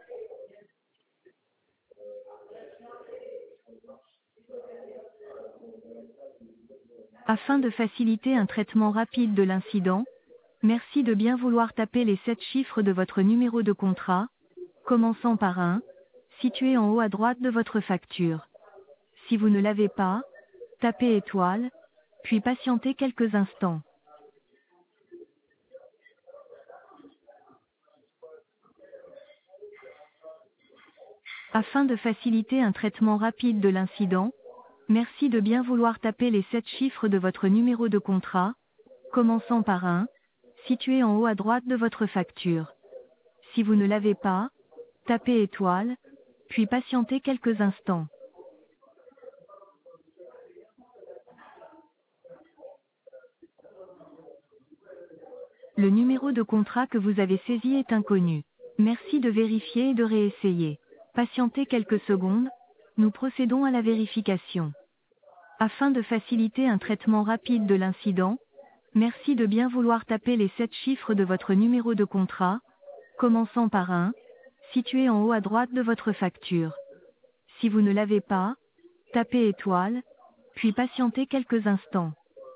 S1: Afin de faciliter un traitement rapide de l'incident, merci de bien vouloir taper les sept chiffres de votre numéro de contrat, commençant par un, situé en haut à droite de votre facture. Si vous ne l'avez pas, tapez étoile, puis patientez quelques instants. Afin de faciliter un traitement rapide de l'incident, merci de bien vouloir taper les sept chiffres de votre numéro de contrat, commençant par un, situé en haut à droite de votre facture. Si vous ne l'avez pas, tapez étoile, puis patientez quelques instants. Le numéro de contrat que vous avez saisi est inconnu. Merci de vérifier et de réessayer. Patientez quelques secondes, nous procédons à la vérification. Afin de faciliter un traitement rapide de l'incident, merci de bien vouloir taper les sept chiffres de votre numéro de contrat, commençant par un, situé en haut à droite de votre facture. Si vous ne l'avez pas, tapez étoile, puis patientez quelques instants.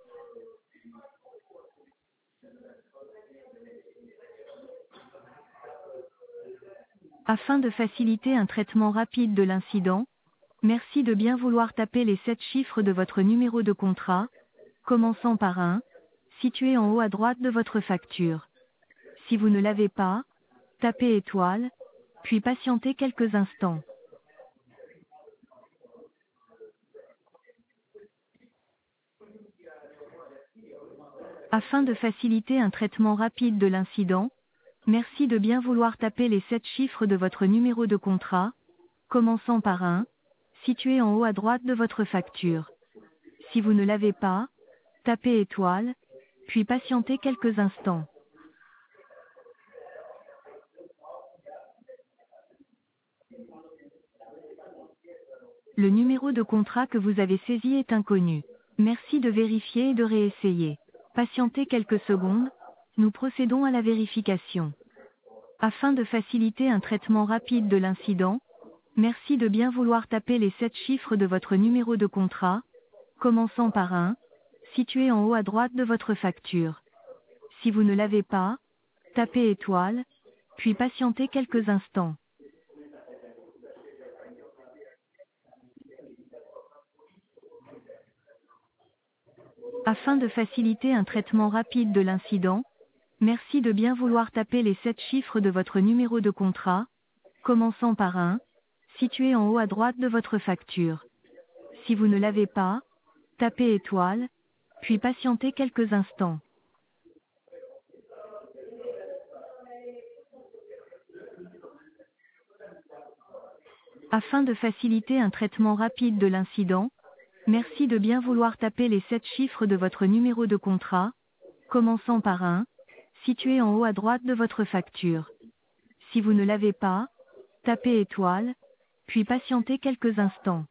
S1: Afin de faciliter un traitement rapide de l'incident, merci de bien vouloir taper les sept chiffres de votre numéro de contrat, commençant par un, situé en haut à droite de votre facture. Si vous ne l'avez pas, tapez étoile, puis patientez quelques instants. Afin de faciliter un traitement rapide de l'incident, merci de bien vouloir taper les sept chiffres de votre numéro de contrat, commençant par un, situé en haut à droite de votre facture. Si vous ne l'avez pas, tapez étoile, puis patientez quelques instants. Le numéro de contrat que vous avez saisi est inconnu. Merci de vérifier et de réessayer. Patientez quelques secondes, nous procédons à la vérification. Afin de faciliter un traitement rapide de l'incident, merci de bien vouloir taper les sept chiffres de votre numéro de contrat, commençant par un, situé en haut à droite de votre facture. Si vous ne l'avez pas, tapez étoile, puis patientez quelques instants. Afin de faciliter un traitement rapide de l'incident, merci de bien vouloir taper les sept chiffres de votre numéro de contrat, commençant par un, situé en haut à droite de votre facture. Si vous ne l'avez pas, tapez étoile, puis patientez quelques instants. Afin de faciliter un traitement rapide de l'incident, merci de bien vouloir taper les sept chiffres de votre numéro de contrat, commençant par un, situé en haut à droite de votre facture. Si vous ne l'avez pas, tapez étoile, puis patientez quelques instants.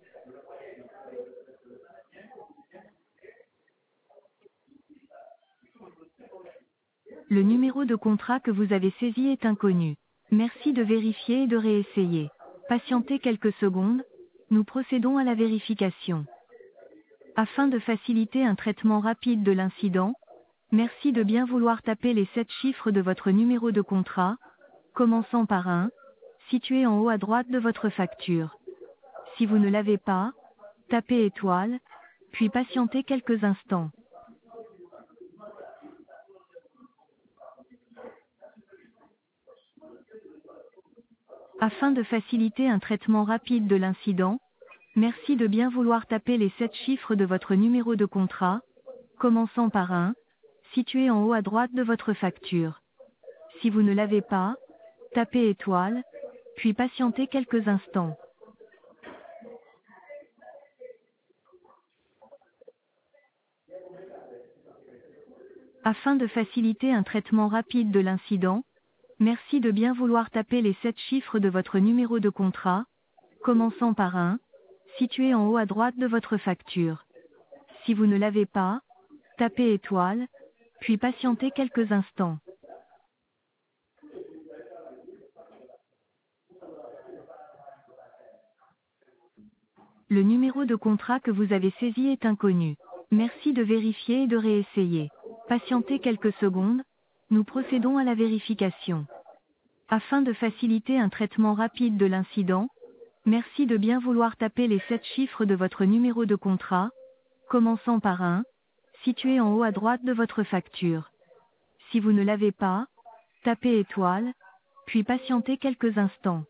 S1: Le numéro de contrat que vous avez saisi est inconnu. Merci de vérifier et de réessayer. Patientez quelques secondes, nous procédons à la vérification. Afin de faciliter un traitement rapide de l'incident, merci de bien vouloir taper les sept chiffres de votre numéro de contrat, commençant par un, situé en haut à droite de votre facture. Si vous ne l'avez pas, tapez étoile, puis patientez quelques instants. Afin de faciliter un traitement rapide de l'incident, merci de bien vouloir taper les sept chiffres de votre numéro de contrat, commençant par un, situé en haut à droite de votre facture. Si vous ne l'avez pas, tapez étoile, puis patientez quelques instants. Afin de faciliter un traitement rapide de l'incident, merci de bien vouloir taper les sept chiffres de votre numéro de contrat, commençant par un, situé en haut à droite de votre facture. Si vous ne l'avez pas, tapez étoile, puis patientez quelques instants. Le numéro de contrat que vous avez saisi est inconnu. Merci de vérifier et de réessayer. Patientez quelques secondes, nous procédons à la vérification. Afin de faciliter un traitement rapide de l'incident, merci de bien vouloir taper les sept chiffres de votre numéro de contrat, commençant par un, situé en haut à droite de votre facture. Si vous ne l'avez pas, tapez étoile, puis patientez quelques instants.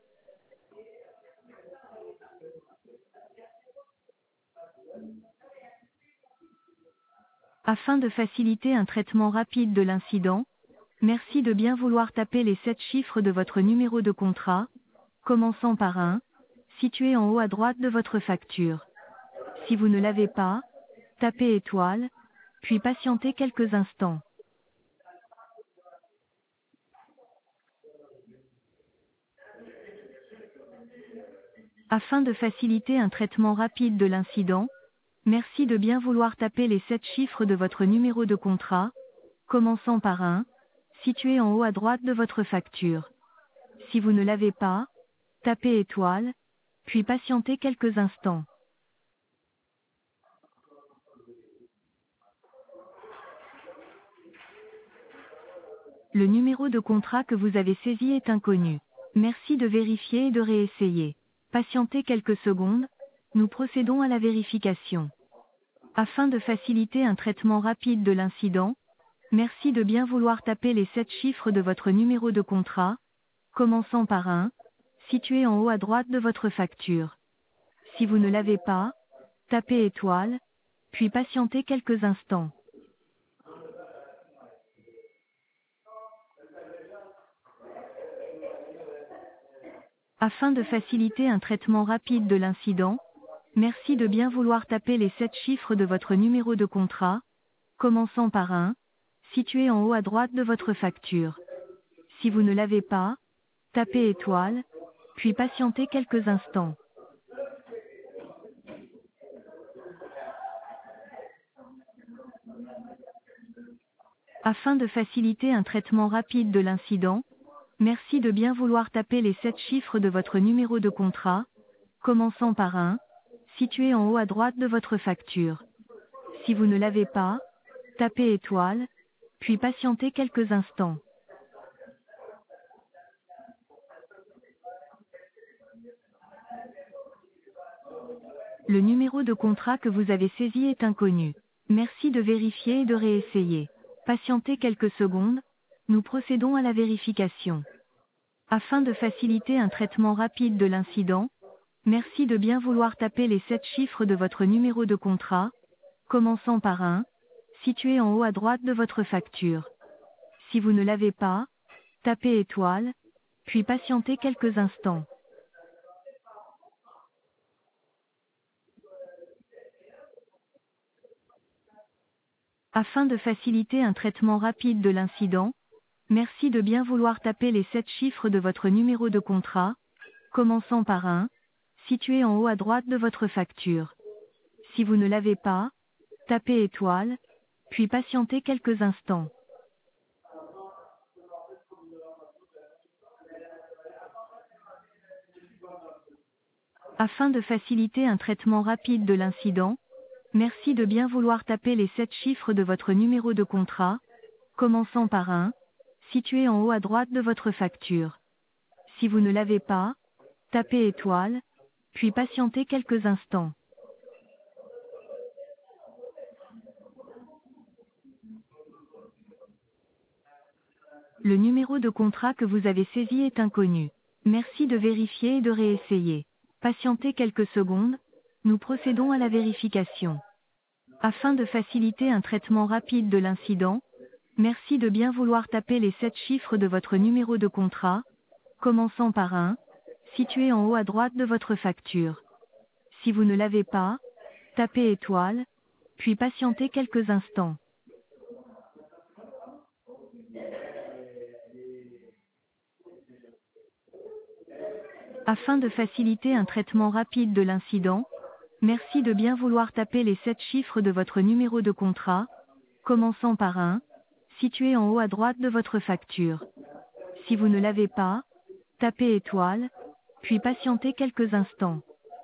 S1: Afin de faciliter un traitement rapide de l'incident, merci de bien vouloir taper les sept chiffres de votre numéro de contrat, commençant par un, situé en haut à droite de votre facture. Si vous ne l'avez pas, tapez étoile, puis patientez quelques instants. Afin de faciliter un traitement rapide de l'incident, merci de bien vouloir taper les sept chiffres de votre numéro de contrat, commençant par un, situé en haut à droite de votre facture. Si vous ne l'avez pas, tapez étoile, puis patientez quelques instants. Le numéro de contrat que vous avez saisi est inconnu. Merci de vérifier et de réessayer. Patientez quelques secondes, nous procédons à la vérification. Afin de faciliter un traitement rapide de l'incident, merci de bien vouloir taper les sept chiffres de votre numéro de contrat, commençant par un, situé en haut à droite de votre facture. Si vous ne l'avez pas, tapez étoile, puis patientez quelques instants. Afin de faciliter un traitement rapide de l'incident, merci de bien vouloir taper les sept chiffres de votre numéro de contrat, commençant par un, situé en haut à droite de votre facture. Si vous ne l'avez pas, tapez étoile, puis patientez quelques instants. Afin de faciliter un traitement rapide de l'incident, merci de bien vouloir taper les sept chiffres de votre numéro de contrat, commençant par un, situé en haut à droite de votre facture. Si vous ne l'avez pas, tapez étoile, puis patientez quelques instants. Le numéro de contrat que vous avez saisi est inconnu. Merci de vérifier et de réessayer. Patientez quelques secondes, nous procédons à la vérification. Afin de faciliter un traitement rapide de l'incident, merci de bien vouloir taper les sept chiffres de votre numéro de contrat, commençant par un, situé en haut à droite de votre facture. Si vous ne l'avez pas, tapez étoile, puis patientez quelques instants. Afin de faciliter un traitement rapide de l'incident, merci de bien vouloir taper les sept chiffres de votre numéro de contrat, commençant par un, situé en haut à droite de votre facture. Si vous ne l'avez pas, tapez étoile, puis patientez quelques instants. Afin de faciliter un traitement rapide de l'incident, merci de bien vouloir taper les sept chiffres de votre numéro de contrat, commençant par un, situé en haut à droite de votre facture. Si vous ne l'avez pas, tapez étoile, puis patientez quelques instants. Le numéro de contrat que vous avez saisi est inconnu. Merci de vérifier et de réessayer. Patientez quelques secondes, nous procédons à la vérification. Afin de faciliter un traitement rapide de l'incident, merci de bien vouloir taper les sept chiffres de votre numéro de contrat, commençant par un, situé en haut à droite de votre facture. Si vous ne l'avez pas, tapez étoile, puis patientez quelques instants. Afin de faciliter un traitement rapide de l'incident, merci de bien vouloir taper les sept chiffres de votre numéro de contrat, commençant par un, situé en haut à droite de votre facture. Si vous ne l'avez pas, tapez étoile, puis patientez quelques instants.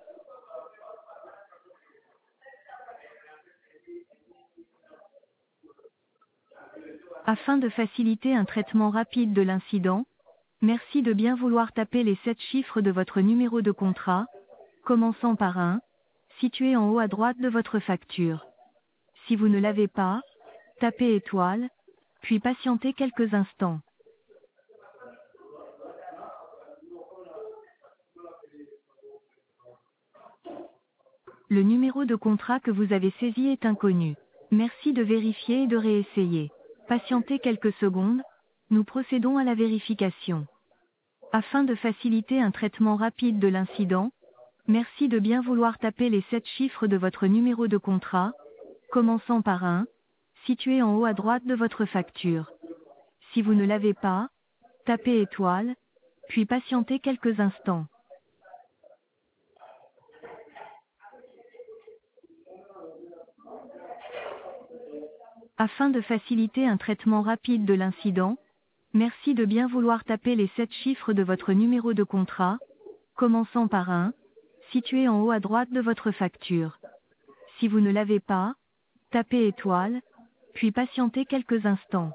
S1: Afin de faciliter un traitement rapide de l'incident, merci de bien vouloir taper les sept chiffres de votre numéro de contrat, commençant par un, situé en haut à droite de votre facture. Si vous ne l'avez pas, tapez étoile, puis patientez quelques instants. Le numéro de contrat que vous avez saisi est inconnu. Merci de vérifier et de réessayer. Patientez quelques secondes, nous procédons à la vérification. Afin de faciliter un traitement rapide de l'incident, merci de bien vouloir taper les sept chiffres de votre numéro de contrat, commençant par un, situé en haut à droite de votre facture. Si vous ne l'avez pas, tapez étoile, puis patientez quelques instants. Afin de faciliter un traitement rapide de l'incident, merci de bien vouloir taper les sept chiffres de votre numéro de contrat, commençant par un, situé en haut à droite de votre facture. Si vous ne l'avez pas, tapez étoile, puis patientez quelques instants.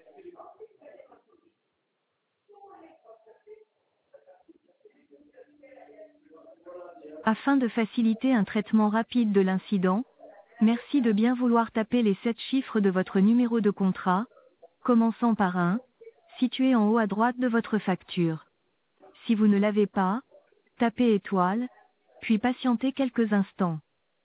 S1: Afin de faciliter un traitement rapide de l'incident, merci de bien vouloir taper les sept chiffres de votre numéro de contrat, commençant par un, situé en haut à droite de votre facture. Si vous ne l'avez pas, tapez étoile, puis patientez quelques instants.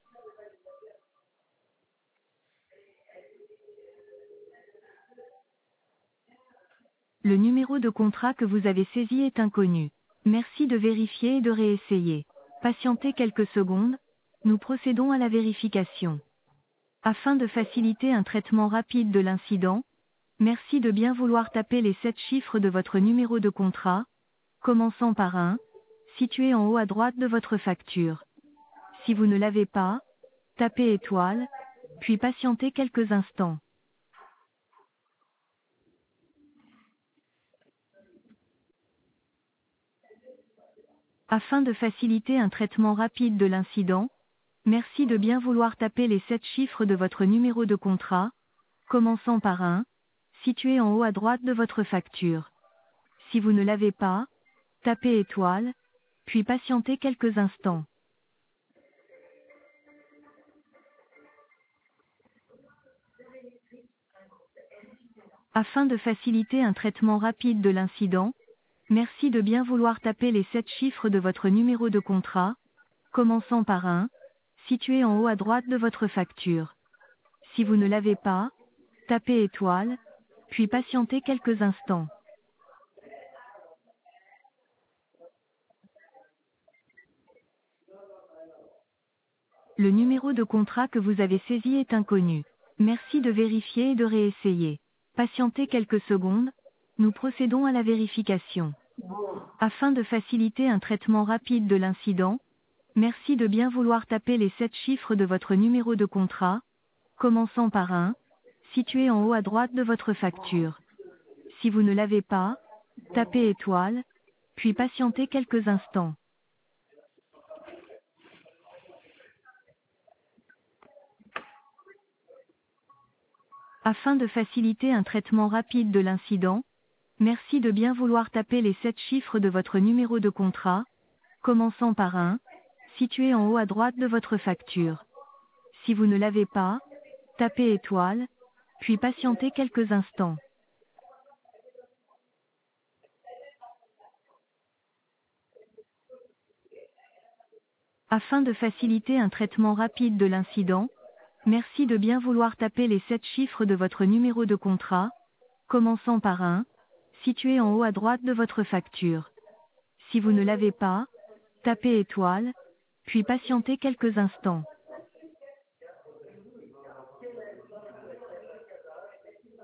S1: Le numéro de contrat que vous avez saisi est inconnu. Merci de vérifier et de réessayer. Patientez quelques secondes, nous procédons à la vérification. Afin de faciliter un traitement rapide de l'incident, merci de bien vouloir taper les sept chiffres de votre numéro de contrat, commençant par un, situé en haut à droite de votre facture. Si vous ne l'avez pas, tapez étoile, puis patientez quelques instants. Afin de faciliter un traitement rapide de l'incident, merci de bien vouloir taper les sept chiffres de votre numéro de contrat, commençant par un, situé en haut à droite de votre facture. Si vous ne l'avez pas, tapez étoile, puis patientez quelques instants. Afin de faciliter un traitement rapide de l'incident, merci de bien vouloir taper les sept chiffres de votre numéro de contrat, commençant par un, situé en haut à droite de votre facture. Si vous ne l'avez pas, tapez étoile, puis patientez quelques instants. Le numéro de contrat que vous avez saisi est inconnu. Merci de vérifier et de réessayer. Patientez quelques secondes, nous procédons à la vérification. Afin de faciliter un traitement rapide de l'incident, merci de bien vouloir taper les sept chiffres de votre numéro de contrat, commençant par un, situé en haut à droite de votre facture. Si vous ne l'avez pas, tapez étoile, puis patientez quelques instants. Afin de faciliter un traitement rapide de l'incident, merci de bien vouloir taper les sept chiffres de votre numéro de contrat, commençant par un, situé en haut à droite de votre facture. Si vous ne l'avez pas, tapez étoile, puis patientez quelques instants. Afin de faciliter un traitement rapide de l'incident, merci de bien vouloir taper les sept chiffres de votre numéro de contrat, commençant par un, situé en haut à droite de votre facture. Si vous ne l'avez pas, tapez étoile, puis patientez quelques instants.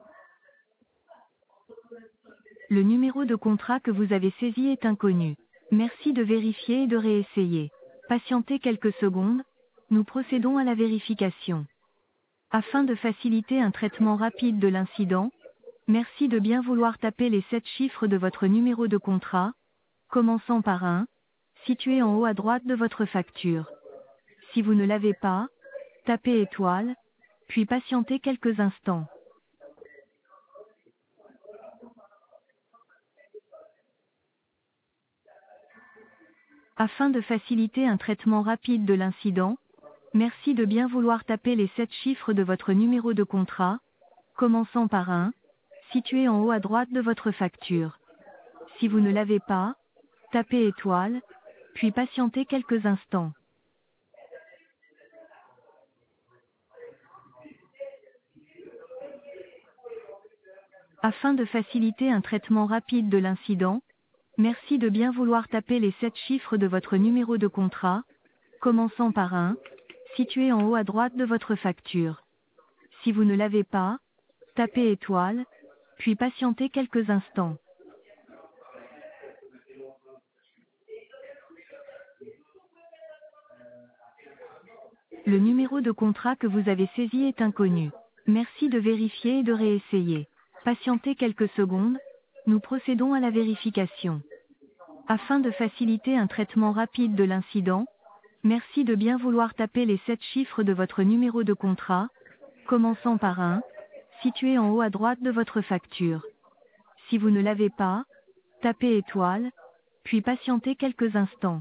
S1: Le numéro de contrat que vous avez saisi est inconnu. Merci de vérifier et de réessayer. Patientez quelques secondes, nous procédons à la vérification. Afin de faciliter un traitement rapide de l'incident, merci de bien vouloir taper les sept chiffres de votre numéro de contrat, commençant par un, situé en haut à droite de votre facture. Si vous ne l'avez pas, tapez étoile, puis patientez quelques instants. Afin de faciliter un traitement rapide de l'incident, merci de bien vouloir taper les sept chiffres de votre numéro de contrat, commençant par un, situé en haut à droite de votre facture. Si vous ne l'avez pas, tapez étoile, puis patientez quelques instants. Afin de faciliter un traitement rapide de l'incident, merci de bien vouloir taper les sept chiffres de votre numéro de contrat, commençant par un, situé en haut à droite de votre facture. Si vous ne l'avez pas, tapez étoile, puis patientez quelques instants. Le numéro de contrat que vous avez saisi est inconnu. Merci de vérifier et de réessayer. Patientez quelques secondes, nous procédons à la vérification. Afin de faciliter un traitement rapide de l'incident, merci de bien vouloir taper les sept chiffres de votre numéro de contrat, commençant par un, situé en haut à droite de votre facture. Si vous ne l'avez pas, tapez étoile, puis patientez quelques instants.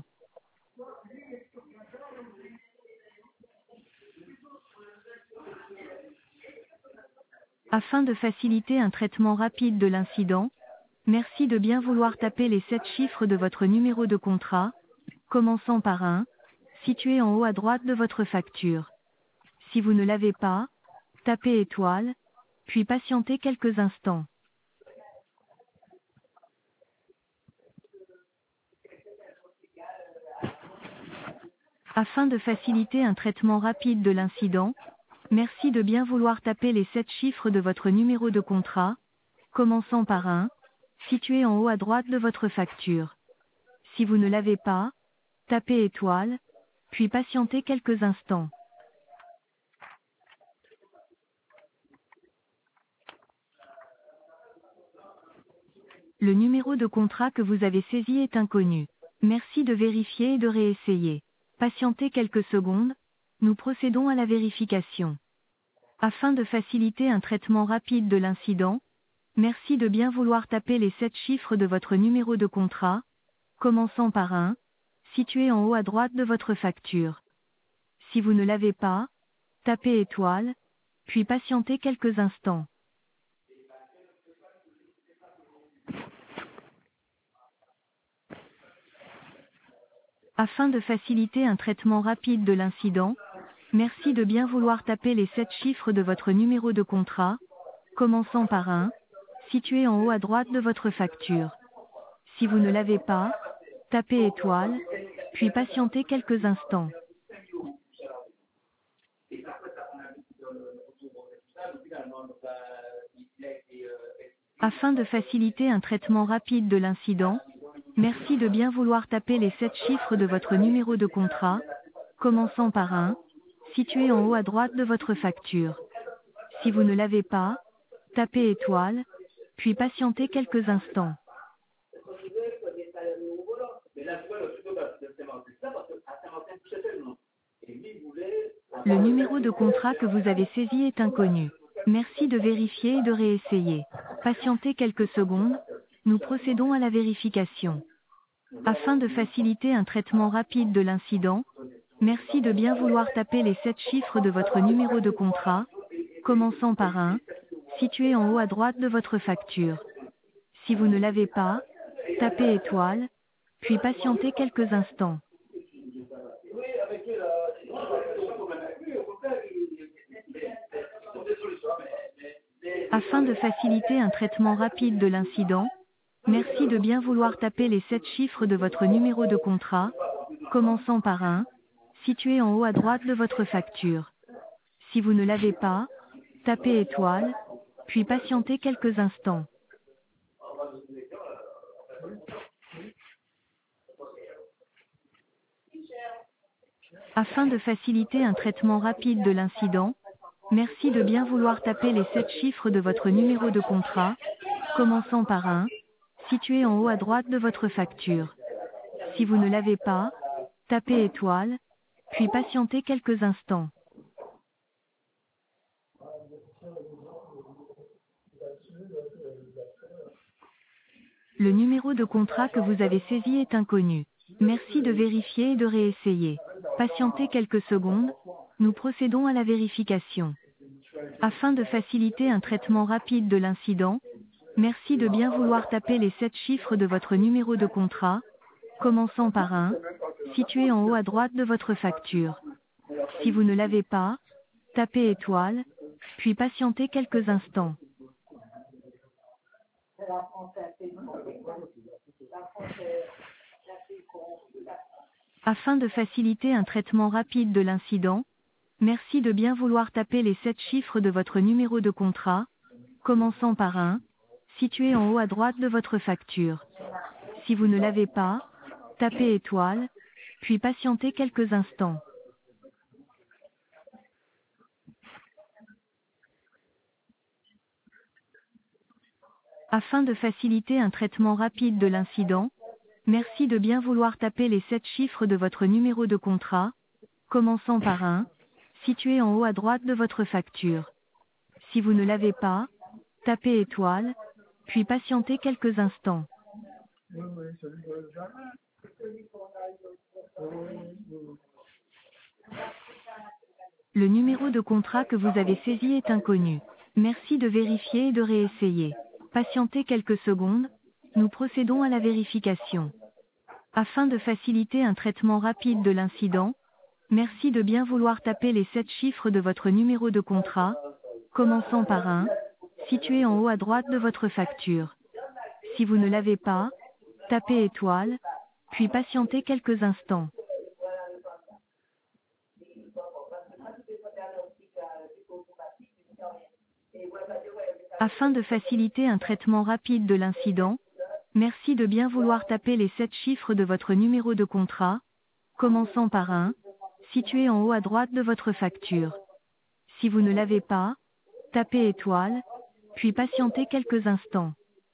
S1: Afin de faciliter un traitement rapide de l'incident, merci de bien vouloir taper les sept chiffres de votre numéro de contrat, commençant par un, situé en haut à droite de votre facture. Si vous ne l'avez pas, tapez étoile, puis patientez quelques instants. Afin de faciliter un traitement rapide de l'incident, merci de bien vouloir taper les sept chiffres de votre numéro de contrat, commençant par un, situé en haut à droite de votre facture. Si vous ne l'avez pas, tapez étoile, puis patientez quelques instants. Le numéro de contrat que vous avez saisi est inconnu. Merci de vérifier et de réessayer. Patientez quelques secondes, nous procédons à la vérification. Afin de faciliter un traitement rapide de l'incident, merci de bien vouloir taper les sept chiffres de votre numéro de contrat, commençant par un, situé en haut à droite de votre facture. Si vous ne l'avez pas, tapez étoile, puis patientez quelques instants. Afin de faciliter un traitement rapide de l'incident, merci de bien vouloir taper les sept chiffres de votre numéro de contrat, commençant par un, situé en haut à droite de votre facture. Si vous ne l'avez pas, tapez étoile, puis patientez quelques instants. Afin de faciliter un traitement rapide de l'incident, merci de bien vouloir taper les sept chiffres de votre numéro de contrat, commençant par un, situé en haut à droite de votre facture. Si vous ne l'avez pas, tapez étoile, puis patientez quelques instants. Le numéro de contrat que vous avez saisi est inconnu. Merci de vérifier et de réessayer. Patientez quelques secondes, nous procédons à la vérification. Afin de faciliter un traitement rapide de l'incident, merci de bien vouloir taper les sept chiffres de votre numéro de contrat, commençant par un, situé en haut à droite de votre facture. Si vous ne l'avez pas, tapez étoile, puis patientez quelques instants. Afin de faciliter un traitement rapide de l'incident, merci de bien vouloir taper les sept chiffres de votre numéro de contrat, commençant par un, situé en haut à droite de votre facture. Si vous ne l'avez pas, tapez étoile, puis patientez quelques instants. Afin de faciliter un traitement rapide de l'incident, merci de bien vouloir taper les sept chiffres de votre numéro de contrat, commençant par un, situé en haut à droite de votre facture. Si vous ne l'avez pas, tapez étoile, puis patientez quelques instants. Le numéro de contrat que vous avez saisi est inconnu. Merci de vérifier et de réessayer. Patientez quelques secondes, nous procédons à la vérification. Afin de faciliter un traitement rapide de l'incident, merci de bien vouloir taper les sept chiffres de votre numéro de contrat, commençant par un, situé en haut à droite de votre facture. Si vous ne l'avez pas, tapez étoile, puis patientez quelques instants. Afin de faciliter un traitement rapide de l'incident, merci de bien vouloir taper les sept chiffres de votre numéro de contrat, commençant par un, situé en haut à droite de votre facture. Si vous ne l'avez pas, tapez étoile, puis patientez quelques instants. Afin de faciliter un traitement rapide de l'incident, merci de bien vouloir taper les sept chiffres de votre numéro de contrat, commençant par un, situé en haut à droite de votre facture. Si vous ne l'avez pas, tapez étoile, puis patientez quelques instants. Le numéro de contrat que vous avez saisi est inconnu. Merci de vérifier et de réessayer. Patientez quelques secondes, nous procédons à la vérification. Afin de faciliter un traitement rapide de l'incident, merci de bien vouloir taper les sept chiffres de votre numéro de contrat, commençant par un, situé en haut à droite de votre facture. Si vous ne l'avez pas, tapez étoile, puis patientez quelques instants. Afin de faciliter un traitement rapide de l'incident, merci de bien vouloir taper les sept chiffres de votre numéro de contrat, commençant par un, situé en haut à droite de votre facture. Si vous ne l'avez pas, tapez étoile, puis patientez quelques instants.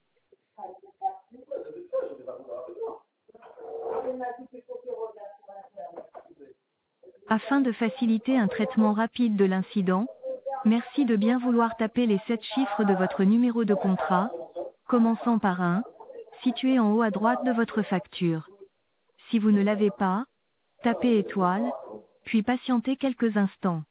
S1: Afin de faciliter un traitement rapide de l'incident, merci de bien vouloir taper les sept chiffres de votre numéro de contrat, commençant par un, situé en haut à droite de votre facture. Si vous ne l'avez pas, tapez étoile, puis patientez quelques instants.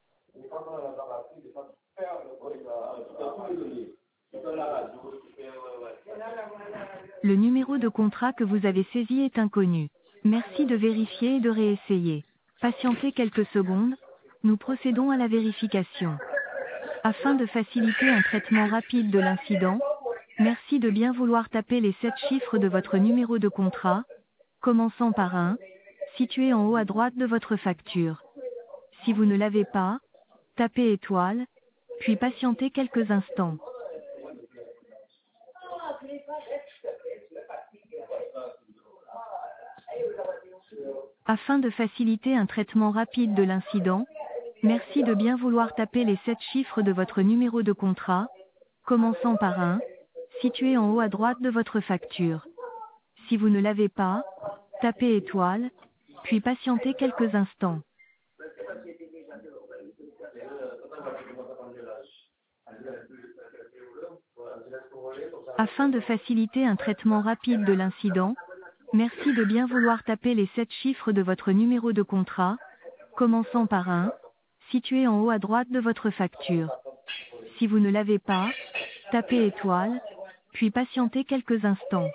S1: Le numéro de contrat que vous avez saisi est inconnu. Merci de vérifier et de réessayer. Patientez quelques secondes, nous procédons à la vérification. Afin de faciliter un traitement rapide de l'incident, merci de bien vouloir taper les sept chiffres de votre numéro de contrat, commençant par un, situé en haut à droite de votre facture. Si vous ne l'avez pas, tapez étoile, puis patientez quelques instants. Afin de faciliter un traitement rapide de l'incident, merci de bien vouloir taper les sept chiffres de votre numéro de contrat, commençant par un, situé en haut à droite de votre facture. Si vous ne l'avez pas, tapez étoile, puis patientez quelques instants. Afin de faciliter un traitement rapide de l'incident, merci de bien vouloir taper les sept chiffres de votre numéro de contrat, commençant par un, situé en haut à droite de votre facture. Si vous ne l'avez pas, tapez étoile, puis patientez quelques instants.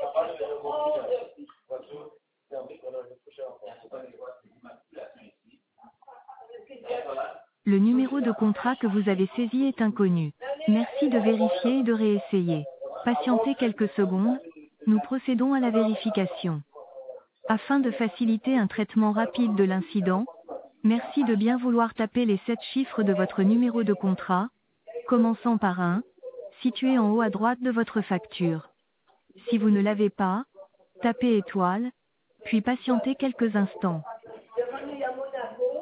S1: Le numéro de contrat que vous avez saisi est inconnu. Merci de vérifier et de réessayer. Patientez quelques secondes, nous procédons à la vérification. Afin de faciliter un traitement rapide de l'incident, merci de bien vouloir taper les sept chiffres de votre numéro de contrat, commençant par un, situé en haut à droite de votre facture. Si vous ne l'avez pas, tapez étoile, puis patientez quelques instants.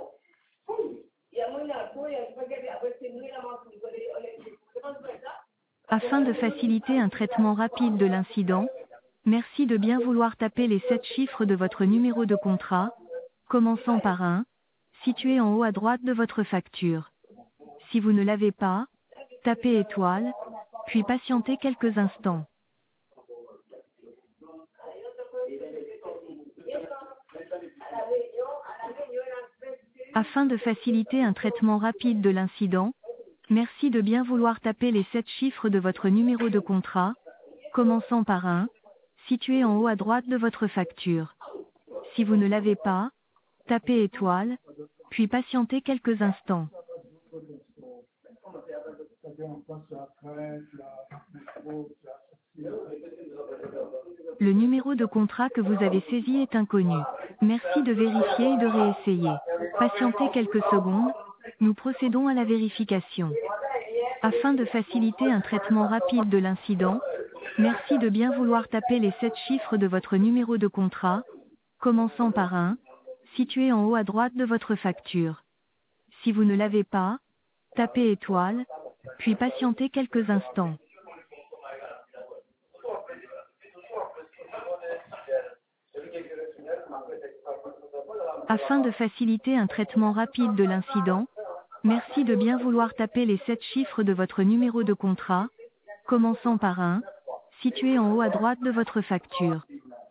S1: Afin de faciliter un traitement rapide de l'incident, merci de bien vouloir taper les sept chiffres de votre numéro de contrat, commençant par un, situé en haut à droite de votre facture. Si vous ne l'avez pas, tapez étoile, puis patientez quelques instants. Afin de faciliter un traitement rapide de l'incident, merci de bien vouloir taper les sept chiffres de votre numéro de contrat, commençant par un, situé en haut à droite de votre facture. Si vous ne l'avez pas, tapez étoile, puis patientez quelques instants. Le numéro de contrat que vous avez saisi est inconnu. Merci de vérifier et de réessayer. Patientez quelques secondes, nous procédons à la vérification. Afin de faciliter un traitement rapide de l'incident, merci de bien vouloir taper les sept chiffres de votre numéro de contrat, commençant par un, situé en haut à droite de votre facture. Si vous ne l'avez pas, tapez étoile, puis patientez quelques instants. Afin de faciliter un traitement rapide de l'incident, merci de bien vouloir taper les sept chiffres de votre numéro de contrat, commençant par un, situé en haut à droite de votre facture.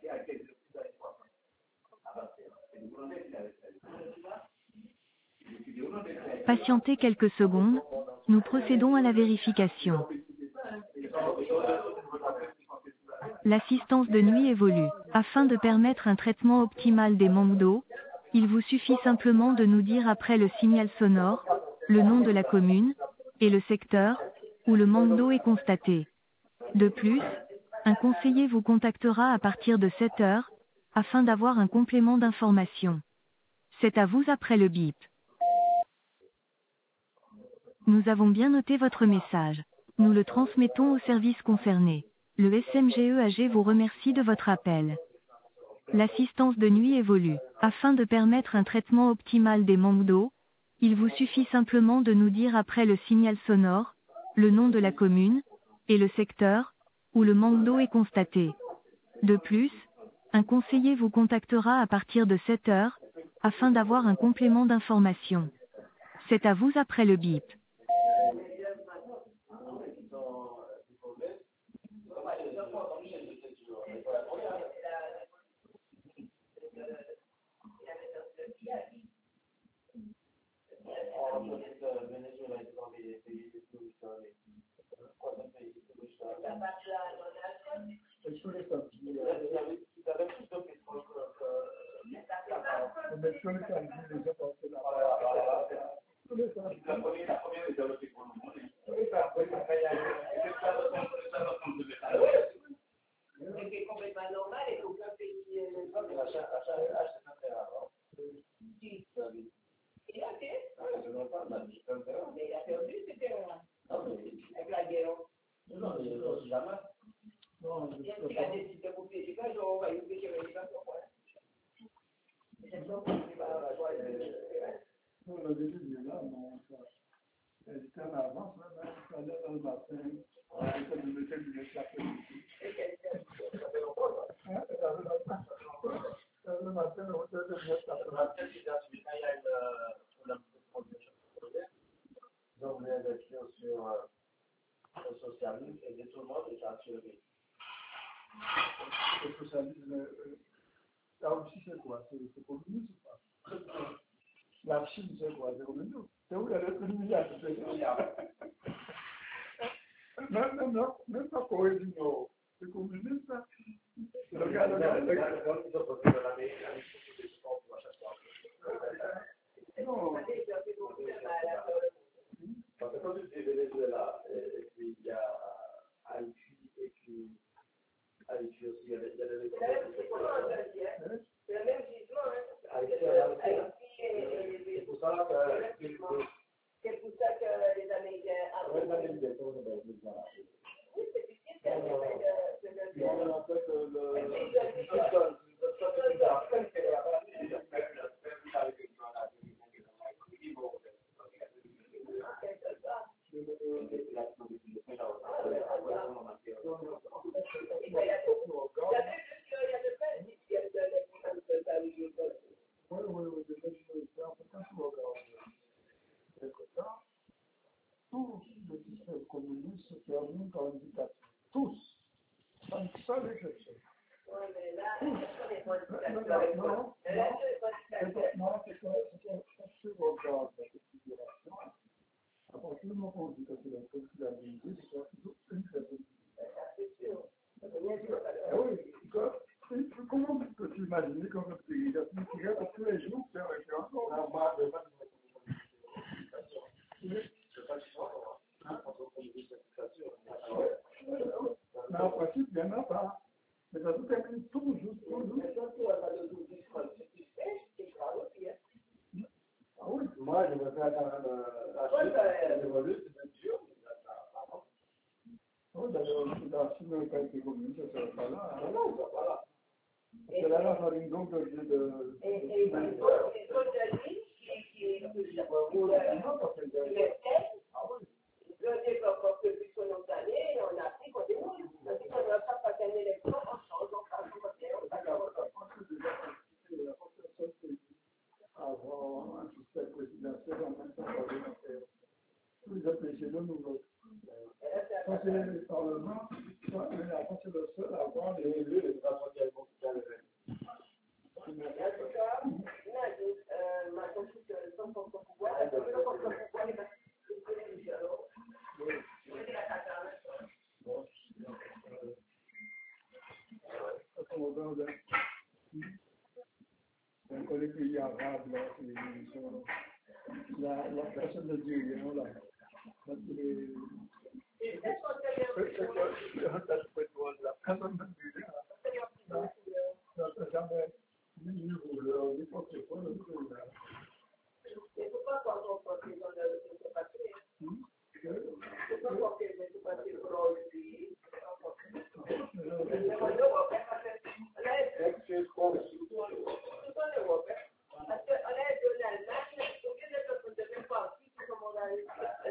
S1: Patientez quelques secondes, nous procédons à la vérification. L'assistance de nuit évolue. Afin de permettre un traitement optimal des manques d'eau, il vous suffit simplement de nous dire après le signal sonore, le nom de la commune, et le secteur, où le manque d'eau est constaté. De plus, un conseiller vous contactera à partir de sept heures, afin d'avoir un complément d'information. C'est à vous après le bip. Nous avons bien noté votre message. Nous le transmettons au service concerné. Le S M G E A G vous remercie de votre appel. L'assistance de nuit évolue. Afin de permettre un traitement optimal des manques d'eau, il vous suffit simplement de nous dire après le signal sonore, le nom de la commune, et le secteur, où le manque d'eau est constaté. De plus, un conseiller vous contactera à partir de sept heures, afin d'avoir un complément d'information. C'est à vous après le bip.
S3: Le socialisme, euh, la Russie, c'est quoi? C'est communiste ou pas? La Chine, c'est quoi? C'est communiste? C'est où il y a le milliard? Non, non, non, même pas Corée du Nord. C'est communiste, ça? Regarde, regarde, regarde. Non. Parce que quand tu dis Venezuela, et puis il y a Haïti, et puis Haïti aussi, il y a des... C'est le même gisement, hein. Haïti, c'est pour ça que... C'est pour ça que les Américains... Oui, les Américains sont des Américains. Oui, c'est difficile, c'est le... Non, en fait, le... revenus par indication. Tous. Sans seule exception. Oui, mais là, c'est pas non, non, non, c'est que sur vos bases de considération, à partir du moment où on dit que c'est la calculabilité, c'est toujours une faiblesse. C'est sûr. Oui, comment peux-tu imaginer qu'on peut payer la cigarette pour tous les jours faire référence à la marque de mais en principe, il n'y en a pas. Mais ça se termine toujours, toujours. Ah oui. Moi, je me fais quand même la l'évoluer, c'est dur. Oui, d'ailleurs, si le cas était commun, ça ne serait pas là. Non, ça ne pas là. Parce que là, la farine donc de... de et et il faut de l'huile qui est le développement que plus on a allé, on a pris qu'on est où. On dit qu'on ne va pas passer une élection, on change, on passe, on avant un système présidentiel, en même temps, tous les autres pays de nous. Quand c'est le Parlement, après c'est le seul à avoir les élus et les rapports qui ont été élevés. En tout cas, ma constitution contre le pouvoir, elle peut le contre le pouvoir, dans les pays arabes, là, la, la personne ne dit rien, là. La personne ne dit rien. Jamais ni vous, n'importe quoi, le truc, là. Il ne faut pas quand on pense qu'ils ont le papier. Il ne faut pas voir qu'ils ont le papier pour l'aujourd'hui. Parce qu'on est de l'Allemagne, aucun de notre de même parti, comme on a eu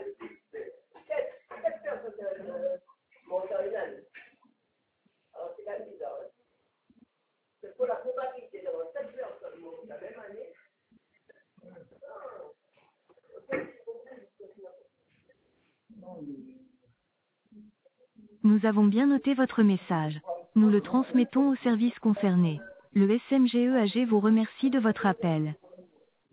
S3: sept personnes de Montréal. Alors c'est quand même bizarre. C'est pour la probabilité d'avoir sept personnes de la même année.
S1: Nous avons bien noté votre message. Nous le transmettons aux services concernés. Le S M G E A G vous remercie de votre appel.